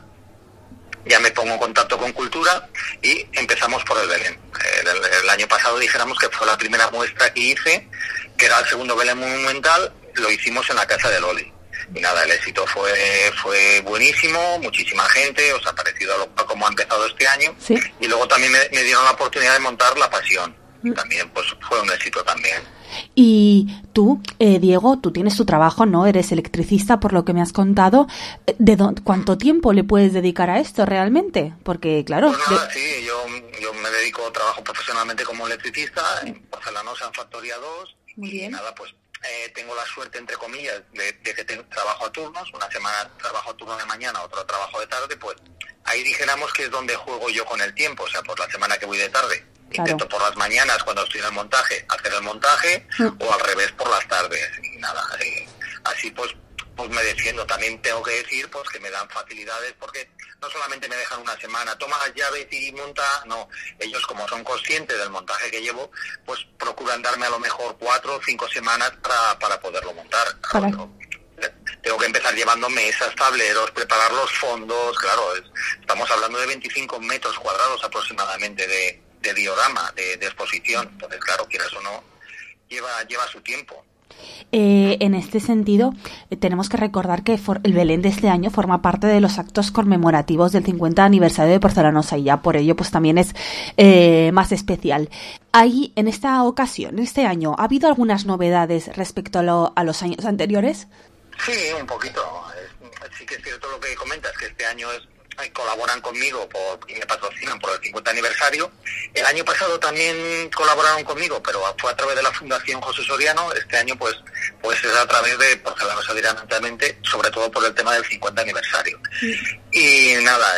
Ya me pongo en contacto con Cultura y empezamos por el Belén. El año pasado dijéramos que fue la primera muestra que hice, que era el segundo Belén monumental, lo hicimos en la Casa del Oli. Y nada, el éxito fue buenísimo, muchísima gente, os ha parecido a como ha empezado este año. Y luego también me dieron la oportunidad de montar la Pasión. También pues fue un éxito también. Y tú, Diego, tú tienes tu trabajo, ¿no? Eres electricista, por lo que me has contado. ¿Cuánto tiempo le puedes dedicar a esto realmente? Porque, claro... Pues nada, sí, yo me dedico, trabajo profesionalmente como electricista en Porcelanosa, en Factoría 2. Muy bien. Y nada, pues tengo la suerte, entre comillas, de que trabajo a turnos. Una semana trabajo a turno de mañana, otro trabajo de tarde. Pues ahí dijéramos que es donde juego yo con el tiempo. O sea, por la semana que voy de tarde. Intento por las mañanas, cuando estoy en el montaje, hacer el montaje, o al revés por las tardes. Y nada, así pues me defiendo. También tengo que decir pues que me dan facilidades, porque no solamente me dejan una semana, toma las llaves y monta, no. Ellos, como son conscientes del montaje que llevo, pues procuran darme a lo mejor 4 o 5 semanas para poderlo montar. Claro, tengo que empezar llevando mesas, tableros, preparar los fondos. Claro, estamos hablando de 25 metros cuadrados aproximadamente de diorama, de exposición. Entonces, claro, quieras o no, lleva su tiempo. En este sentido, tenemos que recordar que el Belén de este año forma parte de los actos conmemorativos del 50 aniversario de Porcelanosa, y ya por ello pues también es más especial. Ahí, en esta ocasión, este año, ¿ha habido algunas novedades respecto a los años anteriores? Sí, un poquito. Sí que es cierto lo que comentas, que este año colaboran conmigo y me patrocinan por el 50 aniversario. El año pasado también colaboraron conmigo, pero fue a través de la Fundación José Soriano. Este año pues es a través de Porcelanosa directamente, sobre todo por el tema del 50 aniversario. Y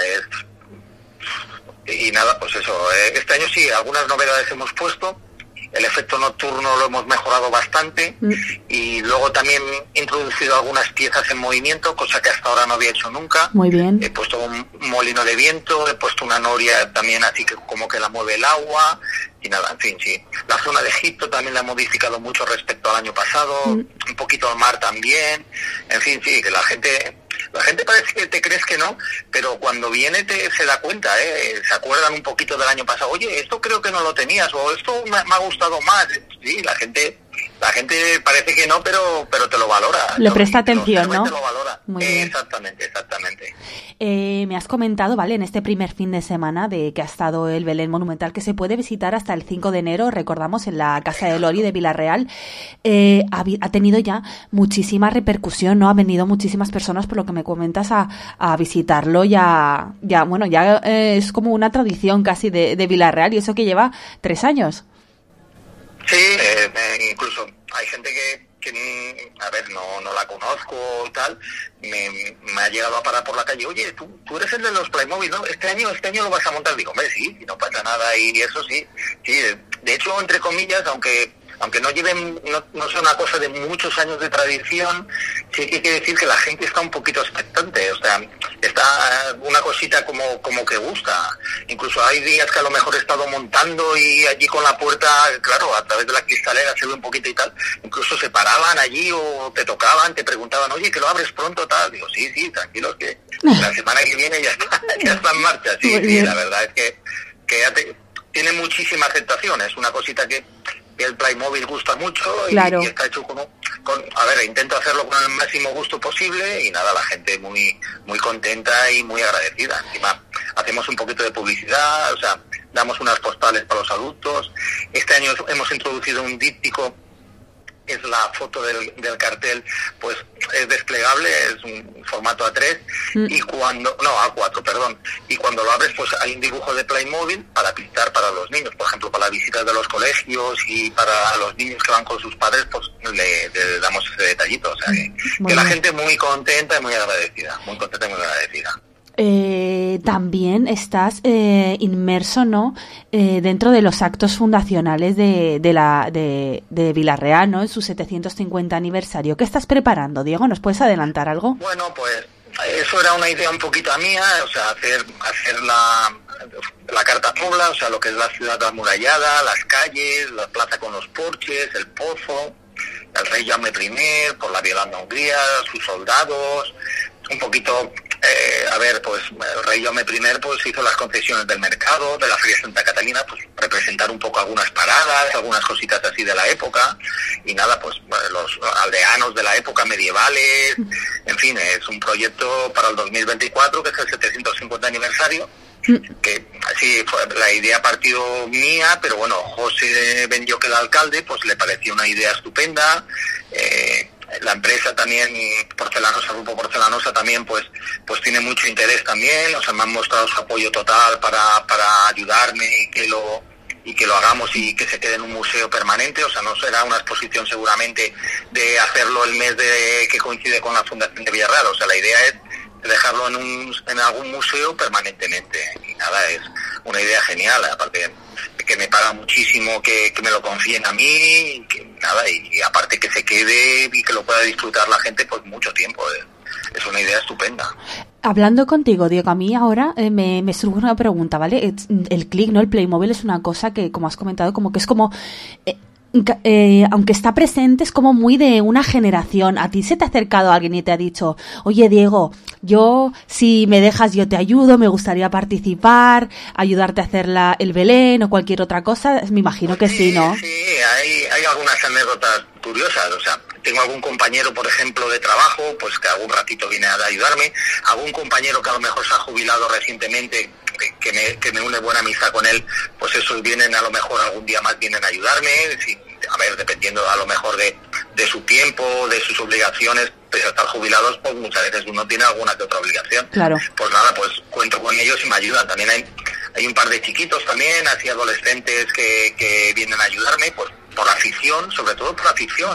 nada, pues eso. Este año sí, algunas novedades hemos puesto. El efecto nocturno lo hemos mejorado bastante, y luego también he introducido algunas piezas en movimiento, cosa que hasta ahora no había hecho nunca. Muy bien. He puesto un molino de viento, he puesto una noria también así que como que la mueve el agua, y nada, en fin, sí. La zona de Egipto también la he modificado mucho respecto al año pasado, un poquito al mar también. En fin, sí, que la gente parece que te crees que no, pero cuando viene se da cuenta, se acuerdan un poquito del año pasado. Oye, esto creo que no lo tenías, o esto me ha gustado más. Sí, la gente parece que no, pero te lo valora. Le presta atención, ¿no? Te lo valora. Muy bien. Exactamente. Me has comentado, ¿vale?, en este primer fin de semana de que ha estado el Belén Monumental, que se puede visitar hasta el 5 de enero, recordamos, en la Casa del Oli de Vilareal. Ha tenido ya muchísima repercusión, ¿no? Han venido muchísimas personas, por lo que me comentas, a visitarlo. Ya es como una tradición casi de Vilareal, y eso que lleva 3 años. Sí, incluso hay gente a ver, no la conozco y tal, me ha llegado a parar por la calle, oye, tú eres el de los Playmobil, ¿no? Este año lo vas a montar. Digo, hombre, sí, no pasa nada, y eso sí. De hecho, entre comillas, aunque no lleven, no sea una cosa de muchos años de tradición, sí que hay que decir que la gente está un poquito expectante, o sea, está una cosita como que gusta. Incluso hay días que a lo mejor he estado montando y allí con la puerta, claro, a través de la cristalera se ve un poquito y tal, incluso se paraban allí o te tocaban, te preguntaban, oye, que lo abres pronto, tal. Digo, sí, tranquilos, que la semana que viene ya está en marcha. Sí, la verdad es que tiene muchísima aceptación, es una cosita que el Playmobil gusta mucho y, claro. Y está hecho a ver, intento hacerlo con el máximo gusto posible y nada, la gente muy contenta y muy agradecida. Encima hacemos un poquito de publicidad, o sea, damos unas postales para los adultos. Este año hemos introducido un díptico, es la foto del cartel, pues es desplegable, es un formato A3 A4, perdón, y cuando lo abres pues hay un dibujo de Playmobil para pintar para los niños, por ejemplo para las visitas de los colegios y para los niños que van con sus padres, pues le damos ese detallito, o sea que la gente muy contenta y muy agradecida, También estás inmerso, ¿no? Dentro de los actos fundacionales de Vila-real, ¿no? En su 750 aniversario. ¿Qué estás preparando, Diego? ¿Nos puedes adelantar algo? Bueno, pues eso era una idea un poquito mía, o sea, hacer la Carta Pobla, o sea, lo que es la ciudad amurallada, las calles, la plaza con los porches, el pozo, el rey Jaume I, por la Violanda Hungría, sus soldados, un poquito, pues el rey Jaume I pues hizo las concesiones del mercado, de la Feria Santa Catalina, pues representar un poco algunas paradas, algunas cositas así de la época, y nada, pues los aldeanos de la época medievales, en fin, es un proyecto para el 2024, que es el 750 aniversario, que así fue, la idea partió mía, pero bueno, José Benlloch, el alcalde, pues le pareció una idea estupenda. La empresa también, Grupo Porcelanosa también, pues tiene mucho interés también, o sea, me han mostrado su apoyo total para ayudarme y que lo hagamos y que se quede en un museo permanente, o sea, no será una exposición seguramente de hacerlo el mes que coincide con la Fundación de Villarreal, o sea, la idea es dejarlo en algún museo permanentemente, y nada, es una idea genial, aparte que me paga muchísimo que me lo confíen a mí, y aparte que se quede y que lo pueda disfrutar la gente pues mucho tiempo, es una idea estupenda. Hablando contigo, Diego, a mí ahora me surge una pregunta, ¿vale? El click, ¿no? El Playmobil es una cosa que, como has comentado, como que es como... aunque está presente, es como muy de una generación. ¿A ti se te ha acercado alguien y te ha dicho, oye, Diego, yo, si me dejas, yo te ayudo, me gustaría participar, ayudarte a hacer el Belén o cualquier otra cosa? Me imagino que sí, ¿no? Sí, hay algunas anécdotas curiosas, o sea, tengo algún compañero, por ejemplo, de trabajo, pues que algún ratito viene a ayudarme, algún compañero que a lo mejor se ha jubilado recientemente, que me une buena amistad con él, pues esos vienen a lo mejor algún día más vienen a ayudarme, a ver, dependiendo a lo mejor de su tiempo, de sus obligaciones, pues estar jubilados, pues muchas veces uno tiene alguna que otra obligación. Claro. Pues nada, pues cuento con ellos y me ayudan. También hay un par de chiquitos también, así adolescentes que vienen a ayudarme, pues por la afición, sobre todo por la afición,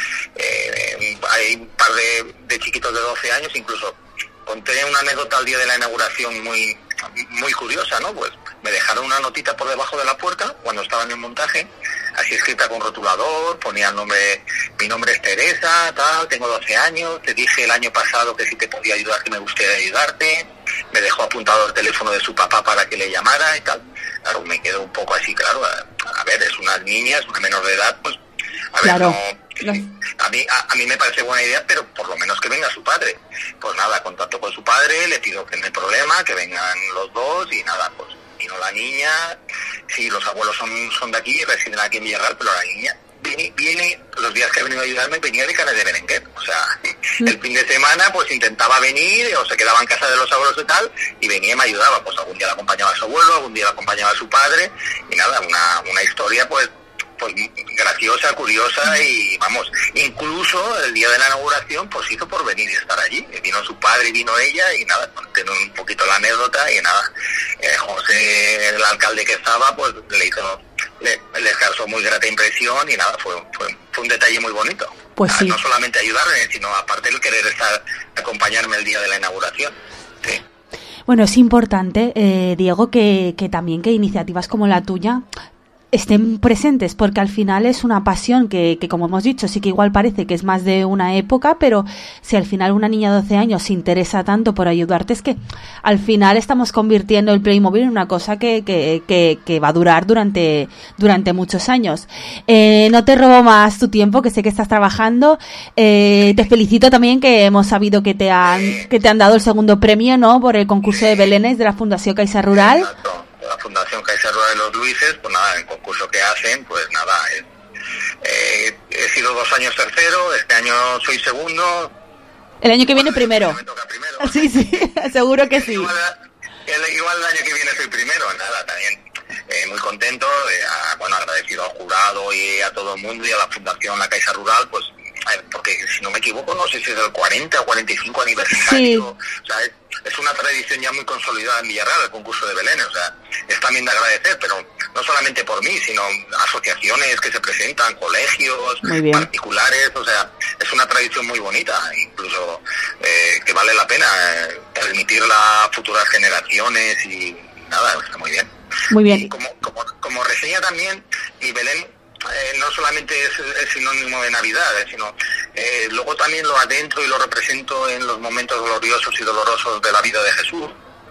hay un par de chiquitos de 12 años, incluso conté una anécdota al día de la inauguración muy curiosa, ¿no? Pues me dejaron una notita por debajo de la puerta cuando estaba en el montaje, así escrita con rotulador, ponía mi nombre es Teresa, tal, tengo 12 años, te dije el año pasado que si te podía ayudar, que me gustaría ayudarte, me dejó apuntado el teléfono de su papá para que le llamara y tal. Claro, me quedo un poco así, claro, a ver, es una niña, es una menor de edad, pues, a ver, claro. A mí me parece buena idea, pero por lo menos que venga su padre. Pues nada, contacto con su padre, le pido que no hay problema, que vengan los dos y nada, pues vino la niña. Sí, los abuelos son de aquí, residen aquí en Villarreal, pero la niña viene los días que ha venido a ayudarme, venía de Canet de Berenguer. O sea, el fin de semana pues intentaba venir, o se quedaba en casa de los abuelos y tal, y venía y me ayudaba. Pues algún día la acompañaba a su abuelo, algún día la acompañaba a su padre, y nada, una historia pues graciosa, curiosa, y vamos, incluso el día de la inauguración pues hizo por venir y estar allí. Vino su padre y vino ella, y nada, conté un poquito la anécdota, y nada, José, el alcalde que estaba, pues le causó muy grata impresión, y nada, fue un detalle muy bonito. Pues sí. No solamente ayudarme, sino aparte el querer acompañarme el día de la inauguración. Sí. Bueno, es importante, Diego, que también que iniciativas como la tuya estén presentes, porque al final es una pasión que, como hemos dicho, sí que igual parece que es más de una época, pero si al final una niña de 12 años se interesa tanto por ayudarte, es que al final estamos convirtiendo el Playmobil en una cosa que va a durar durante muchos años. No te robo más tu tiempo, que sé que estás trabajando. Te felicito también, que hemos sabido que te han dado el segundo premio, ¿no?, por el concurso de Belenes de la Fundación Caixa Rural. Exacto. La Fundación Caixa Rural de los Luises, pues nada, el concurso que hacen, pues nada, he sido 2 años tercero, este año soy segundo. El año que viene primero. Me toca primero. Sí, seguro que sí. Igual el año que viene soy primero, nada, también muy contento, agradecido al jurado y a todo el mundo y a la Fundación La Caixa Rural, pues porque si no me equivoco, no sé si es el 40 o 45 aniversario, sí. O sea, es una tradición ya muy consolidada en Villarreal, el concurso de Belén, o sea, es también de agradecer, pero no solamente por mí, sino asociaciones que se presentan, colegios, particulares, o sea, es una tradición muy bonita, incluso que vale la pena transmitirla a futuras generaciones y nada, está muy bien. Muy bien. Y como reseña también, mi Belén no solamente es sinónimo de Navidad, sino luego también lo adentro y lo represento en los momentos gloriosos y dolorosos de la vida de Jesús.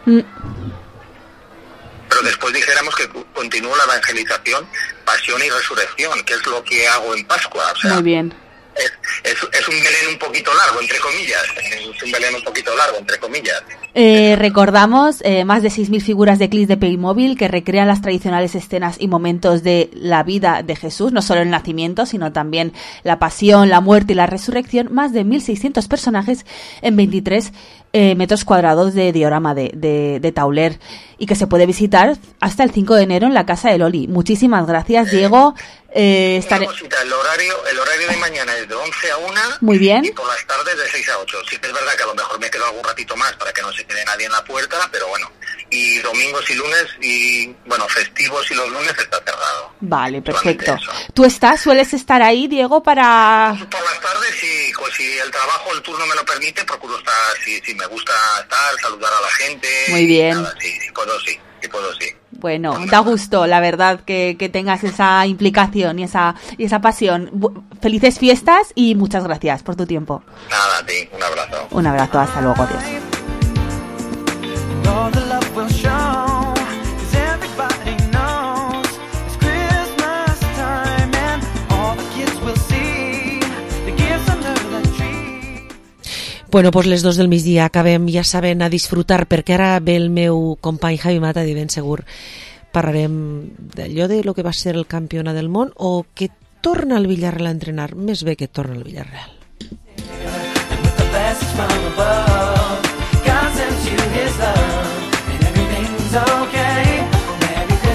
Pero después dijéramos que continúo la evangelización, pasión y resurrección, que es lo que hago en Pascua. O sea, muy bien. Es un Belén un poquito largo, entre comillas. Es un Belén un poquito largo, entre comillas. Recordamos más de 6.000 figuras de clips de Playmobil que recrean las tradicionales escenas y momentos de la vida de Jesús, no solo el nacimiento, sino también la pasión, la muerte y la resurrección. Más de 1.600 personajes en 23 metros cuadrados de diorama de tauler, y que se puede visitar hasta el 5 de enero en la Casa del Oli. Muchísimas gracias, Diego. Una cosita, el horario de mañana es de 11 a 1. Muy bien. Y por las tardes de 6 a 8. Sí que es verdad que a lo mejor me quedo algún ratito más para que no se quede nadie en la puerta, pero bueno. Y domingos y lunes, y bueno, festivos y los lunes está cerrado. Vale, perfecto. ¿Tú sueles estar ahí, Diego, para...? Por las tardes, sí, pues si el trabajo, el turno me lo permite, procuro estar, si me gusta estar, saludar a la gente. Muy bien. Nada, sí, puedo, sí. Bueno, da gusto, la verdad, que tengas esa implicación y esa pasión. Felices fiestas y muchas gracias por tu tiempo. Nada, a ti, un abrazo. Un abrazo, hasta luego, adiós. Bueno, doncs les 2 del migdia acabem, ja saben, a disfrutar, perquè ara ve el meu company Javi Mata, de ben segur parlarem d'allò de lo que va ser el campionat del món, o que torna al Villarreal a entrenar, més bé que torna al Villarreal. God sends you his love.